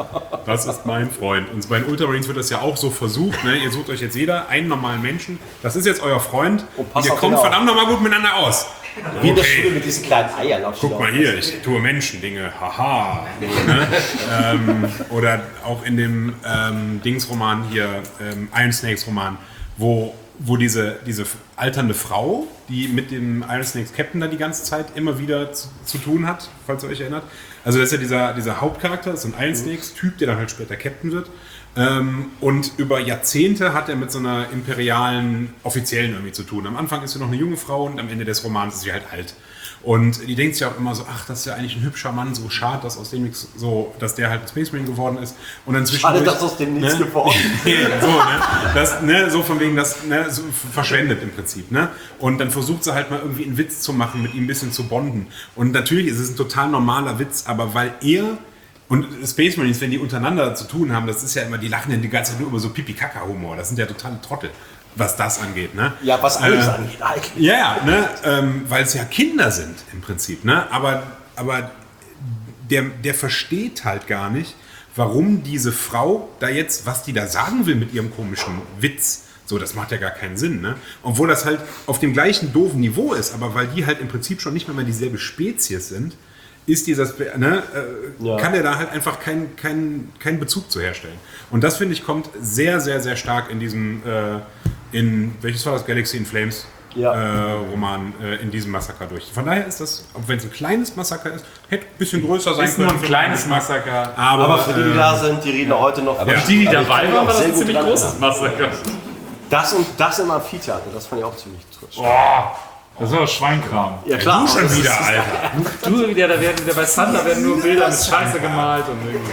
Das ist mein Freund. Und bei den Ultramarines wird das ja auch so versucht. Ne? Ihr sucht euch jetzt jeder einen normalen Menschen. Das ist jetzt euer Freund. Und, und ihr kommt verdammt nochmal gut miteinander aus. Wie in der Schule mit diesen kleinen Eiern. Guck mal hier, ich tue Menschendinge. Haha. ne? ähm, oder auch in dem ähm, Dingsroman hier, ähm, Iron Snakes Roman, wo, wo diese, diese alternde Frau, die mit dem Iron Snakes Captain da die ganze Zeit immer wieder zu, zu tun hat, falls ihr euch erinnert. Also das ist ja dieser, dieser Hauptcharakter, das ist ein Iron Snakes Typ, der dann halt später Captain wird. Ähm, und über Jahrzehnte hat er mit so einer imperialen Offiziellen irgendwie zu tun. Am Anfang ist sie noch eine junge Frau und am Ende des Romans ist sie halt alt. Und die denkt sich auch immer so, ach, das ist ja eigentlich ein hübscher Mann, so schade, dass aus dem nichts so, dass der halt ein Space Marine geworden ist. Und dann schade, dass aus dem nichts ne? geworden ist. so, ne? das, ne? so von wegen, das ne? so verschwendet im Prinzip. Ne? Und dann versucht sie halt mal irgendwie einen Witz zu machen, mit ihm ein bisschen zu bonden. Und natürlich ist es ein total normaler Witz, aber weil er und Space Marines, wenn die untereinander zu tun haben, das ist ja immer, die lachen ja die ganze Zeit nur über so Pipi-Kaka-Humor. Das sind ja totale Trottel, was das angeht. Ne? Ja, was alles äh, angeht eigentlich. Ja, ne? ähm, weil es ja Kinder sind im Prinzip. Ne? Aber, aber der, der versteht halt gar nicht, warum diese Frau da jetzt, was die da sagen will mit ihrem komischen Witz. So, das macht ja gar keinen Sinn. Ne? Obwohl das halt auf dem gleichen doofen Niveau ist, aber weil die halt im Prinzip schon nicht mehr, mehr dieselbe Spezies sind, ist dieser, ne, äh, ja. kann der da halt einfach keinen kein, kein Bezug zu herstellen. Und das, finde ich, kommt sehr, sehr, sehr stark in diesem, äh, in, welches war das, Galaxy in Flames ja. äh, Roman, äh, in diesem Massaker durch. Von daher ist das, auch wenn es ein kleines Massaker ist, hätte ein bisschen größer sein ist können. Ist nur ein kleines Massaker. Aber, aber für die, die äh, da sind, die reden heute noch. Aber ja. die, die dabei waren, war das ein ziemlich großes Massaker. Das und das im Amphitheater, das fand ich auch ziemlich trist. Das ist aber Schweinkram. Ja klar. Du schon wieder, Alter. Du wieder, da werden wieder bei Thunder werden nur Bilder mit Scheiße gemalt und irgendwie.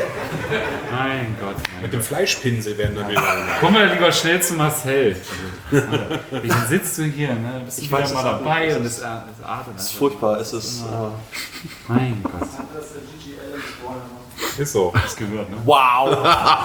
Mein Gott. Mein mit dem Fleischpinsel werden da Bilder gemalt. Komm mal lieber schnell zu Marcel. Wie sitzt du hier, ne? Bist du ich wieder weiß, mal dabei und es atmet. Das ist furchtbar, es ist. Äh mein Gott. Ist so. Das gehört, ne? Wow!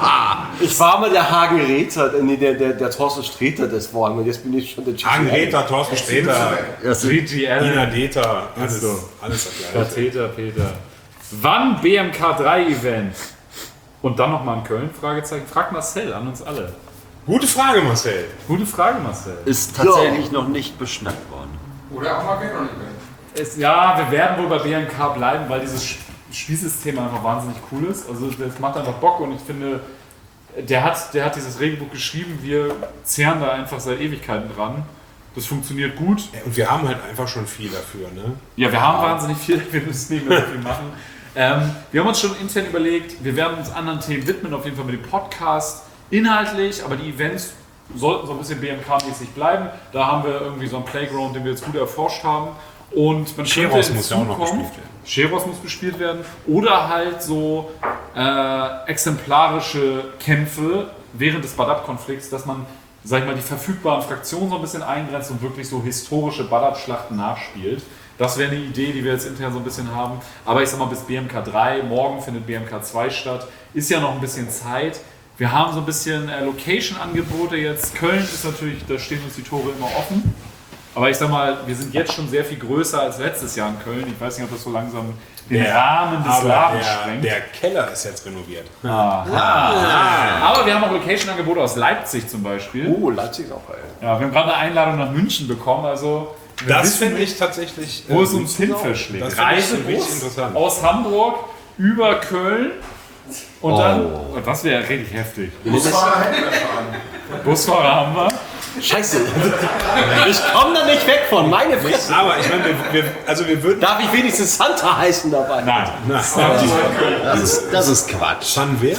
Ich war mal der Hagen Räther, nee, der, der, der Thorsten Sträter des Warhammer, jetzt bin ich schon der Hagen Räther, Thorsten Sträter, G G L, Ina Deta, alles, so. alles das Gleiche. Peter, Peter. Wann B M K drei Event? Und dann nochmal in Köln? Fragezeichen. Frag Marcel an uns alle. Gute Frage, Marcel. Gute Frage, Marcel. Ist tatsächlich ja. noch nicht beschnackt worden. Oder auch mal noch nicht es, Ja, wir werden wohl bei B M K bleiben, weil dieses Spielsystem einfach wahnsinnig cool ist. Also das macht einfach Bock und ich finde, der hat, der hat dieses Regelbuch geschrieben, wir zehren da einfach seit Ewigkeiten dran. Das funktioniert gut. Ja, und wir haben halt einfach schon viel dafür, ne? Ja, wir haben ja. wahnsinnig viel, wir müssen nicht mehr so viel machen. Ähm, wir haben uns schon intern überlegt, wir werden uns anderen Themen widmen, auf jeden Fall mit dem Podcast inhaltlich, aber die Events sollten so ein bisschen B M K-mäßig bleiben. Da haben wir irgendwie so einen Playground, den wir jetzt gut erforscht haben. Und man Sheros muss ja auch noch gespielt werden. Sheros muss gespielt werden. Oder halt so äh, exemplarische Kämpfe während des Badab-Konflikts, dass man, sag ich mal, die verfügbaren Fraktionen so ein bisschen eingrenzt und wirklich so historische Badab-Schlachten nachspielt. Das wäre eine Idee, die wir jetzt intern so ein bisschen haben. Aber ich sag mal, bis B M K drei, morgen findet B M K zwei statt, ist ja noch ein bisschen Zeit. Wir haben so ein bisschen äh, Location-Angebote jetzt. Köln ist natürlich, da stehen uns die Tore immer offen. Aber ich sag mal, wir sind jetzt schon sehr viel größer als letztes Jahr in Köln. Ich weiß nicht, ob das so langsam den der, Rahmen des Ladens sprengt. Der Keller ist jetzt renoviert. Ah. Ah. Aber wir haben auch Location-Angebote aus Leipzig zum Beispiel. Oh, Leipzig ist auch geil. Ja, wir haben gerade eine Einladung nach München bekommen. Also das finde ich tatsächlich, wo es uns hin verschlägt. Reisebus aus Hamburg über Köln und oh. dann, oh, das wäre richtig heftig. Busfahrer hätten wir schon. Busfahrer haben wir. Scheiße, ich komme da nicht weg von, meine Fresse. Aber ich meine, wir, wir, also wir würden... Darf ich wenigstens Santa heißen dabei? Nein. Nein. Das, ist, das ist Quatsch. San wer?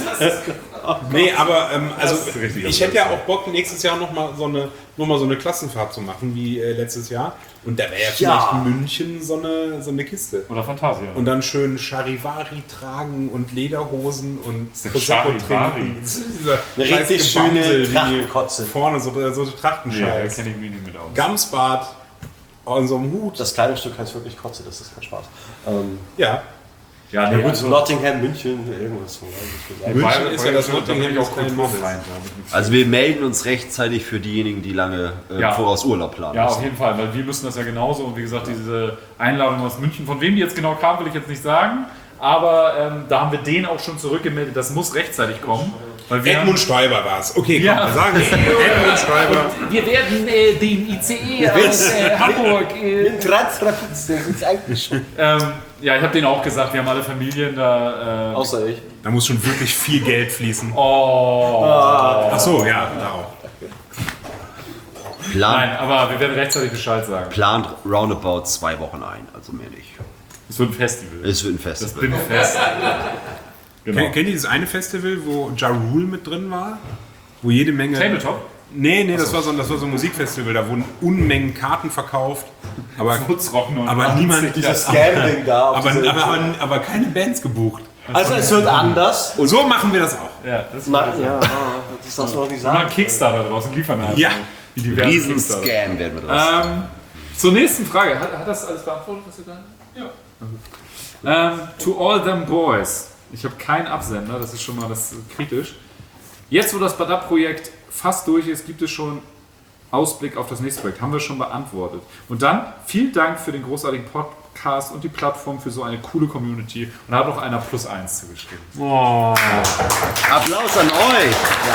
Nee, aber ähm, also ich hätte ja auch Bock, nächstes Jahr nochmal so eine, noch mal so eine Klassenfahrt zu machen, wie äh, letztes Jahr. Und da wäre ja vielleicht ja. München so eine, so eine Kiste. Oder Fantasia. Und dann schön Charivari tragen und Lederhosen und Charivari. Eine richtig schöne Trachtenkotze. Vorne so, so Trachtenscheiß. Ja, da kenne ich mich nicht mit aus. Gamsbart an so einem Hut. Das Kleidungsstück heißt wirklich Kotze, das ist kein Spaß. Ähm, ja. Ja, nee, also Nottingham, München, irgendwas so. München Bayern, ist ja das Nottingham auch kulturfrei. Also wir melden uns rechtzeitig für diejenigen, die lange äh, ja. voraus Urlaub planen. Ja, auf jeden Fall, weil wir müssen das ja genauso. Und wie gesagt, diese Einladung aus München, von wem die jetzt genau kam, will ich jetzt nicht sagen. Aber ähm, da haben wir den auch schon zurückgemeldet, das muss rechtzeitig kommen. Weil wir Edmund Stoiber war es. Okay, komm, Ja. wir sagen es. Edmund Stoiber. haben, wir werden äh, den I C E aus äh, Hamburg... Äh, Transrapid, das ist eigentlich. ähm, ja, ich habe denen auch gesagt, wir haben alle Familien da... Äh, Außer ich. Da muss schon wirklich viel Geld fließen. oh... Ach so, ja, da auch. Plan, Nein, aber wir werden rechtzeitig Bescheid sagen. plant roundabout zwei Wochen ein, also mehr nicht. Es wird ein Festival. Es wird ein Das Festival. bin fest. Genau. Kennt ihr dieses eine Festival, wo Ja Rule mit drin war? Wo jede Menge... Tabletop? Nee, nee, das war, so, das war so ein Musikfestival, da wurden Unmengen Karten verkauft. Aber, Putzrock aber niemand... Dieses Scam-Ding da. auf Aber, diese- aber, aber, aber keine Bands gebucht. also es wird anders. Und so machen wir das auch. Ja, das ist Na, ja, das darfst du noch nicht mal sagen. ein Kickstarter draußen liefern. halt. Ja. Wie diverse Riesen Kickstarter. Scam werden wir draus. Ähm, zur nächsten Frage. Hat, hat das alles beantwortet, was ihr da? Ja. Ähm, to all them boys. Ich habe keinen Absender, das ist schon mal das äh, kritisch. Jetzt, wo das Badab-Projekt fast durch ist, gibt es schon Ausblick auf das nächste Projekt. Haben wir schon beantwortet. Und dann vielen Dank für den großartigen Podcast und die Plattform für so eine coole Community. Und da hat noch einer plus eins zugeschrieben. Oh. Applaus an euch!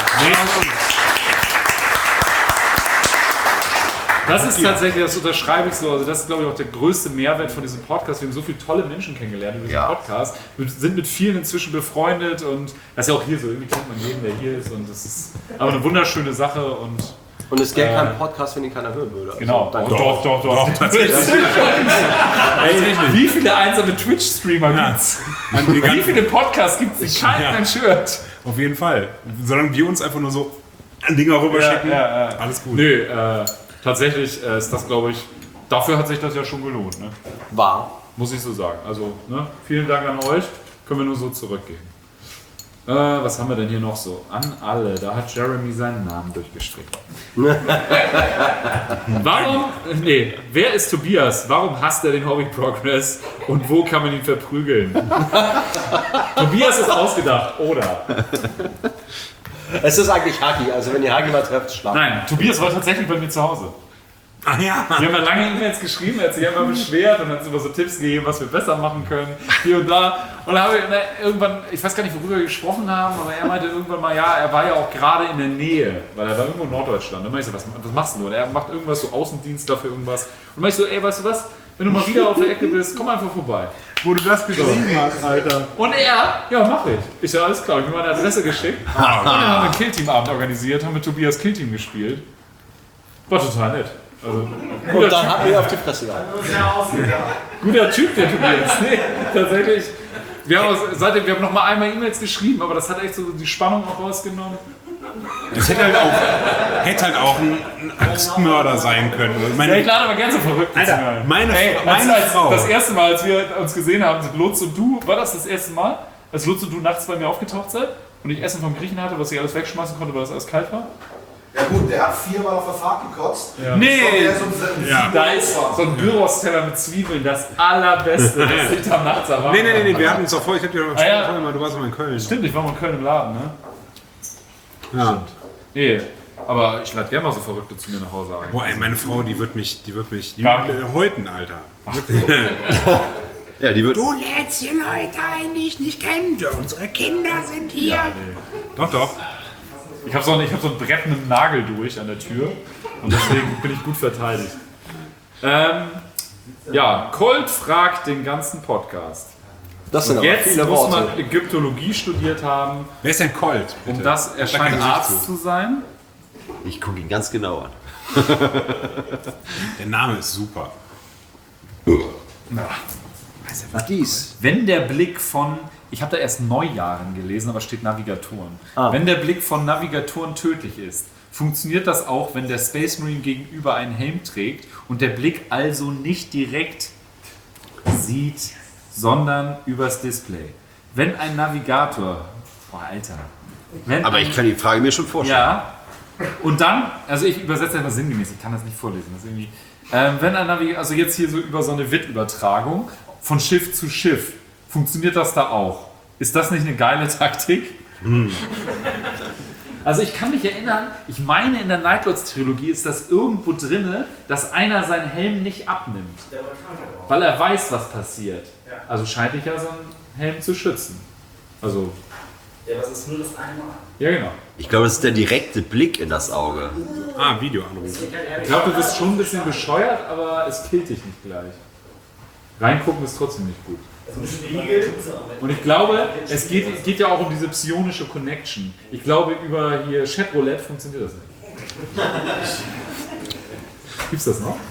Das ist tatsächlich, das unterschreibe ich so, also das ist, glaube ich, auch der größte Mehrwert von diesem Podcast. Wir haben so viele tolle Menschen kennengelernt über diesen Ja. Podcast. Wir sind mit vielen inzwischen befreundet und das ist ja auch hier so, irgendwie kennt man jeden, der hier ist und das ist aber eine wunderschöne Sache und Und es gäbe Äh, keinen Podcast, wenn ihn keiner hören würde. Also genau. dann- Und doch, doch, doch. Doch, tatsächlich. Ey, wie viele einsame Twitch-Streamer gibt's? Wie viele Podcasts gibt's, die keinen Ja. Mensch hört? Auf jeden Fall. Solange wir uns einfach nur so an Dinger rüberschicken, Ja, ja, ja. alles gut. Nö, äh, tatsächlich äh, ist das, glaube ich, dafür hat sich das ja schon gelohnt, ne? War. Muss ich so sagen. Also, ne, vielen Dank an euch. Können wir nur so zurückgeben. Äh, was haben wir denn hier noch so? An alle. Da hat Jeremy seinen Namen durchgestrichen. Warum? Nee, wer ist Tobias? Warum hasst er den Hobby Progress? Und wo kann man ihn verprügeln? Tobias ist ausgedacht, oder? Es ist eigentlich Hagi, also wenn ihr Hagi mal trefft, schlafen. Nein, Tobias war tatsächlich bei mir zu Hause. Ach ja. Wir haben ja lange E-Mails geschrieben, er hat sich immer beschwert und hat uns immer so Tipps gegeben, was wir besser machen können, hier und da. Und dann habe ich na, irgendwann, ich weiß gar nicht, worüber wir gesprochen haben, aber er meinte irgendwann mal, ja, er war ja auch gerade in der Nähe, weil er war irgendwo in Norddeutschland. Dann meinte ich so, was, was machst du? Und er macht irgendwas, so Außendienst dafür irgendwas. Und dann meinte ich so, ey, weißt du was, wenn du mal wieder auf der Ecke bist, komm einfach vorbei. Wo du das geschrieben hast, Alter. Und er, ja, mach ich. Ich so, alles klar, ich habe mir meine Adresse geschickt. Und dann haben wir einen Killteam-Abend organisiert, haben mit Tobias Killteam gespielt. War total nett. Also, Und dann hat mir auf die Fresse gehauen. guter Typ, der Tobias. Nee, tatsächlich. Wir haben, auch, seitdem, wir haben noch mal einmal E-Mails geschrieben, aber das hat echt so die Spannung auch rausgenommen. Das hätte halt auch, hätte halt auch ein, ein Axtmörder sein können. Ja, ich Meine, lade aber gerne so verrückt. Alter, meine, Ey, Frau- meine als, als, Frau. das erste Mal, als wir uns gesehen haben, sind Lutz und du, war das das erste Mal, als Lutz und du nachts bei mir aufgetaucht seid und ich Essen vom Griechen hatte, was ich alles wegschmeißen konnte, weil das alles kalt war? Ja gut, der hat viermal auf der Fahrt gekotzt. Nee! Der ist um Ja. Da ist so ein Gyros-Teller mit Zwiebeln, das allerbeste, das hinterm Nachts erwartet. Nee, nee, nee, nee, wir hatten uns doch vor, ich hab dir doch Ah, ja. vorhin mal, du warst mal in Köln. Stimmt, ich war mal in Köln im Laden, ne? Ja. Nee, aber ich lade gerne mal so Verrückte zu mir nach Hause ein. Boah, ey, meine Frau, die wird mich, die wird mich, die Ja. wird, äh, häuten, Alter. Ja, die wird. Du lädst die Leute ein, die ich nicht kenne. Unsere Kinder sind hier. Doch, doch. Ich habe so, ich hab so ein Brett mit einem Nagel durch an der Tür und deswegen bin ich gut verteidigt. Ähm, ja, Colt fragt den ganzen Podcast. Das sind aber Jetzt viele muss Worte. man Ägyptologie studiert haben, Wer ist denn Colt? um bitte? das er Da scheint kein Gesicht Arzt zu. zu sein. Ich gucke ihn ganz genau an. Der Name ist super. Dies. Wenn der Blick von, ich habe da erst Neujahren gelesen, aber steht Navigatoren. Ah. Wenn der Blick von Navigatoren tödlich ist, funktioniert das auch, wenn der Space Marine gegenüber einen Helm trägt und der Blick also nicht direkt sieht, sondern übers Display. Wenn ein Navigator, boah Alter, wenn Aber ein, ich kann die Frage mir schon vorstellen. ja, und dann, also ich übersetze einfach sinngemäß, ich kann das nicht vorlesen, das ist irgendwie, ähm, wenn ein Navigator, also jetzt hier so über so eine W I T-Übertragung von Schiff zu Schiff, funktioniert das da auch? Ist das nicht eine geile Taktik? Also ich kann mich erinnern, ich meine in der Nightlords-Trilogie ist das irgendwo drinne, dass einer seinen Helm nicht abnimmt, weil er weiß, was passiert. Also scheint ich ja so ein Helm zu schützen. Also. Ja, das ist nur das eine Mal. Ja, genau. Ich glaube, das ist der direkte Blick in das Auge. Ah, Videoanruf. Ich glaube, du bist schon ein bisschen bescheuert, aber es killt dich nicht gleich. Reingucken ist trotzdem nicht gut. Und ich glaube, es geht, geht ja auch um diese psionische Connection. Ich glaube, über hier Chatroulette funktioniert das nicht. Gibt's das noch?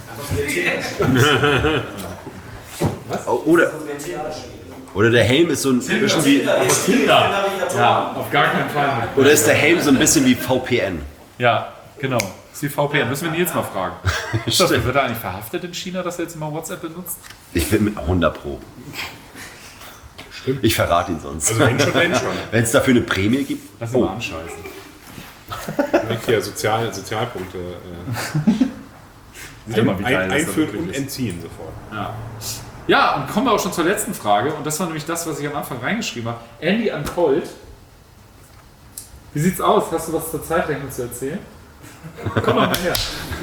Was? Oder, oder der Helm ist so ein bisschen wie. Ja, auf gar keinen Fall. Oder ist der Helm so ein bisschen wie V P N? Ja, genau. Das ist die V P N. Müssen wir Nils mal fragen. Ist das, wird er eigentlich verhaftet in China, dass er jetzt immer WhatsApp benutzt? Ich bin mit hundert Pro. Stimmt. Ich verrate ihn sonst. Also wenn schon, wenn schon. Wenn es dafür eine Prämie gibt. Lass ihn mal anscheißen. Liegt hier Sozial, Sozialpunkte. Äh, Ein, mal, wie geil ein, das einführen wirklich und ist. entziehen sofort. Ja. Ja, und kommen wir auch schon zur letzten Frage. Und das war nämlich das, was ich am Anfang reingeschrieben habe. Andy Untold. Wie sieht's aus? Hast du was zur Zeitrechnung zu erzählen? Komm doch mal her.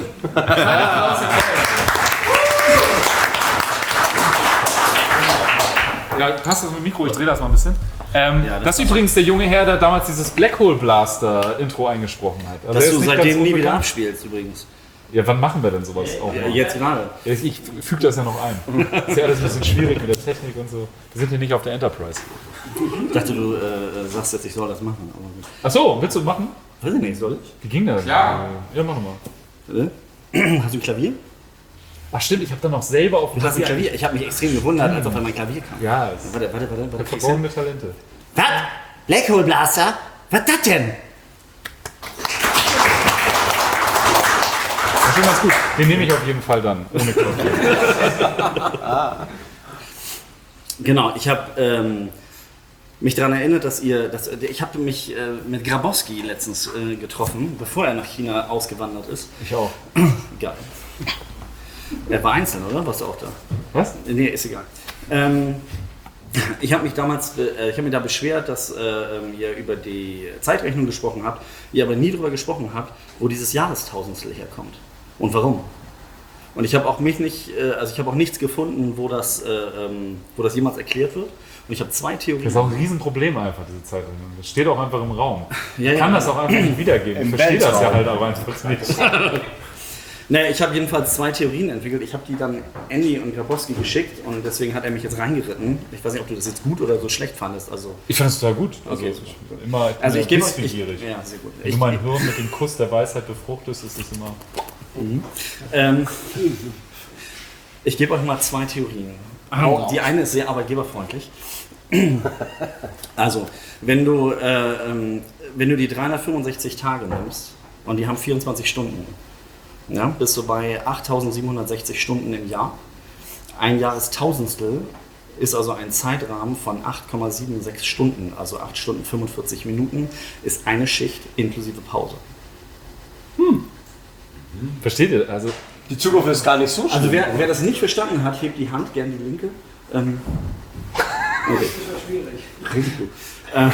Ja, passt das mit dem Mikro? Ich drehe das mal ein bisschen. Ähm, ja, das, das ist übrigens der junge Herr, der damals dieses Black Hole Blaster Intro eingesprochen hat. Also das du seitdem nie wieder abspielst übrigens. Ja, wann machen wir denn sowas auch? Ja, jetzt gerade. Ich, ich füge das ja noch ein. Das ist ja alles ein bisschen schwierig mit der Technik und so. Wir sind hier nicht auf der Enterprise. Ich dachte, du äh, sagst jetzt, ich soll das machen. Ach so, willst du machen? Weiß ich nicht, soll ich? Wie ging das? Ja. Ja, mach mal. Hast du ein Klavier? Ach stimmt, ich habe dann noch selber auf dem Du hast ein Klavier. Ich habe mich extrem gewundert, als auf einmal Klavier kam. Ja. Warte, warte, warte. warte verborgene Talente. Was? Black Hole Blaster? Was ist das denn? Das ist schon ganz gut. Den nehme ich auf jeden Fall dann, ohne Klavier. Genau, ich habe ähm, mich daran erinnert, dass ihr, dass, ich habe mich äh, mit Grabowski letztens äh, getroffen, bevor er nach China ausgewandert ist. Ich auch. Geil. Er war einzeln, oder? Warst du auch da? Was? Nee, ist egal. Ähm, ich habe mich damals, äh, ich habe mich da beschwert, dass äh, ihr über die Zeitrechnung gesprochen habt, ihr aber nie darüber gesprochen habt, wo dieses Jahrestausendstel herkommt und warum. Und ich habe auch mich nicht, äh, also ich habe auch nichts gefunden, wo das, äh, ähm, wo das jemals erklärt wird. Und ich habe zwei Theorien. Das ist auch ein Riesenproblem einfach, diese Zeitrechnung. Das steht auch einfach im Raum. Ja, ich ja, kann ja. das auch einfach nicht wiedergeben. Ich verstehe das ja halt aber einfach nicht. Naja, ich habe jedenfalls zwei Theorien entwickelt. Ich habe die dann Andy und Grabowski geschickt und deswegen hat er mich jetzt reingeritten. Ich weiß nicht, ob du das jetzt gut oder so schlecht fandest. Also ich fand es total gut. Also, okay. ich bin immer ich bin also ich gebe euch, wissbegierig. Ja, sehr gut. Wenn du mein Hirn mit dem Kuss der Weisheit befruchtest, ist es immer... Mhm. Ähm, ich gebe euch mal zwei Theorien. Oh. Die eine ist sehr arbeitgeberfreundlich. Also, wenn du, äh, ähm, wenn du die dreihundertfünfundsechzig Tage nimmst und die haben vierundzwanzig Stunden, ja, bist du bei achttausendsiebenhundertsechzig Stunden im Jahr. Ein Jahrestausendstel ist also ein Zeitrahmen von acht Komma sechsundsiebzig Stunden, also acht Stunden fünfundvierzig Minuten, ist eine Schicht inklusive Pause. Hm. Versteht ihr? Also die Zukunft ist gar nicht so schlimm. Also wer, wer das nicht verstanden hat, hebt die Hand, gerne die linke. Ähm, okay. Richtig gut. Äh,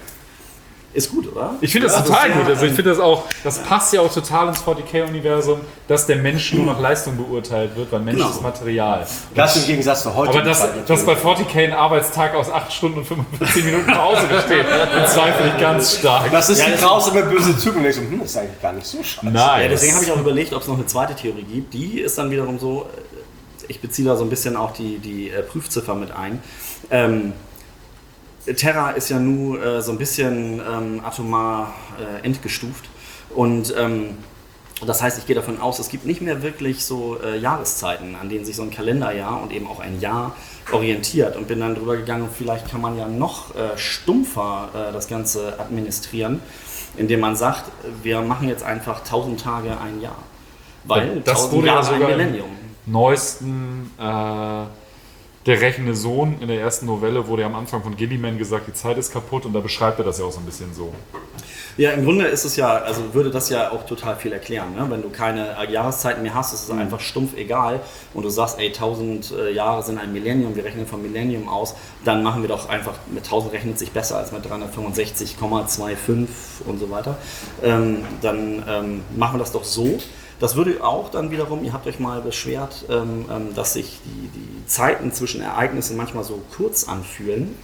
Ist gut, oder? Ich finde das also total gut. Also ich finde das auch, das passt ja auch total ins forty K-Universum, dass der Mensch nur nach Leistung beurteilt wird, weil Mensch genau. ist Material. Das im Gegensatz zu heute. Aber dass, dass bei forty K ein Arbeitstag aus acht Stunden und fünfundvierzig Minuten Pause besteht, bezweifle ich ganz stark. Das ist ja, die grausame böse Zukunft. Hm, das ist eigentlich gar nicht so scheiße. Nein. Ja, deswegen habe ich auch überlegt, ob es noch eine zweite Theorie gibt. Die ist dann wiederum so, ich beziehe da so ein bisschen auch die, die äh, Prüfziffer mit ein. Ähm, Terra ist ja nur äh, so ein bisschen ähm, atomar äh, entgestuft und ähm, das heißt, ich gehe davon aus, es gibt nicht mehr wirklich so äh, Jahreszeiten, an denen sich so ein Kalenderjahr und eben auch ein Jahr orientiert und bin dann drüber gegangen, vielleicht kann man ja noch äh, stumpfer äh, das Ganze administrieren, indem man sagt, wir machen jetzt einfach tausend Tage ein Jahr, weil das tausend wurde Jahre ja sogar ein Millennium. Im neuesten äh, Der rächende Sohn in der ersten Novelle wurde ja am Anfang von Gilliman gesagt, die Zeit ist kaputt und da beschreibt er das ja auch so ein bisschen so. Ja, im Grunde ist es ja, also würde das ja auch total viel erklären. Ne? Wenn du keine Jahreszeiten mehr hast, ist es mhm. einfach stumpf egal und du sagst, ey, tausend Jahre sind ein Millennium, wir rechnen vom Millennium aus, dann machen wir doch einfach, mit tausend rechnet sich besser als mit dreihundertfünfundsechzig Komma fünfundzwanzig und so weiter. Ähm, dann ähm, machen wir das doch so. Das würde auch dann wiederum, ihr habt euch mal beschwert, ähm, ähm, dass sich die, die Zeiten zwischen Ereignissen manchmal so kurz anfühlen.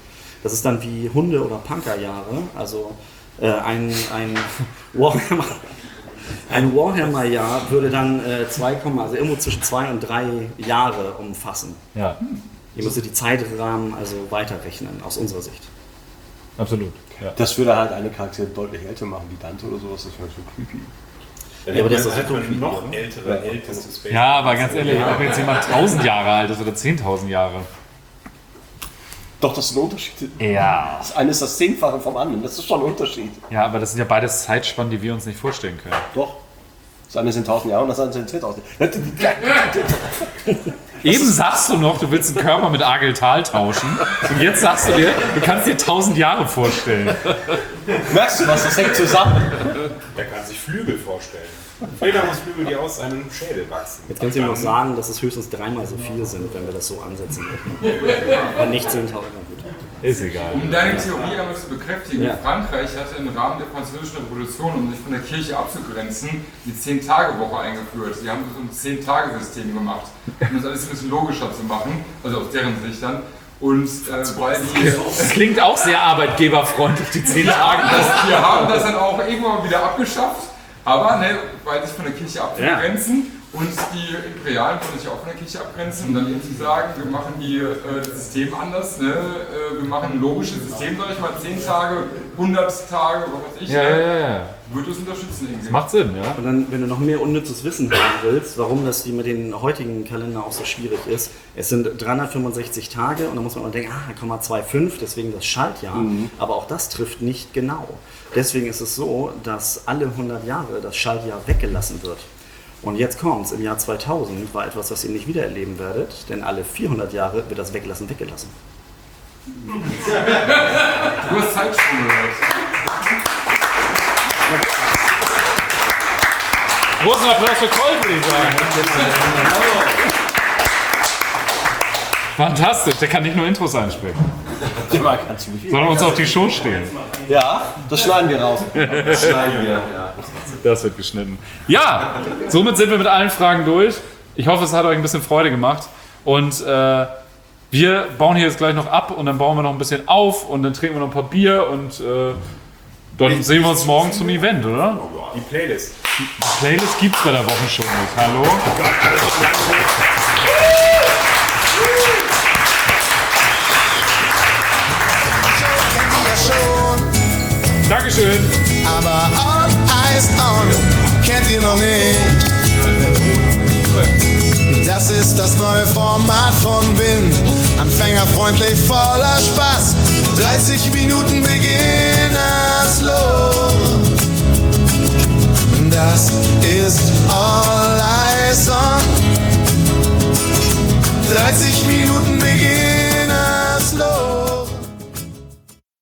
Das ist dann wie Hunde- oder Punkerjahre. Also äh, ein, ein Warhammer... Ein Warhammer-Jahr würde dann äh, zwei, also irgendwo zwischen zwei und drei Jahre umfassen. Ja. Ihr müsstet die Zeitrahmen also weiterrechnen, aus unserer Sicht. Absolut. Ja. Das würde halt eine Charakter deutlich älter machen, wie Dante oder sowas, das wäre schon creepy. Ja, aber das ist halt so ein creepy, noch oder? ältere, älteste Space. Ja, aber ganz ehrlich, ob jetzt jemand tausend Jahre alt ist oder zehntausend Jahre. Doch, das sind Unterschiede. Ja. Das eine ist das Zehnfache vom anderen, das ist schon ein Unterschied. Ja, aber das sind ja beides Zeitspannen, die wir uns nicht vorstellen können. Doch. Das eine sind tausend Jahre und das andere sind zehntausend. Eben sagst du noch, du willst einen Körper mit Ageltal tauschen und jetzt sagst du dir, du kannst dir tausend Jahre vorstellen. Merkst du was, das hängt zusammen. Der kann sich Flügel vorstellen. Fledermausflügel, die aus seinem Schädel wachsen. Jetzt kannst du mir noch sagen, dass es höchstens dreimal so viel sind, wenn wir das so ansetzen würden. Aber nicht zehntausend. Ist egal. Um deine Theorie einmal zu bekräftigen, Ja. Frankreich hatte im Rahmen der Französischen Revolution, um sich von der Kirche abzugrenzen, die zehn-Tage-Woche eingeführt. Sie haben so ein zehn-Tage-System gemacht, um das alles ein bisschen logischer zu machen, also aus deren Sicht dann. Und äh, weil die... Das klingt auch sehr arbeitgeberfreundlich, die zehn Tage. Das, wir haben das dann auch irgendwann wieder abgeschafft, aber ne, weil sich von der Kirche abzugrenzen. Und die Imperialen wollen sich auch von der Kirche abgrenzen und dann irgendwie sagen, wir machen die, äh, das System anders, ne? äh, wir machen ein logisches System, sag ich mal, zehn Tage, hundert Tage, was weiß ich, Ja, ja, ja, ja. würde es unterstützen irgendwie. Das macht Sinn, ja. Und dann, wenn du noch mehr unnützes Wissen haben willst, warum das mit den heutigen Kalender auch so schwierig ist, es sind dreihundertfünfundsechzig Tage und dann muss man immer denken, ah, da kommen wir zwei Komma fünf, deswegen das Schaltjahr, Mhm. aber auch das trifft nicht genau. Deswegen ist es so, dass alle hundert Jahre das Schaltjahr weggelassen wird. Und jetzt kommt's, im Jahr zweitausend war etwas, was ihr nicht wiedererleben werdet, denn alle vierhundert Jahre wird das Weglassen weggelassen. Du hast Zeitsprung gehört. Großen Applaus für Colt, würde ich sagen. Fantastisch, der kann nicht nur Intros einsprechen, sondern uns auf die Show stehen. Ja, das schneiden wir raus. Das schneiden wir, ja. Das wird geschnitten. Ja, somit sind wir mit allen Fragen durch. Ich hoffe, es hat euch ein bisschen Freude gemacht. Und äh, wir bauen hier jetzt gleich noch ab und dann bauen wir noch ein bisschen auf und dann trinken wir noch ein paar Bier und äh, dann sehen wir uns morgen zum Event, oder? Die Playlist. Die Playlist gibt's bei der Wochenshow nicht. Hallo? Dankeschön. Aber on Ice On kennt ihr noch nicht. Das ist das neue Format von Wind. Anfängerfreundlich, voller Spaß. dreißig Minuten beginner's los. Das ist All Eyes On. dreißig Minuten beginner's los.